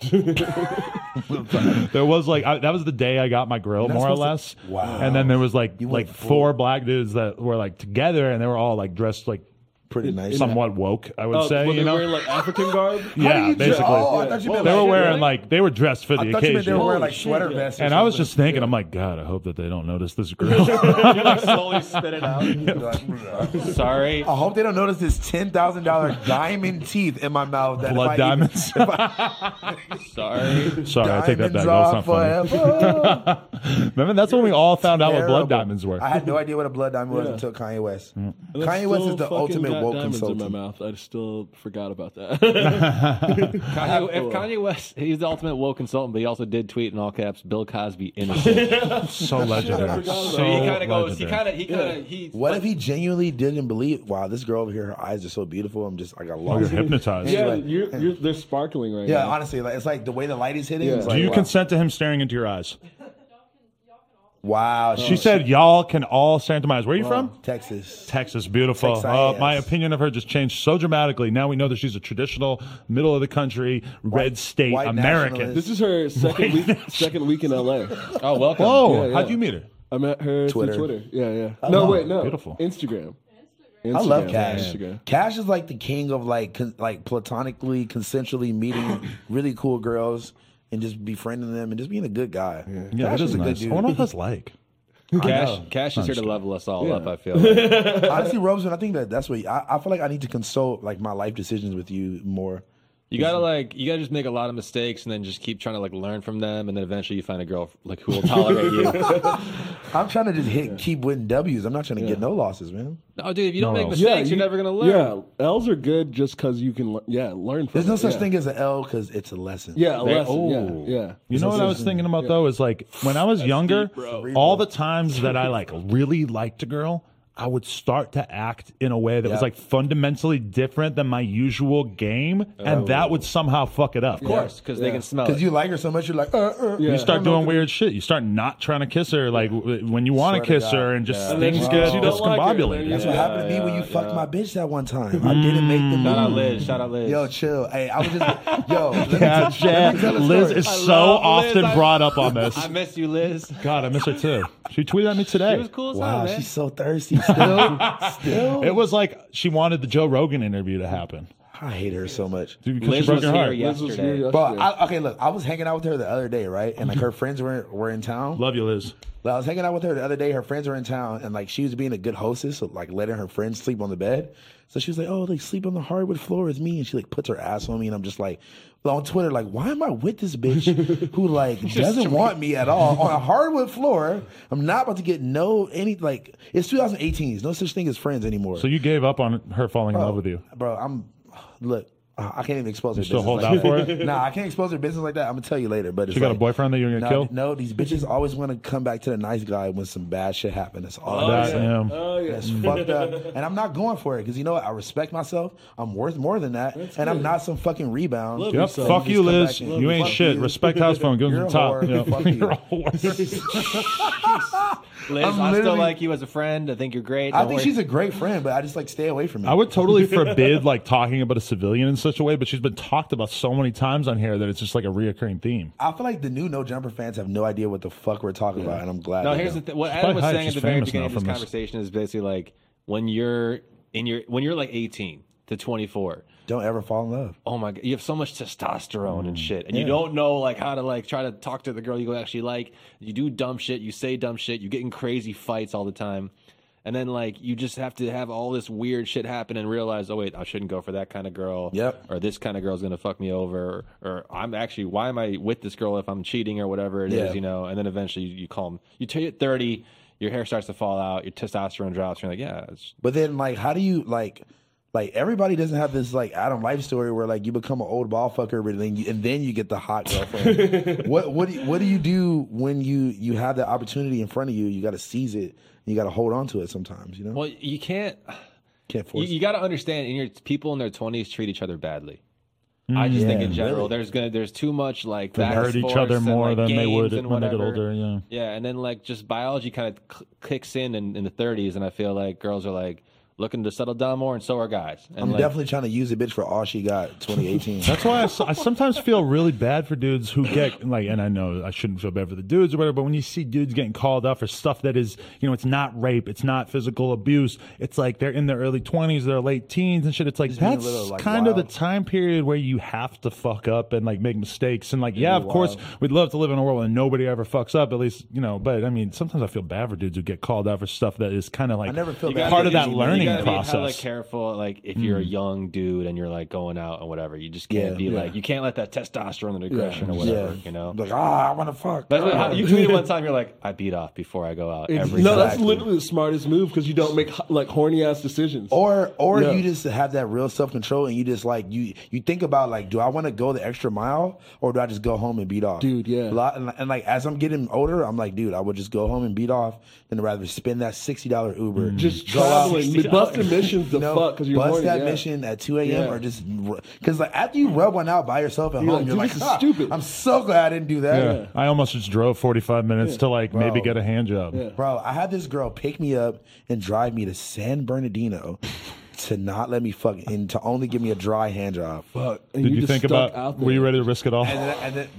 Speaker 2: There was like that was the day I got my grill,
Speaker 3: Not
Speaker 2: more or
Speaker 3: supposed
Speaker 2: less.
Speaker 3: to- Wow.
Speaker 2: And then there was like
Speaker 3: You went
Speaker 2: 4 black dudes that were like together, and they were all like dressed like
Speaker 3: Pretty nice.
Speaker 2: somewhat woke, I would
Speaker 4: Oh,
Speaker 2: say.
Speaker 4: were
Speaker 2: You
Speaker 4: they
Speaker 2: know?
Speaker 4: wearing like African garb?
Speaker 2: Yeah, basically.
Speaker 3: Oh, I thought you meant
Speaker 2: They were
Speaker 3: like-
Speaker 2: wearing like they were dressed for
Speaker 3: I
Speaker 2: the
Speaker 3: thought you meant they
Speaker 2: occasion.
Speaker 3: were wearing
Speaker 4: Holy
Speaker 3: like sweater
Speaker 4: shit,
Speaker 3: vests. or
Speaker 2: And I was
Speaker 3: something.
Speaker 2: just thinking, I'm like, God, I hope that they don't notice this grill.
Speaker 5: Slowly spit it out. Sorry.
Speaker 3: I hope they don't notice this $10,000 diamond teeth in my mouth. That
Speaker 2: Blood
Speaker 3: if I even-
Speaker 2: diamonds.
Speaker 5: Sorry.
Speaker 2: Sorry, I take that back.
Speaker 3: Diamonds
Speaker 2: That was not
Speaker 3: are
Speaker 2: funny.
Speaker 3: forever.
Speaker 2: Remember, that's when we all found out what blood
Speaker 3: Terrible.
Speaker 2: diamonds were.
Speaker 3: I had no idea what a blood diamond was
Speaker 4: Yeah.
Speaker 3: until Kanye West.
Speaker 4: And I
Speaker 3: Kanye West
Speaker 4: still
Speaker 3: is the
Speaker 4: fucking
Speaker 3: ultimate
Speaker 4: got
Speaker 3: woke
Speaker 4: diamonds in my
Speaker 3: consultant.
Speaker 4: mouth. I still forgot about that.
Speaker 5: If Kanye West, he's the ultimate woke consultant, but he also did tweet in all caps, "Bill Cosby innocent."
Speaker 2: So legendary.
Speaker 4: forgot
Speaker 2: So
Speaker 4: about
Speaker 5: He kind of goes.
Speaker 2: legendary.
Speaker 5: He
Speaker 3: What if he genuinely didn't believe? Wow, this girl over here, her eyes are so beautiful. I got
Speaker 2: Oh,
Speaker 3: lost.
Speaker 2: you're hypnotized.
Speaker 4: yeah,
Speaker 3: like-
Speaker 4: they're sparkling right
Speaker 3: Yeah,
Speaker 4: now.
Speaker 3: honestly, like, it's like the way the light is hitting.
Speaker 4: Yeah.
Speaker 3: It's
Speaker 2: Do
Speaker 3: like,
Speaker 2: you
Speaker 3: wow.
Speaker 2: consent to him staring into your eyes?
Speaker 3: Wow,
Speaker 2: She said, y'all can all stare into my eyes. Where are you from?
Speaker 3: Texas.
Speaker 2: Texas, beautiful.
Speaker 3: Texas.
Speaker 2: My opinion of her just changed so dramatically. Now we know that she's a traditional, middle of the country, red state
Speaker 3: white
Speaker 2: American.
Speaker 3: nationalist.
Speaker 4: This is her second week in LA.
Speaker 5: Oh, welcome.
Speaker 2: Whoa,
Speaker 4: Yeah,
Speaker 2: how'd
Speaker 4: yeah.
Speaker 2: you meet her?
Speaker 4: I met her
Speaker 3: Twitter.
Speaker 4: through Twitter. Yeah. No, wait, no.
Speaker 2: Beautiful.
Speaker 4: Instagram.
Speaker 3: I love
Speaker 4: Instagram,
Speaker 3: Cash.
Speaker 4: Instagram.
Speaker 3: Cash is like the king of like platonically, consensually meeting really cool girls and just befriending them and just being a good guy.
Speaker 2: Yeah,
Speaker 3: Cash
Speaker 2: that is
Speaker 3: a good
Speaker 2: nice. I
Speaker 3: dude.
Speaker 2: wonder what that's like.
Speaker 5: Cash is here to level us all
Speaker 4: Yeah.
Speaker 5: up. I feel. Like.
Speaker 3: Honestly, Rosen, I think that's what I feel like I need to consult like my life decisions with you more.
Speaker 5: You gotta just make a lot of mistakes and then just keep trying to like learn from them, and then eventually you find a girl like who will tolerate you.
Speaker 3: I'm trying to just keep winning W's. I'm not trying to get no losses, man.
Speaker 5: No, dude, if you don't
Speaker 2: No,
Speaker 5: make
Speaker 2: no.
Speaker 5: mistakes, you're never gonna learn.
Speaker 4: Yeah, L's are good just because you can, learn from
Speaker 3: There's no
Speaker 4: it,
Speaker 3: such
Speaker 4: yeah.
Speaker 3: thing as an L because it's a lesson.
Speaker 4: Yeah, a lesson.
Speaker 5: oh.
Speaker 4: Yeah.
Speaker 2: You know what I was thinking about though is like when I was younger, all the times that I like really liked a girl, I would start to act in a way that was like fundamentally different than my usual game, and that would somehow fuck it up.
Speaker 5: Of course, because they can smell
Speaker 3: Because
Speaker 5: it.
Speaker 3: you like her so much, you're like,
Speaker 2: You start doing weird shit. You start not trying to kiss her, like when you want to
Speaker 3: Swear to
Speaker 2: kiss
Speaker 3: God.
Speaker 2: her, and just
Speaker 4: And then
Speaker 2: things
Speaker 4: she
Speaker 2: get
Speaker 4: don't like her,
Speaker 2: discombobulated.
Speaker 4: and then
Speaker 3: That's
Speaker 4: you-
Speaker 3: what happened to me when you fucked my bitch that one time. I didn't make the
Speaker 5: Shout out
Speaker 3: move.
Speaker 5: Liz. Shout out Liz.
Speaker 3: Yo, chill. Hey, I was just let me
Speaker 2: Yeah,
Speaker 3: tell a
Speaker 2: Liz
Speaker 3: story.
Speaker 2: is
Speaker 5: I
Speaker 2: so
Speaker 5: love Liz.
Speaker 2: often
Speaker 5: I-
Speaker 2: brought up on this.
Speaker 5: I miss you, Liz.
Speaker 2: God, I miss her too. She tweeted at me today.
Speaker 5: She was cool as hell,
Speaker 3: Wow,
Speaker 5: man.
Speaker 3: she's so thirsty still.
Speaker 2: It was like she wanted the Joe Rogan interview to happen.
Speaker 3: I hate her so much.
Speaker 2: Dude, because
Speaker 5: Liz
Speaker 2: she broke
Speaker 5: was
Speaker 2: her
Speaker 5: here
Speaker 2: heart.
Speaker 4: Liz was
Speaker 5: yesterday.
Speaker 4: here
Speaker 3: Bro,
Speaker 4: yesterday.
Speaker 3: okay, look, I was hanging out with her the other day, right? And like her friends were in town.
Speaker 2: Love you, Liz.
Speaker 3: I was hanging out with her the other day. Her friends were in town, and like she was being a good hostess, so like letting her friends sleep on the bed. So she was like, "Oh, like sleep on the hardwood floor with me," and she like puts her ass on me, and I'm just like, on Twitter, like, why am I with this bitch who like doesn't want me at all on a hardwood floor? I'm not about to get like it's 2018. There's no such thing as friends anymore.
Speaker 2: So you gave up on her falling in love with you,
Speaker 3: bro. Look. I can't even expose her
Speaker 2: you
Speaker 3: business.
Speaker 2: still hold
Speaker 3: like
Speaker 2: out for it?
Speaker 3: Nah, I can't expose her business like that. I'm gonna tell you later. But it's
Speaker 2: She got
Speaker 3: like,
Speaker 2: a boyfriend that you're gonna kill?
Speaker 3: No, these bitches always want to come back to the nice guy when some bad shit happens. That's all.
Speaker 2: That's
Speaker 3: It's fucked up, and I'm not going for it because you know what? I respect myself. I'm worth more than that, and I'm not some fucking rebound.
Speaker 2: Yep. Fuck you, Liz. You ain't shit. Respect house phone. Give
Speaker 3: You're
Speaker 2: him
Speaker 3: a
Speaker 2: the top.
Speaker 3: whore.
Speaker 2: Yeah.
Speaker 3: Fuck you.
Speaker 2: You're a whore.
Speaker 5: Liz, I still like you as a friend. I think you're great.
Speaker 3: I think she's a great friend, but I just like stay away from me.
Speaker 2: I would totally forbid like talking about a civilian in such a way, but she's been talked about so many times on here that it's just like a reoccurring theme.
Speaker 3: I feel like the new No Jumper fans have no idea what the fuck we're talking about, and I'm glad.
Speaker 5: No,
Speaker 3: they
Speaker 5: here's the
Speaker 3: don't.
Speaker 5: thing. What Adam was
Speaker 2: probably
Speaker 5: saying at
Speaker 2: she's
Speaker 5: the very
Speaker 2: famous
Speaker 5: beginning
Speaker 2: now
Speaker 5: of this
Speaker 2: from this.
Speaker 5: conversation is basically like when you're like 18 to 24.
Speaker 3: Don't ever fall in love.
Speaker 5: Oh my god, you have so much testosterone and shit, and you don't know like how to like try to talk to the girl you actually like. You do dumb shit, you say dumb shit, you get in crazy fights all the time, and then like you just have to have all this weird shit happen and realize, oh wait, I shouldn't go for that kind of girl.
Speaker 3: Yep.
Speaker 5: Or this kind of girl's gonna fuck me over, or I'm actually, why am I with this girl if I'm cheating or whatever it is, you know? And then eventually you calm. You hit 30, your hair starts to fall out, your testosterone drops. You're like, yeah.
Speaker 3: But then, like, how do you like everybody doesn't have this like Adam life story where like you become an old ball fucker, but then you get the hot girlfriend. what do you do when you have that opportunity in front of you? You got to seize it. You got to hold on to it sometimes. You know.
Speaker 5: Well, you can't
Speaker 3: force.
Speaker 5: You got to understand, people in their 20s treat each other badly. I just think in general, there's too much like
Speaker 2: They hurt each other more than they would when they get older. Yeah.
Speaker 5: Yeah, and then like just biology kind of kicks in the 30s, and I feel like girls are like looking to settle down more, and so are guys. And
Speaker 3: I'm
Speaker 5: like,
Speaker 3: definitely trying to use a bitch for all she got. 2018.
Speaker 2: That's why I sometimes feel really bad for dudes who get like, and I know I shouldn't feel bad for the dudes or whatever, but when you see dudes getting called out for stuff that is, it's not rape, it's not physical abuse, it's like they're in their early 20s, their late teens and shit. It's like that's
Speaker 3: little, like,
Speaker 2: kind of the
Speaker 3: wild.
Speaker 2: time period where you have to fuck up and like make mistakes. And like, yeah, of course, we'd love to live in a world where nobody ever fucks up, at least, but I mean, sometimes I feel bad for dudes who get called out for stuff that is kind of like
Speaker 3: never feel
Speaker 5: you
Speaker 3: bad
Speaker 5: gotta
Speaker 2: part
Speaker 5: be-
Speaker 2: of that
Speaker 5: you
Speaker 2: learning
Speaker 5: gotta be hella,
Speaker 2: process.
Speaker 5: careful, like if you're a young dude and you're like going out and whatever, you just can't be like, you can't let that testosterone and aggression or whatever,
Speaker 3: Like, I want to fuck.
Speaker 5: That's what, you tweeted one time, you're like, I beat off before I go out every
Speaker 4: No,
Speaker 5: time.
Speaker 4: that's literally the smartest move because you don't make like horny ass decisions.
Speaker 3: Or you just have that real self control and you just like you think about like, do I want to go the extra mile or do I just go home and beat off?
Speaker 4: Dude, yeah.
Speaker 3: And like as I'm getting older, I'm like, dude, I would just go home and beat off than rather spend that $60 Uber.
Speaker 4: Just
Speaker 3: go out,
Speaker 4: traveling, busting missions the fuck because you're
Speaker 3: bust
Speaker 4: horny.
Speaker 3: that
Speaker 4: yeah.
Speaker 3: mission at 2 a.m.
Speaker 4: Yeah.
Speaker 3: or just because like after you rub one out by yourself at home,
Speaker 4: like,
Speaker 3: you're
Speaker 4: dude,
Speaker 3: like,
Speaker 4: this is stupid.
Speaker 3: I'm so glad I didn't do that.
Speaker 2: Yeah. I almost just drove 45 minutes to like maybe get a hand job.
Speaker 4: Yeah.
Speaker 3: Bro, I had this girl pick me up and drive me to San Bernardino to not let me fuck and to only give me a dry hand job.
Speaker 4: Fuck. And
Speaker 2: Did you
Speaker 4: just
Speaker 2: think
Speaker 4: stuck
Speaker 2: about,
Speaker 4: out there.
Speaker 2: were you ready to risk it all?
Speaker 3: And then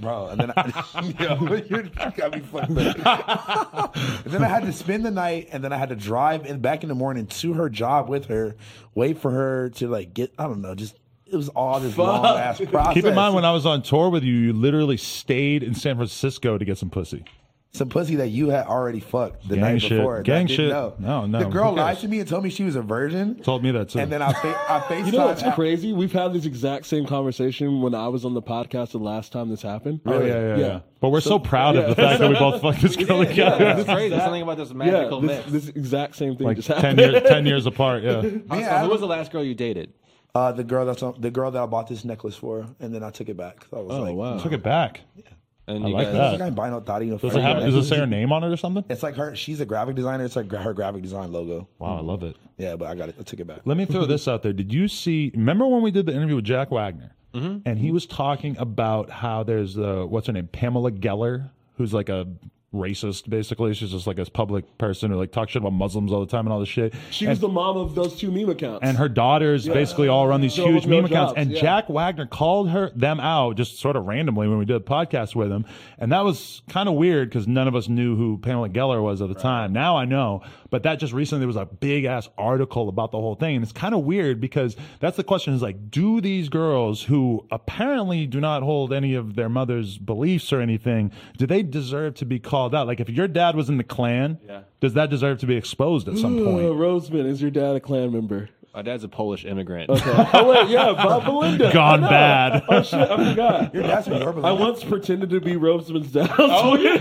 Speaker 3: you got me fucked up. And then I had to spend the night, and then I had to drive in back in the morning to her job with her, wait for her to like get, I don't know, just it was all this long ass process.
Speaker 2: Keep in mind, when I was on tour with you, you literally stayed in San Francisco to get some pussy.
Speaker 3: some pussy that you had already fucked the
Speaker 2: Gang
Speaker 3: night
Speaker 2: shit.
Speaker 3: before.
Speaker 2: Gang
Speaker 3: I didn't
Speaker 2: shit.
Speaker 3: know.
Speaker 2: No,
Speaker 3: The girl
Speaker 2: who
Speaker 3: lied
Speaker 2: cares?
Speaker 3: to me and told me she was a virgin.
Speaker 2: Told me that too.
Speaker 3: And then I FaceTime.
Speaker 4: You know what's crazy? We've had this exact same conversation when I was on the podcast the last time this happened.
Speaker 2: Oh, yeah. But we're so proud of the fact that we both fucked this girl together.
Speaker 5: That's crazy. There's something about this magical mix.
Speaker 4: this exact same thing
Speaker 2: Like
Speaker 4: just
Speaker 2: 10
Speaker 4: happened.
Speaker 2: 10 years apart, yeah.
Speaker 5: So who was the last girl you dated?
Speaker 3: The girl that I bought this necklace for, and then I took it back. So I was like,
Speaker 4: wow.
Speaker 2: Took it back.
Speaker 5: And
Speaker 2: I
Speaker 5: you
Speaker 2: like
Speaker 5: guys,
Speaker 2: that.
Speaker 3: Like, I ain't buying no thotty, no
Speaker 2: Does it have, does it say her name on it or something?
Speaker 3: It's like her. She's a graphic designer. It's like her graphic design logo.
Speaker 2: Wow, I love it.
Speaker 3: Yeah, but I got it. I took it back.
Speaker 2: Let me throw this out there. Did you see, remember when we did the interview with Jack Wagner?
Speaker 5: Mm-hmm.
Speaker 2: And he was talking about how there's what's her name? Pamela Geller, who's like a racist, basically. She's just like a public person who like talks shit about Muslims all the time and all this shit.
Speaker 4: She was the mom of those two meme accounts.
Speaker 2: And her daughters basically all run these
Speaker 4: No-
Speaker 2: huge
Speaker 4: no
Speaker 2: meme accounts.
Speaker 4: jobs,
Speaker 2: And
Speaker 4: yeah.
Speaker 2: Jack Wagner called them out just sort of randomly when we did a podcast with him. And that was kind of weird because none of us knew who Pamela Geller was at the time. Now I know. But that just recently there was a big ass article about the whole thing. And it's kind of weird because that's the question is like, do these girls who apparently do not hold any of their mother's beliefs or anything, do they deserve to be called out? Like if your dad was in the Klan, does that deserve to be exposed at some point?
Speaker 4: Roseman, is your dad a Klan member?
Speaker 5: My dad's a Polish immigrant.
Speaker 4: Okay. Oh wait, yeah, Bob Belinda.
Speaker 2: Gone bad.
Speaker 4: Oh shit, I forgot.
Speaker 3: Your dad's from Yorba
Speaker 4: I
Speaker 3: Linda?
Speaker 4: once pretended to be Roseman's dad.
Speaker 5: Oh, yeah.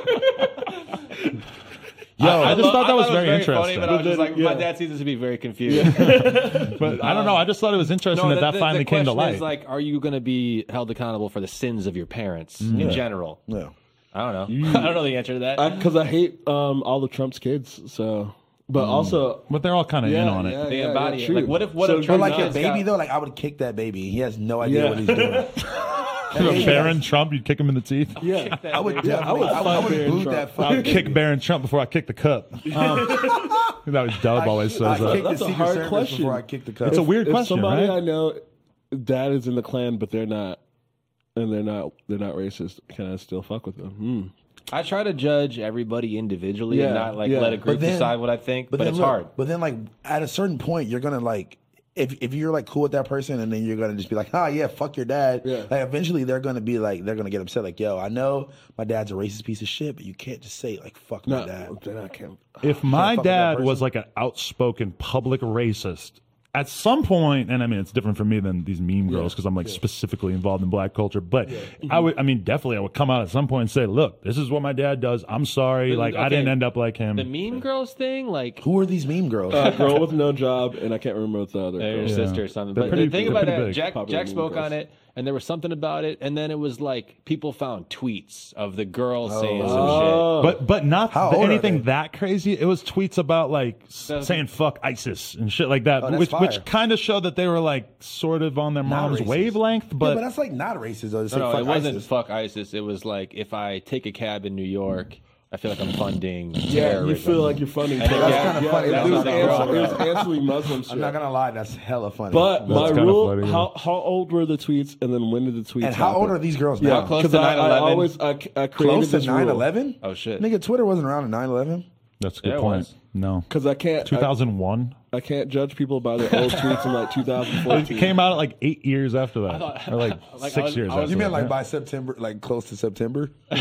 Speaker 2: Yo, I just thought that was
Speaker 5: funny,
Speaker 2: very interesting.
Speaker 5: but I was just like,
Speaker 4: Yeah.
Speaker 5: my dad seems to be very confused.
Speaker 2: But I don't know. I just thought it was interesting that finally came to
Speaker 5: question
Speaker 2: light.
Speaker 5: is like, are you going to be held accountable for the sins of your parents in general?
Speaker 3: Yeah.
Speaker 5: I don't know. I don't know the answer to that.
Speaker 4: Because I hate all of Trump's kids. So, but also,
Speaker 2: But they're all kind of in on it.
Speaker 5: They embody it.
Speaker 4: true.
Speaker 5: Like, what if
Speaker 3: But
Speaker 5: Trump
Speaker 3: like your
Speaker 5: John's
Speaker 3: baby
Speaker 5: got-
Speaker 3: though, like I would kick that baby. He has no idea
Speaker 4: Yeah.
Speaker 3: what he's doing.
Speaker 2: Baron Trump, you'd kick him in the teeth.
Speaker 4: Yeah,
Speaker 3: I would
Speaker 4: I
Speaker 3: definitely.
Speaker 4: would
Speaker 3: I
Speaker 4: fight
Speaker 3: would
Speaker 4: Barron
Speaker 3: boot
Speaker 4: Trump.
Speaker 3: that
Speaker 2: I'd
Speaker 3: fucking.
Speaker 2: kick Baron Trump before I kick the cup. That was Dub always says
Speaker 3: I
Speaker 2: that.
Speaker 3: kick the
Speaker 4: That's a
Speaker 3: Secret
Speaker 4: hard
Speaker 3: Service
Speaker 4: question.
Speaker 3: before I kick the cup.
Speaker 2: It's a weird
Speaker 4: if
Speaker 2: question,
Speaker 4: somebody
Speaker 2: right?
Speaker 4: I know, dad is in the Klan, but they're not, and they're not racist. Can I still fuck with them?
Speaker 5: I try to judge everybody individually
Speaker 4: Yeah,
Speaker 5: and not like
Speaker 4: yeah.
Speaker 5: let a group
Speaker 3: But then-
Speaker 5: decide what I think. But
Speaker 3: then
Speaker 5: it's
Speaker 3: look,
Speaker 5: hard.
Speaker 3: But then, like at a certain point, you're gonna like. If you're like cool with that person, and then you're gonna just be like, oh yeah, fuck your dad.
Speaker 4: Yeah.
Speaker 3: Like eventually they're gonna be like, they're gonna get upset. Like, yo, I know my dad's a racist piece of shit, but you can't just say like, fuck my
Speaker 4: No,
Speaker 3: dad.
Speaker 4: then I can't.
Speaker 2: If my
Speaker 3: fuck with that
Speaker 2: dad was
Speaker 3: person.
Speaker 2: like an outspoken public racist, at some point, and I mean, it's different for me than these meme girls because I'm like specifically involved in black culture. But I mean, definitely, I would come out at some point and say, "Look, this is what my dad does. I'm sorry.
Speaker 5: But,
Speaker 2: Like, I
Speaker 5: okay,
Speaker 2: didn't end up like him."
Speaker 5: The meme girls thing, like
Speaker 3: Who are these meme girls?
Speaker 4: Girl with no job, and I can't remember what the other.
Speaker 5: your
Speaker 4: girl.
Speaker 5: sister or something.
Speaker 2: They're
Speaker 5: But
Speaker 2: pretty-
Speaker 5: the thing
Speaker 2: they're
Speaker 5: about
Speaker 2: pretty
Speaker 5: that,
Speaker 2: big.
Speaker 5: Jack
Speaker 4: Popular
Speaker 5: spoke
Speaker 4: meme
Speaker 5: on
Speaker 4: girls.
Speaker 5: it, and there was something about it, and then it was like people found tweets of the girl saying some
Speaker 4: Oh.
Speaker 2: But not
Speaker 3: How old are
Speaker 2: anything
Speaker 3: they?
Speaker 2: that crazy. It was tweets about like saying "fuck ISIS" and shit like that,
Speaker 3: Oh, that's
Speaker 2: which
Speaker 3: fire.
Speaker 2: kind of showed that they were like sort of on their
Speaker 3: Not
Speaker 2: mom's
Speaker 3: racist.
Speaker 2: wavelength.
Speaker 3: Yeah,
Speaker 2: But
Speaker 3: but that's like not racist though. To say
Speaker 5: shit. No,
Speaker 3: fuck
Speaker 5: it wasn't
Speaker 3: ISIS.
Speaker 5: fuck ISIS. It was like if I take a cab in New York, I feel like I'm funding
Speaker 4: Yeah,
Speaker 5: terrorism.
Speaker 4: you feel like you're funding.
Speaker 5: That's
Speaker 4: terrorism.
Speaker 3: kinda funny.
Speaker 4: It
Speaker 3: That's
Speaker 4: was
Speaker 3: not the girl,
Speaker 4: anti-Muslim shit.
Speaker 3: I'm not gonna lie, that's hella funny.
Speaker 4: But my
Speaker 2: kinda
Speaker 4: rule:
Speaker 2: funny, yeah.
Speaker 4: how old were the tweets, and then when did the tweets?
Speaker 3: and how old
Speaker 4: happen?
Speaker 3: are these girls
Speaker 4: Yeah,
Speaker 3: now?
Speaker 5: close
Speaker 4: because
Speaker 5: to
Speaker 4: I
Speaker 5: 9/11?
Speaker 4: always I created
Speaker 3: Close to
Speaker 4: this rule
Speaker 3: 9/11?
Speaker 5: Oh shit!
Speaker 3: Nigga, Twitter wasn't around in 9/11.
Speaker 2: that's a good
Speaker 5: Yeah, it
Speaker 2: point.
Speaker 5: was.
Speaker 2: No,
Speaker 4: because I can't
Speaker 2: 2001.
Speaker 4: I can't judge people by their old tweets in like
Speaker 2: It
Speaker 4: 2014.
Speaker 2: came out like 8 years after that, or like,
Speaker 5: like,
Speaker 2: 6
Speaker 5: I was-
Speaker 2: years.
Speaker 5: I
Speaker 2: after
Speaker 5: was-
Speaker 3: You
Speaker 2: that,
Speaker 3: meant like
Speaker 2: yeah.
Speaker 3: by September, like close to September? Or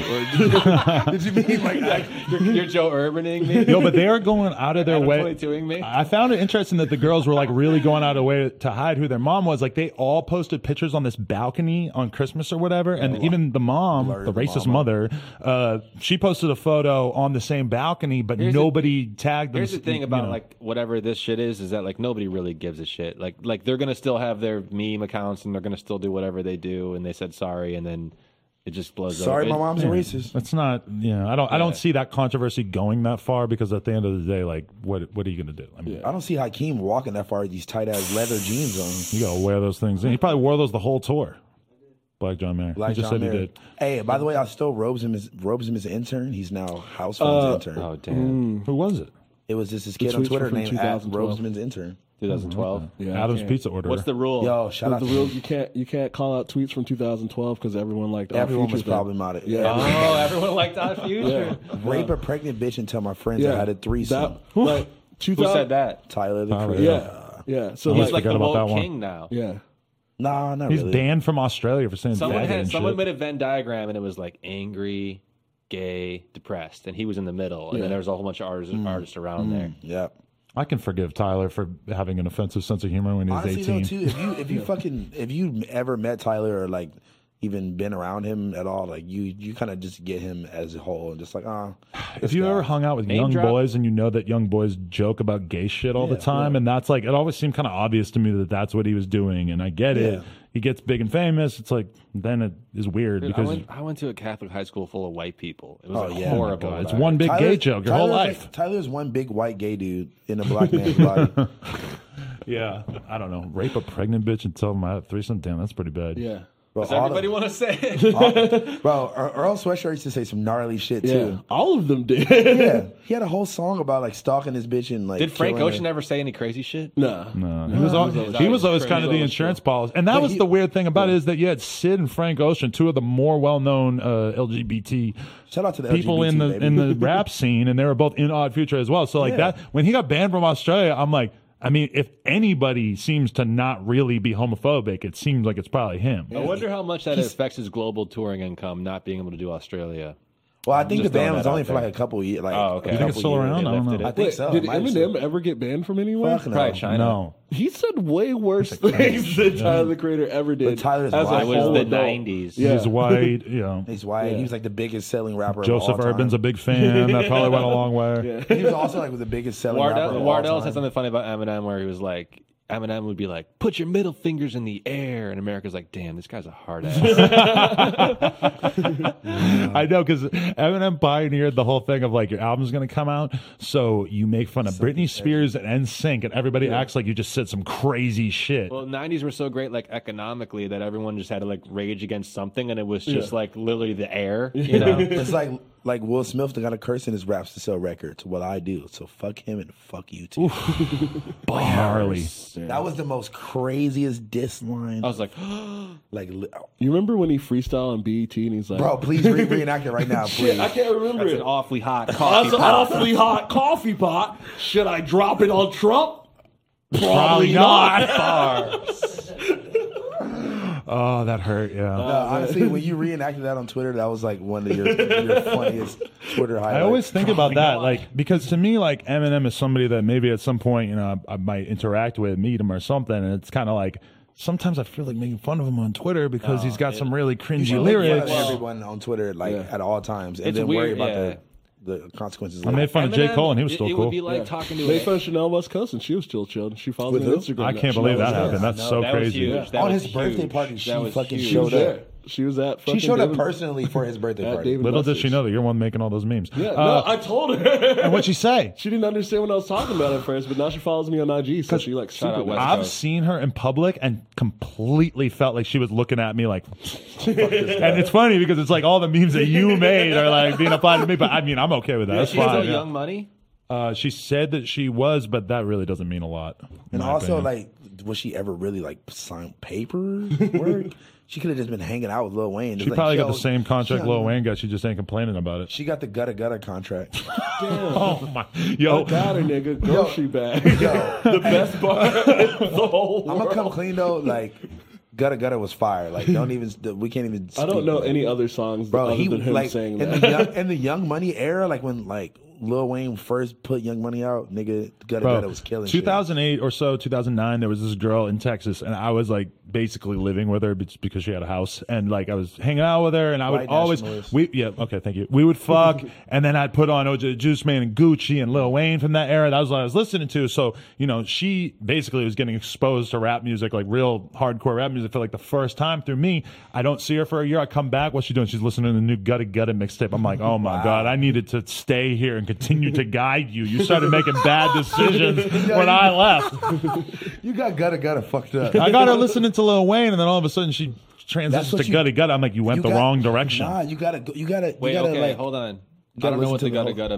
Speaker 3: did you mean like
Speaker 5: You're Joe Urbaning me.
Speaker 2: Yo, but they are going out of their
Speaker 5: Adam
Speaker 2: way.
Speaker 5: 22ing me.
Speaker 2: I found it interesting that the girls were like really going out of their way to hide who their mom was. Like they all posted pictures on this balcony on Christmas or whatever, and even the mom,
Speaker 3: Blurred
Speaker 2: the
Speaker 3: the
Speaker 2: racist
Speaker 3: mom
Speaker 2: mother, she posted a photo on the same balcony, but
Speaker 5: Here's the-
Speaker 2: nobody tagged them.
Speaker 5: Here's the thing
Speaker 2: you
Speaker 5: about
Speaker 2: know.
Speaker 5: like whatever this shit is that like nobody really gives a shit. Like they're gonna still have their meme accounts and they're gonna still do whatever they do, and they said sorry, and then it just blows up.
Speaker 3: sorry, my
Speaker 5: It-
Speaker 3: mom's a racist?
Speaker 2: It's not, I don't see that controversy going that far because at the end of the day, like, what are you going to do? I mean,
Speaker 3: I don't see Hakeem walking that far with these tight ass leather jeans on.
Speaker 2: you got to wear those things. And he probably wore those the whole tour. Black John Mayer.
Speaker 3: Like
Speaker 2: he just
Speaker 3: John
Speaker 2: said he
Speaker 3: Mayer.
Speaker 2: did.
Speaker 3: Hey, by the way, I still robes him as an intern. He's now House Phone's intern.
Speaker 5: Oh damn!
Speaker 2: Who was it?
Speaker 3: It was just this kid on
Speaker 4: tweets were
Speaker 3: Twitter
Speaker 4: from
Speaker 3: named
Speaker 4: 2012.
Speaker 3: Robesman's intern.
Speaker 5: 2012.
Speaker 4: Yeah,
Speaker 2: Adam's
Speaker 4: can't.
Speaker 2: Pizza Order.
Speaker 5: What's the rule?
Speaker 3: Yo, shout out
Speaker 4: The
Speaker 3: to
Speaker 4: rules you can't call out tweets from 2012 because everyone liked our
Speaker 3: everyone was
Speaker 4: Future thing.
Speaker 3: problematic.
Speaker 4: Yeah.
Speaker 5: Oh, everyone liked Odd Future.
Speaker 3: Rape a pregnant bitch and tell my friends I
Speaker 4: Yeah,
Speaker 3: had a threesome.
Speaker 4: that like
Speaker 5: Who
Speaker 4: 2000.
Speaker 5: said that?
Speaker 3: Tyler the
Speaker 2: Tyler,
Speaker 3: Creator.
Speaker 4: Yeah. So
Speaker 5: He's
Speaker 2: He's
Speaker 5: like
Speaker 2: forgot
Speaker 5: the
Speaker 2: about that
Speaker 5: woke
Speaker 2: one.
Speaker 5: king now.
Speaker 4: yeah.
Speaker 3: Nah, not
Speaker 2: He's
Speaker 3: really.
Speaker 2: banned from Australia for saying
Speaker 5: Someone
Speaker 2: faggot and shit.
Speaker 5: made a Venn diagram and it was like angry, gay, depressed, and he was in the middle, and then there was a whole bunch of artists around there.
Speaker 3: Yeah.
Speaker 2: I can forgive Tyler for having an offensive sense of humor when he was
Speaker 3: Honestly,
Speaker 2: 18.
Speaker 3: though, too, if you ever met Tyler or like even been around him at all, like you kind of just get him as a whole and just like
Speaker 2: If you ever hung out with
Speaker 5: Name
Speaker 2: young
Speaker 5: drop?
Speaker 2: boys and you know that young boys joke about gay shit all the time, and that's like, it always seemed kind of obvious to me that that's what he was doing, and I get it. He gets big and famous. It's like, then it is weird
Speaker 5: Dude,
Speaker 2: because
Speaker 5: I went to a Catholic high school full of white people. It was
Speaker 3: yeah.
Speaker 5: horrible.
Speaker 2: it's one big gay joke your whole life.
Speaker 3: Tyler's one big white gay dude in a black man's body.
Speaker 2: Yeah. I don't know. Rape a pregnant bitch and tell them I had a threesome? Damn, that's pretty bad.
Speaker 4: Yeah.
Speaker 3: Bro,
Speaker 5: Does everybody want to say it?
Speaker 3: bro, Earl Sweatshirt used to say some gnarly shit
Speaker 4: Yeah.
Speaker 3: too.
Speaker 4: All of them did.
Speaker 3: Yeah, he had a whole song about like stalking his bitch and like.
Speaker 5: Did Frank
Speaker 3: killing
Speaker 5: Ocean
Speaker 3: her.
Speaker 5: ever say any crazy shit?
Speaker 4: Nah.
Speaker 2: No, he was always kind of the insurance policy, and that was the weird thing about it is that you had Sid and Frank Ocean, two of the more well-known LGBT
Speaker 3: Shout out to the
Speaker 2: people
Speaker 3: LGBT,
Speaker 2: in the
Speaker 3: baby.
Speaker 2: in the rap scene, and they were both in Odd Future as well. So like that, when he got banned from Australia, I'm like, I mean, if anybody seems to not really be homophobic, it seems like it's probably him.
Speaker 5: I wonder how much that affects his global touring income, not being able to do Australia.
Speaker 3: Well, I think the
Speaker 5: Just throwing
Speaker 3: ban was
Speaker 5: that
Speaker 3: only
Speaker 5: out
Speaker 3: for
Speaker 5: there.
Speaker 3: like a couple years. Like,
Speaker 5: Oh, okay.
Speaker 3: a
Speaker 5: You
Speaker 2: think it's
Speaker 3: couple
Speaker 2: still
Speaker 3: years.
Speaker 2: around? I don't
Speaker 5: lifted
Speaker 2: know.
Speaker 3: I
Speaker 5: it.
Speaker 3: think so.
Speaker 4: Did
Speaker 3: Might be
Speaker 4: Eminem ever get banned from anywhere?
Speaker 3: Fuck no.
Speaker 5: Probably China.
Speaker 2: No.
Speaker 4: He said way worse things than Tyler the Creator ever did.
Speaker 3: But Tyler's
Speaker 4: as a
Speaker 3: black.
Speaker 5: It was
Speaker 4: whole
Speaker 5: the
Speaker 4: adult.
Speaker 5: 90s.
Speaker 4: Yeah.
Speaker 2: He's white, you know.
Speaker 3: He's white.
Speaker 4: Yeah.
Speaker 3: He was like the biggest selling rapper.
Speaker 2: Joseph
Speaker 3: of all time.
Speaker 2: Urban's a big fan. That probably went a long way.
Speaker 3: He was also like the biggest selling rapper. Of all
Speaker 5: Wardell
Speaker 3: time.
Speaker 5: said something funny about Eminem where he was like, Eminem would be like, put your middle fingers in the air. And America's like, damn, this guy's a hard ass.
Speaker 2: I know, because Eminem pioneered the whole thing of like your album's going to come out, so you make fun of Britney Spears and NSYNC, and everybody acts like you just said some crazy shit.
Speaker 5: Well, 90s were so great, like economically, that everyone just had to like rage against something, and it was just like literally the air, you know?
Speaker 3: It's like Will Smith got a curse in his raps to sell records. Well, I do. So fuck him and fuck you too.
Speaker 2: Gnarly.
Speaker 3: That was the most craziest diss line.
Speaker 5: I was like,
Speaker 3: Like,
Speaker 4: You remember when he freestyled on BET and he's like,
Speaker 3: bro, please reenact it right now, please.
Speaker 4: Shit, I can't remember
Speaker 5: that's
Speaker 4: it.
Speaker 5: an awfully hot coffee
Speaker 4: That's an
Speaker 5: pot.
Speaker 4: awfully hot coffee pot. Should I drop it on Trump?
Speaker 2: Probably not. Oh, that hurt, yeah.
Speaker 3: No, honestly, when you reenacted that on Twitter, that was like one of your funniest Twitter highlights.
Speaker 2: I always think about that, like, because to me, like, Eminem is somebody that maybe at some point, you know, I might interact with, meet him or something, and it's kind of like, sometimes I feel like making fun of him on Twitter because he's got some really cringy
Speaker 3: You
Speaker 2: lyrics.
Speaker 3: everyone on Twitter at all times, and
Speaker 5: It's
Speaker 3: then worry
Speaker 5: weird,
Speaker 3: about
Speaker 5: yeah.
Speaker 3: the consequences.
Speaker 2: I made fun of J.
Speaker 5: Eminem,
Speaker 2: Cole, and he was still
Speaker 5: it
Speaker 2: cool.
Speaker 5: would be like talking to
Speaker 4: Made fun of Chanel West Coast and she was still chilled. She followed me on Instagram.
Speaker 2: I can't believe that happened. That's so
Speaker 5: that was
Speaker 2: crazy.
Speaker 5: huge. That
Speaker 3: On
Speaker 5: was
Speaker 3: his birthday
Speaker 5: huge.
Speaker 3: party, she
Speaker 5: That was
Speaker 3: fucking
Speaker 5: huge.
Speaker 4: She was
Speaker 3: showed up.
Speaker 4: there. She was at fucking
Speaker 3: She showed up
Speaker 4: David-
Speaker 3: personally for his birthday
Speaker 4: at
Speaker 3: party.
Speaker 4: David
Speaker 2: Little did
Speaker 4: Buster's.
Speaker 2: she know that you're one making all those memes.
Speaker 4: Yeah, no, I told her.
Speaker 2: And what'd she say?
Speaker 4: She didn't understand what I was talking about at first, but now she follows me on IG, so she like
Speaker 5: Shout
Speaker 4: super
Speaker 5: out West
Speaker 4: knows.
Speaker 2: I've
Speaker 5: Coast.
Speaker 2: seen her in public and completely felt like she was looking at me like, and it's funny because it's like all the memes that you made are like being applied to me, but I mean, I'm okay with that. That's
Speaker 5: She's still
Speaker 2: fine.
Speaker 5: Young Money.
Speaker 2: She said that she was, but that really doesn't mean a lot. in
Speaker 3: And
Speaker 2: my
Speaker 3: also,
Speaker 2: opinion.
Speaker 3: like, was she ever really like signed paperwork? She could have just been hanging out with Lil Wayne.
Speaker 2: she probably got the same contract Lil Wayne got. She just ain't complaining about it.
Speaker 3: She got the Gutta contract.
Speaker 2: Oh my,
Speaker 4: I
Speaker 2: yo,
Speaker 4: got her, nigga. Grocery bag.
Speaker 3: Yo,
Speaker 4: The best part in the whole
Speaker 3: I'm
Speaker 4: world.
Speaker 3: gonna come clean though. Like, Gutta was fire. Like, don't even. We can't even.
Speaker 4: I don't
Speaker 3: speak
Speaker 4: know
Speaker 3: about it.
Speaker 4: any other songs
Speaker 3: Bro,
Speaker 4: other
Speaker 3: he
Speaker 4: than him
Speaker 3: like
Speaker 4: saying
Speaker 3: in
Speaker 4: that.
Speaker 3: the Young Money era, like when like Lil Wayne first put Young Money out, nigga, Gutta was killing.
Speaker 2: 2008 or so, 2009, there was this girl in Texas, and I was like basically living with her because she had a house, and like I was hanging out with her, and I would
Speaker 3: White
Speaker 2: always
Speaker 3: nationalist.
Speaker 2: okay, thank you. We would fuck, and then I'd put on OJ Juice Man and Gucci and Lil Wayne from that era. That was what I was listening to. So you know, she basically was getting exposed to rap music, like real hardcore rap music, for like the first time through me. I don't see her for a year. I come back. What's she doing? She's listening to the new Gutta mixtape. I'm like, oh my god, I needed to stay here and continue to guide you. You started making bad decisions when I left.
Speaker 3: You got Gutta fucked up.
Speaker 2: I got her listening to Lil Wayne, and then all of a sudden she
Speaker 3: That's
Speaker 2: transitions
Speaker 3: what
Speaker 2: to
Speaker 3: you-
Speaker 2: Gutta. I'm like, you went the wrong direction.
Speaker 3: Nah, you gotta.
Speaker 5: Wait,
Speaker 3: you gotta
Speaker 5: okay,
Speaker 3: like.
Speaker 5: hold on. I
Speaker 3: gotta
Speaker 5: don't know what the
Speaker 3: listen to
Speaker 5: Gutta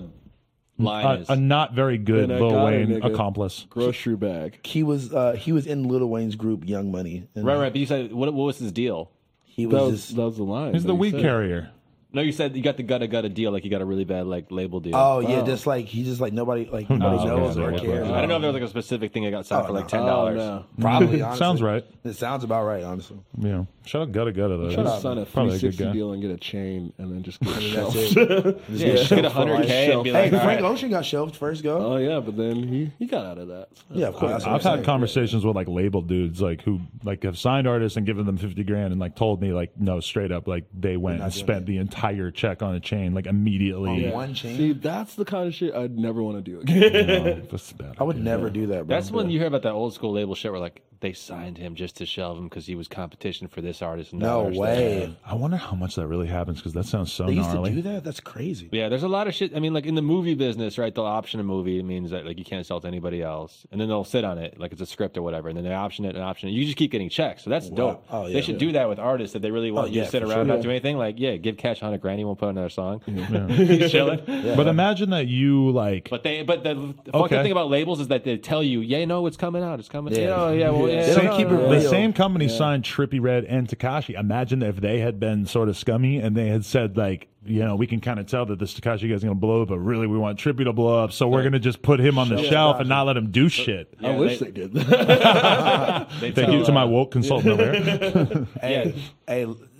Speaker 5: line is.
Speaker 2: A not very good
Speaker 4: Then I
Speaker 2: Lil
Speaker 4: got her,
Speaker 2: Wayne
Speaker 4: nigga.
Speaker 2: accomplice.
Speaker 4: Grocery bag.
Speaker 3: He was in Lil Wayne's group Young Money. And
Speaker 5: Right. But you said what was his deal?
Speaker 3: He
Speaker 4: That
Speaker 3: was
Speaker 4: was,
Speaker 3: just.
Speaker 4: that was the line.
Speaker 2: He's
Speaker 4: that
Speaker 2: the
Speaker 4: he
Speaker 2: weed
Speaker 4: said.
Speaker 2: carrier.
Speaker 5: No, you said you got the Gutta deal, like you got a really bad like label deal.
Speaker 3: Oh yeah, just like he just like nobody
Speaker 2: knows?
Speaker 3: knows
Speaker 2: Okay,
Speaker 3: or
Speaker 2: okay.
Speaker 3: cares.
Speaker 5: I don't know if there was like a specific thing that got signed for like $10.
Speaker 4: Oh, no.
Speaker 3: Probably honestly.
Speaker 2: Sounds right.
Speaker 3: It sounds about right, honestly.
Speaker 2: Yeah. Shout out Gutta though.
Speaker 4: Try to
Speaker 2: He's
Speaker 4: sign a
Speaker 2: probably a good
Speaker 4: 360
Speaker 2: guy.
Speaker 4: deal and get a chain and then just get
Speaker 3: That's
Speaker 4: shelved.
Speaker 3: it.
Speaker 5: Yeah, just get $100K and be
Speaker 3: Hey,
Speaker 5: like, all
Speaker 3: Frank
Speaker 5: right.
Speaker 3: Ocean got shelved first go.
Speaker 4: Oh yeah, but then he got out of that.
Speaker 3: Yeah, of course. That's what
Speaker 2: I've
Speaker 3: I'm
Speaker 2: had
Speaker 3: saying.
Speaker 2: conversations with like label dudes like who like have signed artists and given them $50,000 and like told me like no, straight up, like they went and
Speaker 3: doing
Speaker 2: spent the entire check on a chain like immediately.
Speaker 3: One chain.
Speaker 4: See, that's the kind of shit I'd never want to do again.
Speaker 2: That's bad.
Speaker 3: I would never do that, bro.
Speaker 5: That's when you hear about that old school label shit where like they signed him just to shelve him because he was competition for this artist. And that
Speaker 3: No
Speaker 5: artist.
Speaker 3: way.
Speaker 2: I wonder how much that really happens because that sounds so
Speaker 3: They used
Speaker 2: gnarly.
Speaker 3: to do that. That's crazy.
Speaker 5: Yeah, there's a lot of shit. I mean, like in the movie business, right? They'll option a movie. It means that like you can't sell it to anybody else, and then they'll sit on it like it's a script or whatever, and then they option it and option it. You just keep getting checks, so that's dope.
Speaker 3: Oh, yeah.
Speaker 5: They should do that with artists that they really want you
Speaker 3: yeah,
Speaker 5: to sit
Speaker 3: for
Speaker 5: around and
Speaker 3: sure.
Speaker 5: not do anything. Like, yeah, give Cash $100,000. He won't put another song. He's chilling.
Speaker 2: But imagine that you like
Speaker 5: But the fucking
Speaker 2: Okay.
Speaker 5: thing about labels is that they tell you, yeah, no, it's coming out. It's coming.
Speaker 3: Yeah.
Speaker 5: You know, yeah, well, yeah.
Speaker 3: They don't
Speaker 5: no,
Speaker 3: keep
Speaker 5: no,
Speaker 3: it
Speaker 5: no.
Speaker 2: the
Speaker 3: real.
Speaker 2: same company signed Trippie Redd and Tekashi. Imagine if they had been sort of scummy and they had said like, you know, we can kind of tell that this Tekashi guy's going to blow up, but really we want Trippie to blow up, so we're going to just put him on the shelf and not let him do shit.
Speaker 5: Yeah,
Speaker 4: I wish they did that.
Speaker 5: they
Speaker 2: Thank
Speaker 5: tell,
Speaker 2: you to my woke consultant over here.
Speaker 3: Hey,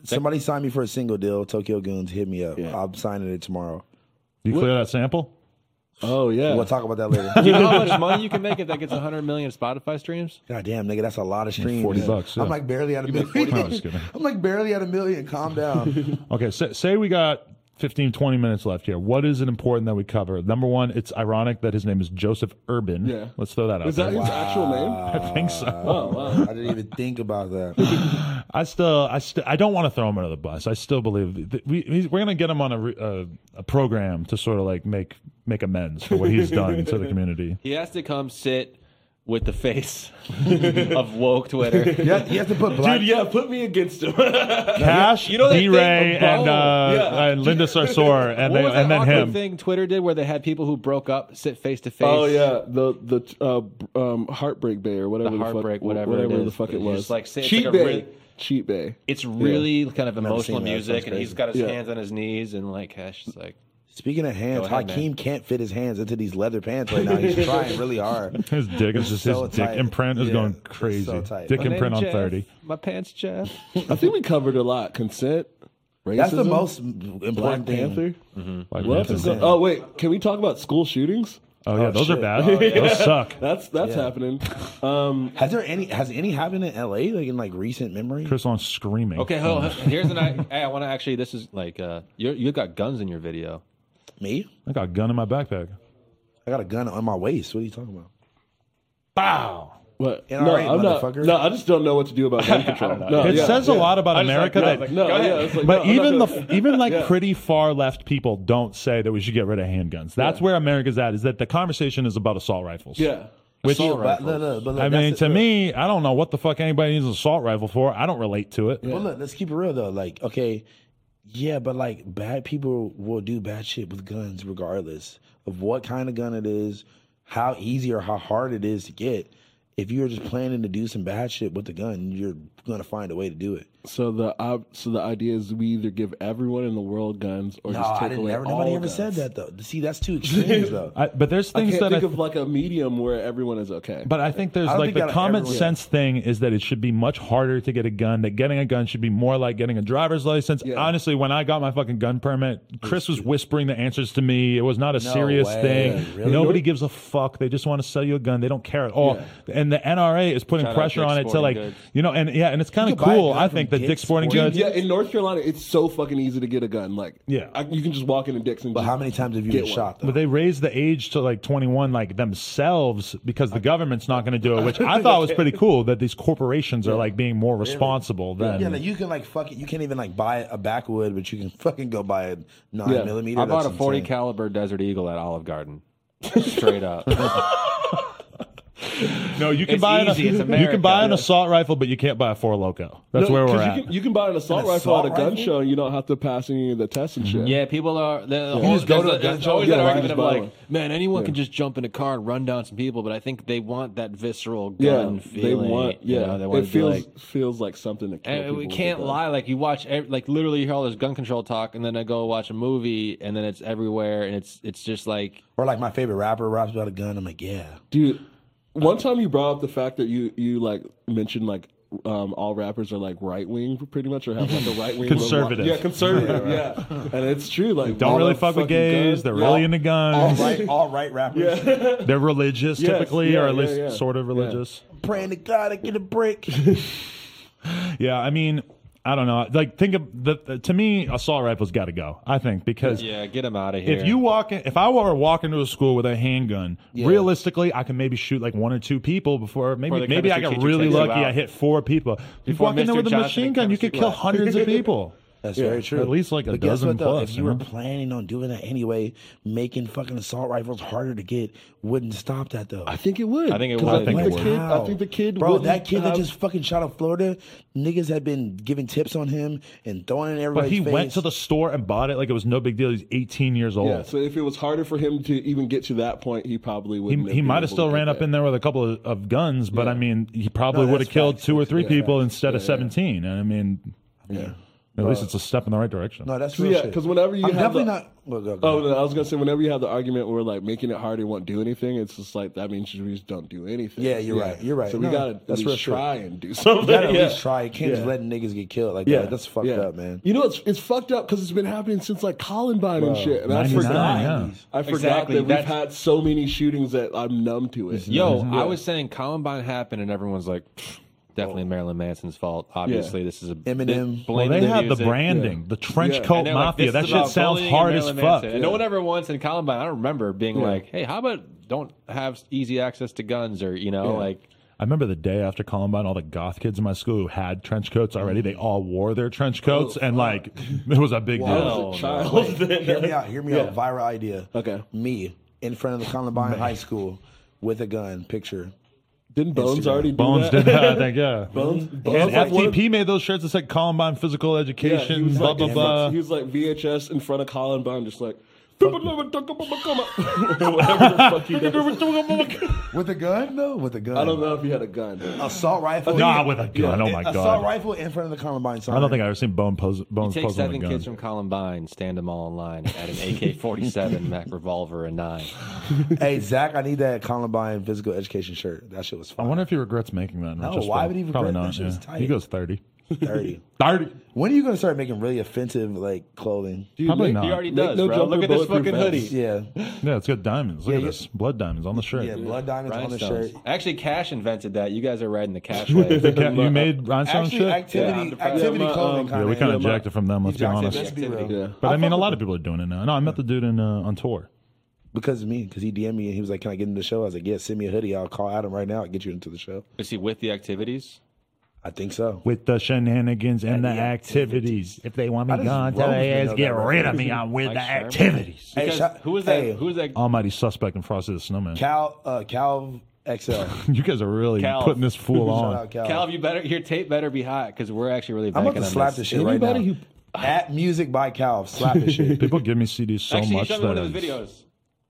Speaker 3: Somebody signed me for a single deal. Tokyo Goons, hit me up.
Speaker 4: Yeah.
Speaker 3: I'm signing it tomorrow.
Speaker 2: You clear that sample?
Speaker 4: Oh yeah.
Speaker 3: We'll talk about that later.
Speaker 5: Do you know how much money you can make if that gets 100 million Spotify streams?
Speaker 3: God damn, nigga, that's a lot of streams.
Speaker 2: $40, yeah.
Speaker 3: I'm like barely at a
Speaker 2: I was
Speaker 3: million.
Speaker 2: kidding.
Speaker 3: I'm like barely at a million. Calm down.
Speaker 2: Okay, say we got 15, 20 minutes left here. What is it important that we cover? Number one, it's ironic that his name is Joseph Urban.
Speaker 4: Yeah.
Speaker 2: Let's throw that out
Speaker 4: Is
Speaker 2: there.
Speaker 4: that his actual name?
Speaker 2: I think so.
Speaker 4: Oh wow.
Speaker 3: I didn't even think about that.
Speaker 2: I don't want to throw him under the bus. I still believe that we're going to get him on a program to sort of like make amends for what he's done to the community.
Speaker 5: He has to come sit with the face of woke Twitter.
Speaker 3: Yeah, he has to put black.
Speaker 4: Dude, yeah, put me against him.
Speaker 2: Cash,
Speaker 5: You know that
Speaker 2: D-Ray,
Speaker 5: thing-
Speaker 2: and Linda Sarsour, and
Speaker 5: What was that
Speaker 2: then
Speaker 5: awkward
Speaker 2: him.
Speaker 5: thing Twitter did where they had people who broke up sit face to face?
Speaker 4: Oh yeah, the Heartbreak Bay or whatever
Speaker 5: The Heartbreak,
Speaker 4: fuck,
Speaker 5: whatever it is.
Speaker 4: the fuck it
Speaker 5: It's
Speaker 4: was.
Speaker 5: just like- it's
Speaker 4: Cheat
Speaker 5: like a
Speaker 4: Bay.
Speaker 5: really-
Speaker 4: Cheat Bay.
Speaker 5: It's really kind of
Speaker 3: Never
Speaker 5: emotional
Speaker 3: seen that.
Speaker 5: music,
Speaker 3: Sounds
Speaker 5: and he's
Speaker 3: crazy.
Speaker 5: got his
Speaker 4: Yeah.
Speaker 5: hands on his knees, and like Cash is like,
Speaker 3: Speaking of hands,
Speaker 5: Go ahead,
Speaker 3: Hakeem
Speaker 5: man.
Speaker 3: can't fit his hands into these leather pants right now. He's trying really hard.
Speaker 2: His dick is just
Speaker 3: So
Speaker 2: his dick
Speaker 3: tight.
Speaker 2: imprint is
Speaker 3: Yeah,
Speaker 2: going
Speaker 3: it's
Speaker 2: crazy.
Speaker 3: so tight.
Speaker 2: Dick
Speaker 5: "My
Speaker 2: imprint
Speaker 5: name's
Speaker 2: on
Speaker 5: Jeff.
Speaker 2: 30.
Speaker 5: My pants, Jeff.
Speaker 4: I think we covered a lot. Consent. Racism,
Speaker 3: That's the most
Speaker 4: Black
Speaker 3: important thing.
Speaker 4: Panther.
Speaker 2: Like,
Speaker 4: What else is
Speaker 3: Consent.
Speaker 4: go- oh wait, can we talk about school shootings?
Speaker 2: oh yeah, those
Speaker 3: shit.
Speaker 2: are bad. Those suck.
Speaker 4: That's happening.
Speaker 3: Has any happened in LA like in like recent memory?
Speaker 2: Chris on screaming.
Speaker 5: Okay, hold on. Here's an. Hey, I want to actually. This is like you got guns in your video.
Speaker 3: Me?
Speaker 2: I got a gun in my backpack.
Speaker 3: I got a gun on my waist. What are you talking about?
Speaker 2: Bow.
Speaker 4: What?
Speaker 3: NRA,
Speaker 4: No, I'm not.
Speaker 3: motherfucker.
Speaker 4: No, I just don't know what to do about gun control. No,
Speaker 2: It says a lot about
Speaker 5: I just
Speaker 2: America
Speaker 5: like-
Speaker 2: that.
Speaker 4: No,
Speaker 5: Go ahead.
Speaker 4: yeah, it's like,
Speaker 2: But
Speaker 4: no, I'm
Speaker 2: even
Speaker 4: not gonna-
Speaker 2: like pretty far left people don't say that we should get rid of handguns. That's where America's at. Is that the conversation is about assault rifles?
Speaker 4: yeah.
Speaker 2: Which
Speaker 3: But, no, but look,
Speaker 2: I
Speaker 3: that's
Speaker 2: mean,
Speaker 3: the-
Speaker 2: to me, I don't know what the fuck anybody needs an assault rifle for. I don't relate to it.
Speaker 3: But look, let's keep it real though. Like, okay, yeah, but like bad people will do bad shit with guns regardless of what kind of gun it is, how easy or how hard it is to get. If you're just planning to do some bad shit with the gun, you're gonna find a way to do it.
Speaker 4: So the idea is we either give everyone in the world guns or
Speaker 3: No,
Speaker 4: just
Speaker 3: I
Speaker 4: take
Speaker 3: didn't
Speaker 4: away
Speaker 3: ever.
Speaker 4: all
Speaker 3: Nobody ever
Speaker 4: guns.
Speaker 3: said that though. See, that's too extremes though.
Speaker 2: But there's
Speaker 4: I
Speaker 2: things
Speaker 4: can't
Speaker 2: that
Speaker 4: think of like a medium where everyone is okay.
Speaker 2: But I think there's
Speaker 3: I don't
Speaker 2: like
Speaker 3: think
Speaker 2: the
Speaker 3: that
Speaker 2: common
Speaker 3: everyone-
Speaker 2: sense thing is that it should be much harder to get a gun. That getting a gun should be more like getting a driver's license.
Speaker 4: Yeah.
Speaker 2: Honestly, when I got my fucking gun permit, Chris was whispering the answers to me. It was not a serious
Speaker 3: way.
Speaker 2: thing.
Speaker 3: Really?
Speaker 2: Nobody gives a fuck. They just want to sell you a gun. They don't care at all. And the NRA is putting
Speaker 5: Shout out
Speaker 2: pressure
Speaker 5: Dick's
Speaker 2: on it to
Speaker 5: Sporting
Speaker 2: like
Speaker 5: Goods.
Speaker 2: and it's kind of
Speaker 3: could buy a
Speaker 2: cool.
Speaker 3: gun
Speaker 2: I
Speaker 3: from
Speaker 2: think that
Speaker 3: Dick's
Speaker 2: Dick's Sporting
Speaker 3: Sporting
Speaker 2: Goods.
Speaker 4: yeah, in North Carolina, it's so fucking easy to get a gun. Like,
Speaker 2: Yeah.
Speaker 4: you can just walk into Dick's and
Speaker 3: But
Speaker 4: just
Speaker 3: how many times have you
Speaker 4: get
Speaker 3: been
Speaker 4: one.
Speaker 3: shot though?
Speaker 2: But they raised the age to like 21, like themselves, because the government's not going to do it, which I thought was pretty cool. That these corporations are like being more responsible than.
Speaker 3: Yeah, like you can like fuck it. You can't even like buy a backwood, but you can fucking go buy a 9mm.
Speaker 5: I bought a
Speaker 3: That's
Speaker 5: 40
Speaker 3: insane.
Speaker 5: caliber Desert Eagle at Olive Garden. Straight up.
Speaker 2: No, you can
Speaker 5: It's
Speaker 2: buy
Speaker 5: easy, it's
Speaker 2: you can
Speaker 5: America.
Speaker 2: buy an assault rifle, but you can't buy a Four Loko. That's
Speaker 4: No,
Speaker 2: where we're
Speaker 4: 'cause
Speaker 2: at.
Speaker 4: you can buy an assault
Speaker 3: An
Speaker 4: rifle at a
Speaker 3: assault
Speaker 4: gun
Speaker 3: rifle?
Speaker 4: show and you don't have to pass any of the tests and shit.
Speaker 5: Yeah, people are.
Speaker 3: You just go to a gun
Speaker 5: there's
Speaker 3: show,
Speaker 5: always
Speaker 3: yeah,
Speaker 5: that
Speaker 3: right,
Speaker 5: argument
Speaker 4: just
Speaker 5: of
Speaker 4: buy
Speaker 5: like,
Speaker 4: one.
Speaker 5: man, anyone can just jump in a car and run down some people, but I think they want that visceral gun
Speaker 4: Yeah,
Speaker 5: feeling.
Speaker 4: they want.
Speaker 5: you
Speaker 4: Yeah,
Speaker 5: know, they want
Speaker 4: it
Speaker 5: to be
Speaker 4: feels
Speaker 5: like.
Speaker 4: feels like something to kill
Speaker 5: And
Speaker 4: people
Speaker 5: we
Speaker 4: with
Speaker 5: can't
Speaker 4: a gun.
Speaker 5: lie. Like you watch, like literally, you hear all this gun control talk, and then I go watch a movie, and then it's everywhere, and it's just like
Speaker 3: Or like my favorite rapper raps about a gun. I'm like, yeah.
Speaker 4: Dude, one time you brought up the fact that you like mentioned like all rappers are like right wing pretty much or have like a right wing
Speaker 2: Conservative.
Speaker 4: Yeah, conservative. Yeah, and it's true. Like
Speaker 2: Don't
Speaker 4: all
Speaker 2: really
Speaker 4: the
Speaker 2: fuck with
Speaker 4: fucking
Speaker 2: gays.
Speaker 4: guns-
Speaker 2: They're really into guns.
Speaker 3: all right rappers.
Speaker 2: They're religious
Speaker 4: Yes,
Speaker 2: typically,
Speaker 4: yeah,
Speaker 2: or at
Speaker 4: yeah,
Speaker 2: least
Speaker 4: yeah.
Speaker 2: sort of religious.
Speaker 3: Praying to God I get a brick.
Speaker 2: Yeah, I mean, I don't know. Like, think of to me, assault rifles got to go. I think because
Speaker 5: yeah, get them out of here.
Speaker 2: if you walk in, if I were walking to a school with a handgun, realistically, I can maybe shoot like one or two people before
Speaker 5: Before the
Speaker 2: maybe I
Speaker 5: chemistry
Speaker 2: get
Speaker 5: teacher
Speaker 2: really
Speaker 5: takes you
Speaker 2: lucky.
Speaker 5: out.
Speaker 2: I hit 4 people. If you
Speaker 5: Before
Speaker 2: walk in there
Speaker 5: Mr.
Speaker 2: with a
Speaker 5: Johnson
Speaker 2: machine
Speaker 5: in
Speaker 2: gun, you could
Speaker 5: chemistry
Speaker 2: kill
Speaker 5: class.
Speaker 2: hundreds of people.
Speaker 3: That's very true.
Speaker 2: At least like a
Speaker 3: But guess
Speaker 2: dozen
Speaker 3: what, though?
Speaker 2: plus,
Speaker 3: If
Speaker 2: you
Speaker 3: you were
Speaker 2: know?
Speaker 3: planning on doing that anyway, making fucking assault rifles harder to get wouldn't stop that though.
Speaker 4: I think it would.
Speaker 5: I think it
Speaker 4: 'Cause
Speaker 5: would.
Speaker 4: I think the
Speaker 2: Wow.
Speaker 4: kid. I think the kid.
Speaker 3: Bro,
Speaker 4: wouldn't
Speaker 3: that kid that
Speaker 4: have-
Speaker 3: just fucking shot up Florida, niggas had been giving tips on him and throwing it in
Speaker 2: But
Speaker 3: everybody's
Speaker 2: he
Speaker 3: face.
Speaker 2: went to the store and bought it like it was no big deal. He's 18 years old.
Speaker 4: Yeah, so if it was harder for him to even get to that point, he probably wouldn't.
Speaker 2: He might have still ran up in there with a couple of guns, but I mean, he probably
Speaker 3: No,
Speaker 2: would have
Speaker 3: that's
Speaker 2: killed
Speaker 3: facts.
Speaker 2: 2 or 3
Speaker 3: Yeah,
Speaker 2: people
Speaker 3: facts.
Speaker 2: instead of 17. And I mean,
Speaker 3: Yeah.
Speaker 2: At least it's a step in the right direction.
Speaker 3: No, that's real
Speaker 4: Yeah,
Speaker 3: shit.
Speaker 4: because whenever you
Speaker 3: I'm
Speaker 4: have
Speaker 3: definitely
Speaker 4: the,
Speaker 3: not. Well, go,
Speaker 4: Oh, no, I was gonna say whenever you have the argument where like making it hard, you won't do anything. It's just like that means you just don't do anything.
Speaker 3: Yeah, you're right. You're right.
Speaker 4: So we
Speaker 3: No,
Speaker 4: gotta
Speaker 3: that's
Speaker 4: at least
Speaker 3: real shit.
Speaker 4: try and do something.
Speaker 3: You gotta at
Speaker 4: Yeah.
Speaker 3: least try. You can't just let niggas get killed like
Speaker 4: Yeah,
Speaker 3: that. That's fucked up, man.
Speaker 4: You know, it's fucked up because it's been happening since like Columbine and shit. And I
Speaker 2: 99,
Speaker 4: forgot.
Speaker 2: yeah.
Speaker 4: I forgot
Speaker 5: Exactly,
Speaker 4: that we've
Speaker 5: that's-
Speaker 4: had so many shootings that I'm numb to it.
Speaker 5: Yo, I was saying Columbine happened, and everyone's like, definitely Marilyn Manson's fault. Obviously, this is a
Speaker 3: Eminem.
Speaker 2: Well, they had the branding, the trench coat
Speaker 5: And they're like,
Speaker 2: mafia.
Speaker 5: this
Speaker 2: That
Speaker 5: is
Speaker 2: shit
Speaker 5: about
Speaker 2: sounds
Speaker 5: bullying
Speaker 2: hard
Speaker 5: and
Speaker 2: as
Speaker 5: Marilyn
Speaker 2: fuck.
Speaker 5: Manson. And no one ever once in Columbine, I don't remember being like, hey, how about don't have easy access to guns or, like.
Speaker 2: I remember the day after Columbine, all the goth kids in my school who had trench coats already, they all wore their trench coats, and like it was a big
Speaker 4: I
Speaker 2: deal.
Speaker 4: was a child.
Speaker 3: Wait, hear me out. Viral idea.
Speaker 4: Okay.
Speaker 3: Me in front of the Columbine High School with a gun. Picture.
Speaker 4: Didn't Bones
Speaker 3: Instagram.
Speaker 4: already do
Speaker 2: Bones
Speaker 4: that?
Speaker 2: did that, I think, yeah.
Speaker 4: Bones
Speaker 2: And
Speaker 4: was like one of-
Speaker 2: FTP made those shirts that said Columbine Physical
Speaker 4: Yeah,
Speaker 2: Education,
Speaker 4: he was
Speaker 2: blah,
Speaker 4: like,
Speaker 2: blah, blah.
Speaker 4: He was like VHS in front of Columbine, just like. Whatever the fuck he does.
Speaker 3: With a gun? No, with a gun.
Speaker 4: I don't know if he had a gun.
Speaker 3: Assault rifle.
Speaker 2: Nah, with a gun. Oh, my
Speaker 3: Assault
Speaker 2: God.
Speaker 3: rifle in front of the Columbine sign.
Speaker 2: I don't think I've ever seen Bones pose
Speaker 5: Take
Speaker 2: on a
Speaker 5: 7
Speaker 2: gun.
Speaker 5: kids from Columbine, stand them all in line at an AK-47 Mac revolver and 9.
Speaker 3: Hey, Zach, I need that Columbine physical education shirt. That shit was
Speaker 2: I
Speaker 3: fun.
Speaker 2: wonder if he regrets making that.
Speaker 3: No,
Speaker 2: Just
Speaker 3: why
Speaker 2: for-
Speaker 3: would he regret
Speaker 2: Probably
Speaker 3: that?
Speaker 2: not.
Speaker 3: Shit was
Speaker 2: Yeah.
Speaker 3: tight.
Speaker 2: He goes 30.
Speaker 3: 30.
Speaker 2: 30.
Speaker 3: When are you going to start making really offensive like clothing?
Speaker 4: Dude,
Speaker 2: Probably
Speaker 4: Nick-
Speaker 2: not.
Speaker 5: He already
Speaker 4: Nick,
Speaker 5: does,
Speaker 4: no
Speaker 5: bro.
Speaker 4: jumper,
Speaker 5: Look at this
Speaker 4: bulletproof
Speaker 5: fucking hoodie.
Speaker 4: vest.
Speaker 3: Yeah.
Speaker 2: Yeah, it's got diamonds. Look
Speaker 3: Yeah,
Speaker 2: at
Speaker 3: yeah.
Speaker 2: this. Blood diamonds on the shirt.
Speaker 3: Yeah, blood diamonds on the
Speaker 5: Rhinestones.
Speaker 3: shirt.
Speaker 5: Actually, Cash invented that. You guys are riding the Cash wave.
Speaker 2: You made rhinestone
Speaker 3: Actually,
Speaker 2: shit?
Speaker 3: activity
Speaker 4: Yeah,
Speaker 3: clothing
Speaker 4: my,
Speaker 3: kind
Speaker 2: Yeah,
Speaker 3: of.
Speaker 2: we kind of jacked it from them, let's be
Speaker 3: Jacked it,
Speaker 2: honest.
Speaker 3: let's be real.
Speaker 4: Yeah.
Speaker 2: But I mean, a lot of people are doing it now. No, I met the dude on tour.
Speaker 3: Because of me, because he DM'd me and he was like, "Can I get into the show?" I was like, "Yeah, send me a hoodie. I'll call Adam right now. I'll get you into the show."
Speaker 5: Is he with the activities?
Speaker 3: I think so.
Speaker 2: With the shenanigans and the
Speaker 3: the
Speaker 2: activities. If they want me
Speaker 3: How does
Speaker 2: gone, tell
Speaker 3: Rose
Speaker 2: their
Speaker 3: know
Speaker 2: ass, get
Speaker 3: that
Speaker 2: rid of
Speaker 3: reference?
Speaker 2: me. I'm with
Speaker 5: Mike
Speaker 2: the
Speaker 5: Sherman?
Speaker 2: activities.
Speaker 3: Hey,
Speaker 5: Because
Speaker 3: shout-
Speaker 5: who is that?
Speaker 3: hey.
Speaker 5: Who is that?
Speaker 2: Almighty suspect in Frosty the Snowman.
Speaker 3: Cal XL.
Speaker 2: You guys are really
Speaker 5: Cal.
Speaker 2: putting this fool
Speaker 3: Shout
Speaker 2: on.
Speaker 3: out Cal.
Speaker 5: Cal, your tape better be hot because we're actually really
Speaker 3: I'm
Speaker 5: banking
Speaker 3: about to
Speaker 5: on
Speaker 3: slap
Speaker 5: this.
Speaker 3: this shit right now.
Speaker 4: Anybody who
Speaker 3: At music by Cal. Slap this shit.
Speaker 2: People give me CDs so
Speaker 5: Actually,
Speaker 2: much
Speaker 5: show me one of
Speaker 2: that.
Speaker 5: his videos.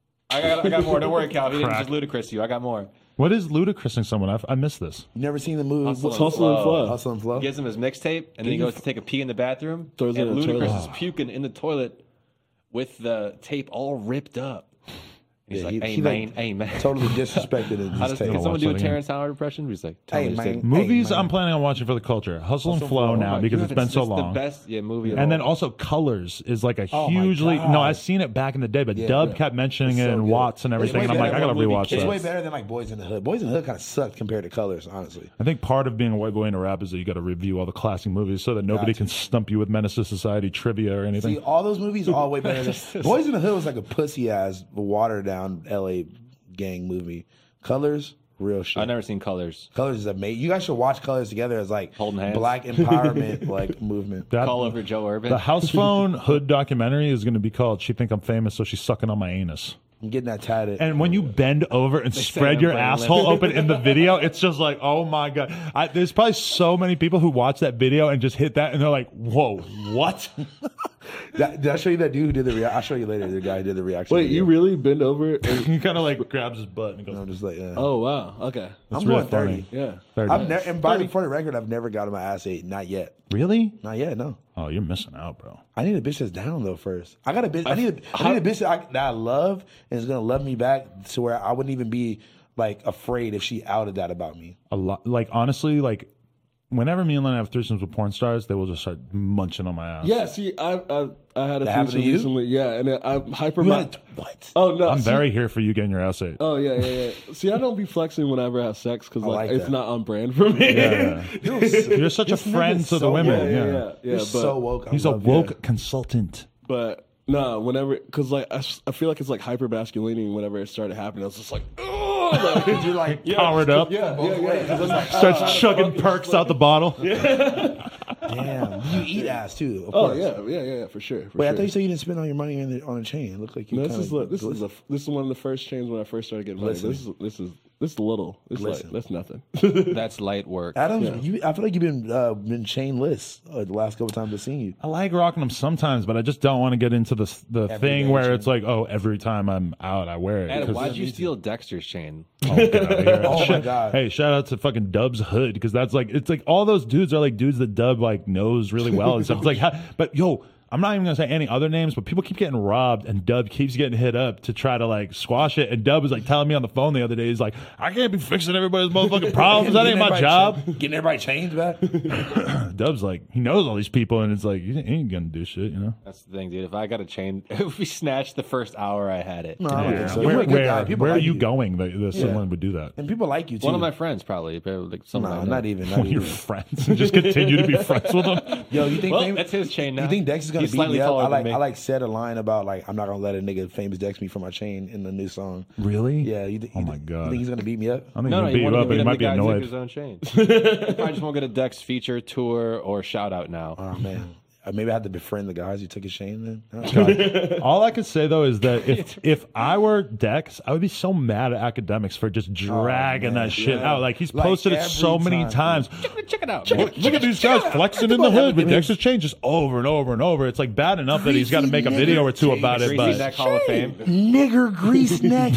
Speaker 5: I got more. Don't worry, Cal. He didn't
Speaker 2: Crack.
Speaker 5: just ludicrous you. I got more.
Speaker 2: What is ludicrousing someone? I missed this.
Speaker 3: You never seen the movie
Speaker 5: Hustle
Speaker 4: Hustle and Flow.
Speaker 3: Hustle and Flow?
Speaker 5: Gives him his mixtape, and then he goes to take a pee in the bathroom,
Speaker 4: Throws it
Speaker 5: and
Speaker 4: in the
Speaker 5: Ludacris
Speaker 4: toilet.
Speaker 5: is puking in the toilet with the tape all ripped up. He's
Speaker 3: Yeah,
Speaker 5: like,
Speaker 3: he-
Speaker 5: "Hey
Speaker 3: he,
Speaker 5: man,
Speaker 3: like,
Speaker 5: hey man."
Speaker 3: Totally disrespected in
Speaker 5: How
Speaker 3: his
Speaker 5: does,
Speaker 3: tape.
Speaker 5: can someone
Speaker 2: watch
Speaker 5: do a
Speaker 2: that again.
Speaker 5: Terrence Howard impression? He's like, "Tell
Speaker 3: Hey,
Speaker 5: me this
Speaker 3: man.
Speaker 5: tape."
Speaker 2: Movies
Speaker 3: man.
Speaker 2: I'm planning on watching for the culture. Hustle and Flow now
Speaker 5: Oh,
Speaker 2: because
Speaker 5: you
Speaker 2: it's
Speaker 5: have
Speaker 2: been so
Speaker 5: it's
Speaker 2: long.
Speaker 5: the best movie. of
Speaker 2: And then
Speaker 5: all.
Speaker 2: also Colors is like a
Speaker 3: Oh my
Speaker 2: hugely
Speaker 3: God.
Speaker 2: no. I've seen it back in the day, but Dub kept mentioning
Speaker 3: It's
Speaker 2: it
Speaker 3: so
Speaker 2: and
Speaker 3: good.
Speaker 2: Watts and everything, and I'm like, I gotta rewatch
Speaker 3: It's
Speaker 2: that.
Speaker 3: way better than like Boys in the Hood. Boys in the Hood kind of sucked compared to Colors, honestly.
Speaker 2: I think part of being a white boy into rap is that you got to review all the classic movies so that nobody
Speaker 3: Gotcha.
Speaker 2: can stump you with Menace to Society trivia or anything.
Speaker 3: See, all those movies are all way better than Boys in the Hood was like a pussy ass, watered down LA gang movie. Colors, real shit.
Speaker 5: I've never seen Colors.
Speaker 3: Colors is amazing. You guys should watch Colors together as like
Speaker 5: Holding hands.
Speaker 3: black empowerment like movement.
Speaker 2: That-
Speaker 5: Call over Joe Urban.
Speaker 2: the House Phone Hood documentary is going to be called "She Think I'm Famous, So She's Sucking on My Anus."
Speaker 3: I'm getting that tatted.
Speaker 2: And when you bend over and spread
Speaker 5: I'm
Speaker 2: your
Speaker 5: playing
Speaker 2: asshole
Speaker 5: lips.
Speaker 2: open in the video, it's just like, oh my God. There's probably so many people who watch that video and just hit that and they're like, whoa, what?
Speaker 3: Did I show you that dude who did the reaction? I'll show you later. The guy who did the reaction.
Speaker 4: Wait,
Speaker 3: video.
Speaker 4: you really bend over? And,
Speaker 2: He kind of like grabs his butt and goes,
Speaker 3: I'm just like, yeah.
Speaker 4: oh wow, okay,
Speaker 3: I'm
Speaker 2: really
Speaker 3: going 30.
Speaker 2: funny.
Speaker 4: yeah.
Speaker 2: 30.
Speaker 3: I've never, and by for the record, I've never gotten my ass ate. Not yet.
Speaker 2: Really?
Speaker 3: Not yet. No.
Speaker 2: Oh, you're missing out, bro.
Speaker 3: I need a bitch that's down though first. I got a bitch. I need a bitch that I love and is gonna love me back to where I wouldn't even be like afraid if she outed that about me.
Speaker 2: A lot. Like, honestly, like, whenever me and Len have threesomes with porn stars, they will just start munching on my ass.
Speaker 4: Yeah, see, I had a
Speaker 3: That happened
Speaker 4: threesome
Speaker 3: to you?
Speaker 4: recently. Yeah, and I'm hyper.
Speaker 3: You had a- what?
Speaker 4: Oh no,
Speaker 2: I'm
Speaker 4: see-
Speaker 2: very here for you getting your ass ate.
Speaker 4: Oh yeah. See, I don't be flexing whenever I have sex because like
Speaker 3: like
Speaker 4: it's
Speaker 3: that.
Speaker 4: not on brand for me.
Speaker 2: Yeah. You're such a
Speaker 3: This
Speaker 2: friend
Speaker 3: nigga's
Speaker 2: to the
Speaker 3: so
Speaker 2: women.
Speaker 3: woke.
Speaker 2: Yeah.
Speaker 3: You're
Speaker 4: but
Speaker 3: so woke. I
Speaker 2: He's a
Speaker 3: love
Speaker 2: woke
Speaker 3: you.
Speaker 2: consultant.
Speaker 4: but no, whenever because like I feel like it's like hyper masculinity. Whenever it started happening, I was just like, oh, like,
Speaker 3: You're like,
Speaker 2: Powered up.
Speaker 4: yeah. 'cause I'm like,
Speaker 2: Starts chugging perks out the bottle.
Speaker 3: damn. You eat ass too. Of
Speaker 4: oh
Speaker 3: course.
Speaker 4: yeah, for sure.
Speaker 3: Wait, I
Speaker 4: sure.
Speaker 3: thought you said you didn't spend all your money on a chain. It looked like you.
Speaker 4: No,
Speaker 3: kinda
Speaker 4: this is one of the first chains when I first started getting money.
Speaker 3: Listening.
Speaker 4: This is This is little. It's
Speaker 3: Listen.
Speaker 4: like that's nothing.
Speaker 5: That's light work.
Speaker 3: Adam, I feel like you've been chainless the last couple times I've seen you.
Speaker 2: I like rocking them sometimes, but I just don't want to get into the thing where it's like, oh, every time I'm out, I wear it.
Speaker 5: Adam,
Speaker 2: 'Cause-
Speaker 5: why'd you steal Dexter's chain?
Speaker 2: Oh, get out of here.
Speaker 3: Oh my God.
Speaker 2: Hey, shout out to fucking Dub's Hood, because that's like, it's like all those dudes are like dudes that Dub like knows really well and stuff. It's like, but yo, I'm not even gonna say any other names, but people keep getting robbed, and Dub keeps getting hit up to try to like squash it. And Dub was like telling me on the phone the other day, he's like, I can't be fixing everybody's motherfucking problems. That ain't my job.
Speaker 3: Getting everybody changed back.
Speaker 2: Dub's like, he knows all these people, and it's like, he ain't gonna do shit, you know?
Speaker 5: That's the thing, dude. If I got a chain, it would be snatched the first hour I had it.
Speaker 3: No, I don't think so.
Speaker 2: Where,
Speaker 3: You're a good guy. People
Speaker 2: where are
Speaker 3: like
Speaker 2: you going that someone would do that?
Speaker 3: And people like you too.
Speaker 5: One of my friends, probably. Like someone I
Speaker 3: No,
Speaker 5: know.
Speaker 3: not even.
Speaker 2: One
Speaker 3: Not
Speaker 2: of your
Speaker 3: even.
Speaker 2: friends and just continue to be friends with them?
Speaker 3: Yo, you think
Speaker 5: Well, that's his chain now.
Speaker 3: You think Dex is gonna
Speaker 5: He's
Speaker 3: beat
Speaker 5: slightly
Speaker 3: me up?
Speaker 5: taller than me.
Speaker 3: I like said a line about like I'm not gonna let a nigga famous Dex me for my chain in the new song.
Speaker 2: Really?
Speaker 3: Yeah.
Speaker 2: Oh my God.
Speaker 3: You think he's gonna beat me up?
Speaker 2: I think
Speaker 5: No,
Speaker 2: he'll
Speaker 5: he
Speaker 2: beat you
Speaker 5: wanted
Speaker 2: up,
Speaker 5: to
Speaker 2: but
Speaker 5: beat
Speaker 2: he
Speaker 5: up
Speaker 2: might
Speaker 5: the
Speaker 2: be
Speaker 5: guy who took
Speaker 2: annoyed.
Speaker 5: his own chain. He probably just won't get a Dex feature tour or shout out now.
Speaker 3: Oh man. Maybe I had to befriend the guys who took his chain then.
Speaker 2: All I can say though is that if I were Dex, I would be so mad at academics for just dragging
Speaker 3: man,
Speaker 2: that shit
Speaker 3: yeah.
Speaker 2: out. Like he's
Speaker 3: Like,
Speaker 2: posted it
Speaker 3: every
Speaker 2: so many
Speaker 3: time.
Speaker 2: times.
Speaker 5: Check it out.
Speaker 2: Look at these guys flexing in the hood with Dexter's chain just over and over and over. It's like bad enough that he's got to make a video or two about it,
Speaker 5: Greasy
Speaker 2: but
Speaker 5: Neck Hall of Fame.
Speaker 3: Nigger grease neck.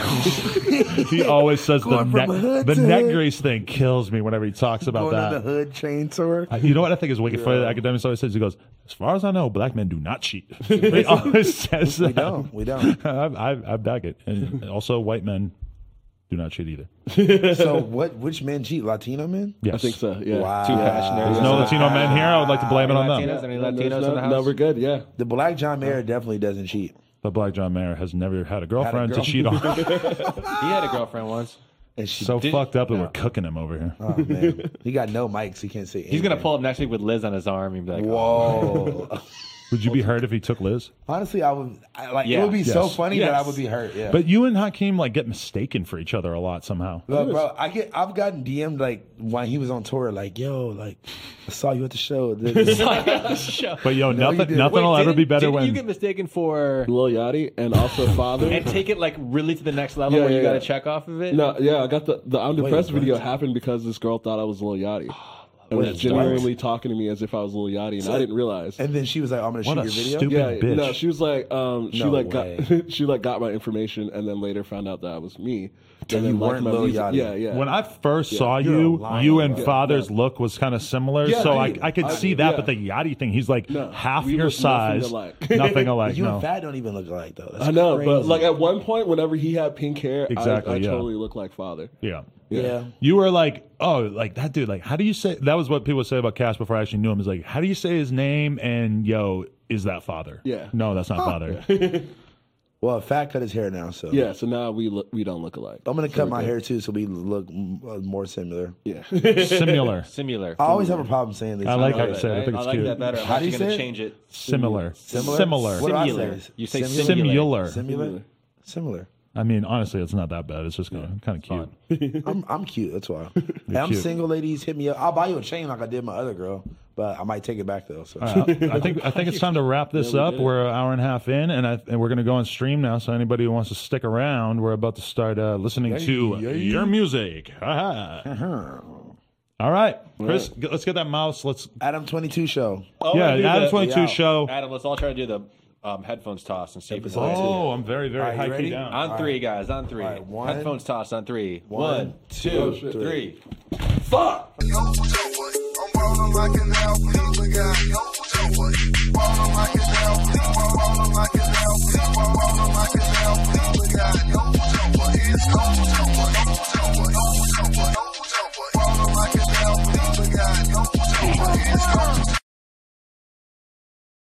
Speaker 2: he always says the
Speaker 3: Going from hood to
Speaker 2: neck
Speaker 3: hood.
Speaker 2: grease thing kills me whenever he talks about
Speaker 3: Going on the
Speaker 2: that.
Speaker 3: hood chain tour.
Speaker 2: You know what I think is wicked funny that academics always says? He goes, as far as I know, black men do not cheat. He always says that.
Speaker 3: We don't.
Speaker 2: I back it. And also, white men do not cheat either.
Speaker 3: So which men cheat? Latino men?
Speaker 2: Yes.
Speaker 4: I think so. Yeah.
Speaker 3: Wow.
Speaker 5: Too passionate.
Speaker 2: There's no Latino men here. I would like to blame it on them.
Speaker 5: Latinos? Any
Speaker 4: There's
Speaker 5: Latinos in the house?
Speaker 4: no, we're good. Yeah.
Speaker 3: The Black John Mayer definitely doesn't cheat.
Speaker 2: But Black John Mayer has never had a girlfriend to
Speaker 3: girl.
Speaker 2: cheat on.
Speaker 5: He had a girlfriend once.
Speaker 3: And she
Speaker 2: So
Speaker 5: Did-
Speaker 2: fucked up that we're cooking him over here.
Speaker 3: Oh man. He got no mics, he can't say anything.
Speaker 5: He's gonna pull up next week with Liz on his arm and be like,
Speaker 3: Whoa.
Speaker 2: Would you be hurt if he took Liz?
Speaker 3: Honestly, it would
Speaker 5: Yeah.
Speaker 3: be so
Speaker 2: Yes.
Speaker 3: funny that I would be hurt. Yeah.
Speaker 2: But you and Hakeem like get mistaken for each other a lot somehow.
Speaker 3: Look, bro, I've gotten DM'd like when he was on tour, like, yo, like I saw you at the show.
Speaker 2: But yo,
Speaker 3: you
Speaker 2: nothing
Speaker 3: didn't.
Speaker 2: will ever be better
Speaker 5: didn't
Speaker 2: when
Speaker 5: you get mistaken for
Speaker 4: Lil Yachty and also Father.
Speaker 5: and take it like really to the next level
Speaker 4: Yeah,
Speaker 5: where you
Speaker 4: yeah,
Speaker 5: got to
Speaker 4: yeah.
Speaker 5: check off of it?
Speaker 4: No, yeah, I got the I'm depressed
Speaker 3: what?
Speaker 4: video happened because this girl thought I was Lil Yachty. And was
Speaker 3: Wait,
Speaker 4: genuinely talking to me as if I was Lil Yachty, and I didn't realize.
Speaker 3: And then she was like, I'm gonna
Speaker 2: What
Speaker 3: shoot
Speaker 2: a
Speaker 3: your video.
Speaker 2: stupid bitch.
Speaker 4: No, she was like, she
Speaker 3: No
Speaker 4: like
Speaker 3: way.
Speaker 4: got she like got my information, and then later found out that it was me. And
Speaker 3: you
Speaker 4: then liked
Speaker 3: weren't
Speaker 4: my
Speaker 3: Lil
Speaker 4: music.
Speaker 3: Yachty.
Speaker 4: Yeah, yeah.
Speaker 2: When I first saw
Speaker 3: You're a
Speaker 2: you,
Speaker 3: liar,
Speaker 2: you and
Speaker 3: bro.
Speaker 2: Father's look was kind of similar,
Speaker 4: Yeah,
Speaker 2: so
Speaker 4: dude.
Speaker 2: I could
Speaker 4: I-
Speaker 2: see that.
Speaker 4: yeah.
Speaker 2: But the Yachty thing, he's like
Speaker 4: No,
Speaker 2: half
Speaker 4: we
Speaker 2: your
Speaker 4: look nothing
Speaker 2: size,
Speaker 4: alike.
Speaker 2: nothing alike.
Speaker 3: You
Speaker 2: No,
Speaker 3: and Fat don't even look alike though. That's
Speaker 4: I know, but
Speaker 3: crazy.
Speaker 4: like at one point, whenever he had pink hair,
Speaker 2: Exactly,
Speaker 4: I
Speaker 2: yeah.
Speaker 4: totally looked like Father.
Speaker 2: yeah.
Speaker 3: yeah.
Speaker 2: You were like, oh, like that dude. Like, how do you say? That was what people say about Cash before I actually knew him. Is like, how do you say his name? And yo, is that Father?
Speaker 4: Yeah.
Speaker 2: No, that's not Father.
Speaker 3: Well, Fat cut his hair now, so
Speaker 4: Yeah, so now we don't look alike.
Speaker 3: I'm gonna cut my hair too, so we look more similar.
Speaker 4: Yeah,
Speaker 2: Similar.
Speaker 5: Similar.
Speaker 3: I always have a problem saying this.
Speaker 2: I like how
Speaker 5: love
Speaker 2: you
Speaker 5: it.
Speaker 2: say it. I think it's
Speaker 5: like
Speaker 2: cute.
Speaker 5: that better. I'm
Speaker 3: How do you
Speaker 5: actually gonna
Speaker 3: say it?
Speaker 5: change it.
Speaker 2: Similar.
Speaker 3: Similar. What do I
Speaker 5: Singular.
Speaker 3: say?
Speaker 5: You say
Speaker 2: Similar.
Speaker 3: Similar. Similar.
Speaker 2: I mean, honestly, it's not that bad. It's just kind of cute.
Speaker 3: I'm cute. That's why. Hey, I'm
Speaker 2: cute.
Speaker 3: single, ladies. Hit me up. I'll buy you a chain like I did my other girl, but I might take it back though. So
Speaker 2: I think it's time to wrap this up. We're an hour and a half in, and we're going to go on stream now. So anybody who wants to stick around, we're about to start listening to your music. Ha-ha. All right, Chris, let's get that mouse. Let's
Speaker 3: Adam 22 show.
Speaker 2: Adam 22
Speaker 3: Yeah.
Speaker 2: show.
Speaker 5: Adam, let's all try to do the headphones toss and see if it's
Speaker 3: Episode two.
Speaker 2: Oh, I'm very
Speaker 3: All right,
Speaker 2: high
Speaker 3: you
Speaker 2: key
Speaker 3: ready?
Speaker 2: down.
Speaker 5: on three, guys. On three.
Speaker 3: All right, one.
Speaker 5: Headphones toss on three.
Speaker 3: One,
Speaker 5: 2, 3.
Speaker 3: Fuck.
Speaker 6: I'm ballin' like an alpha guy.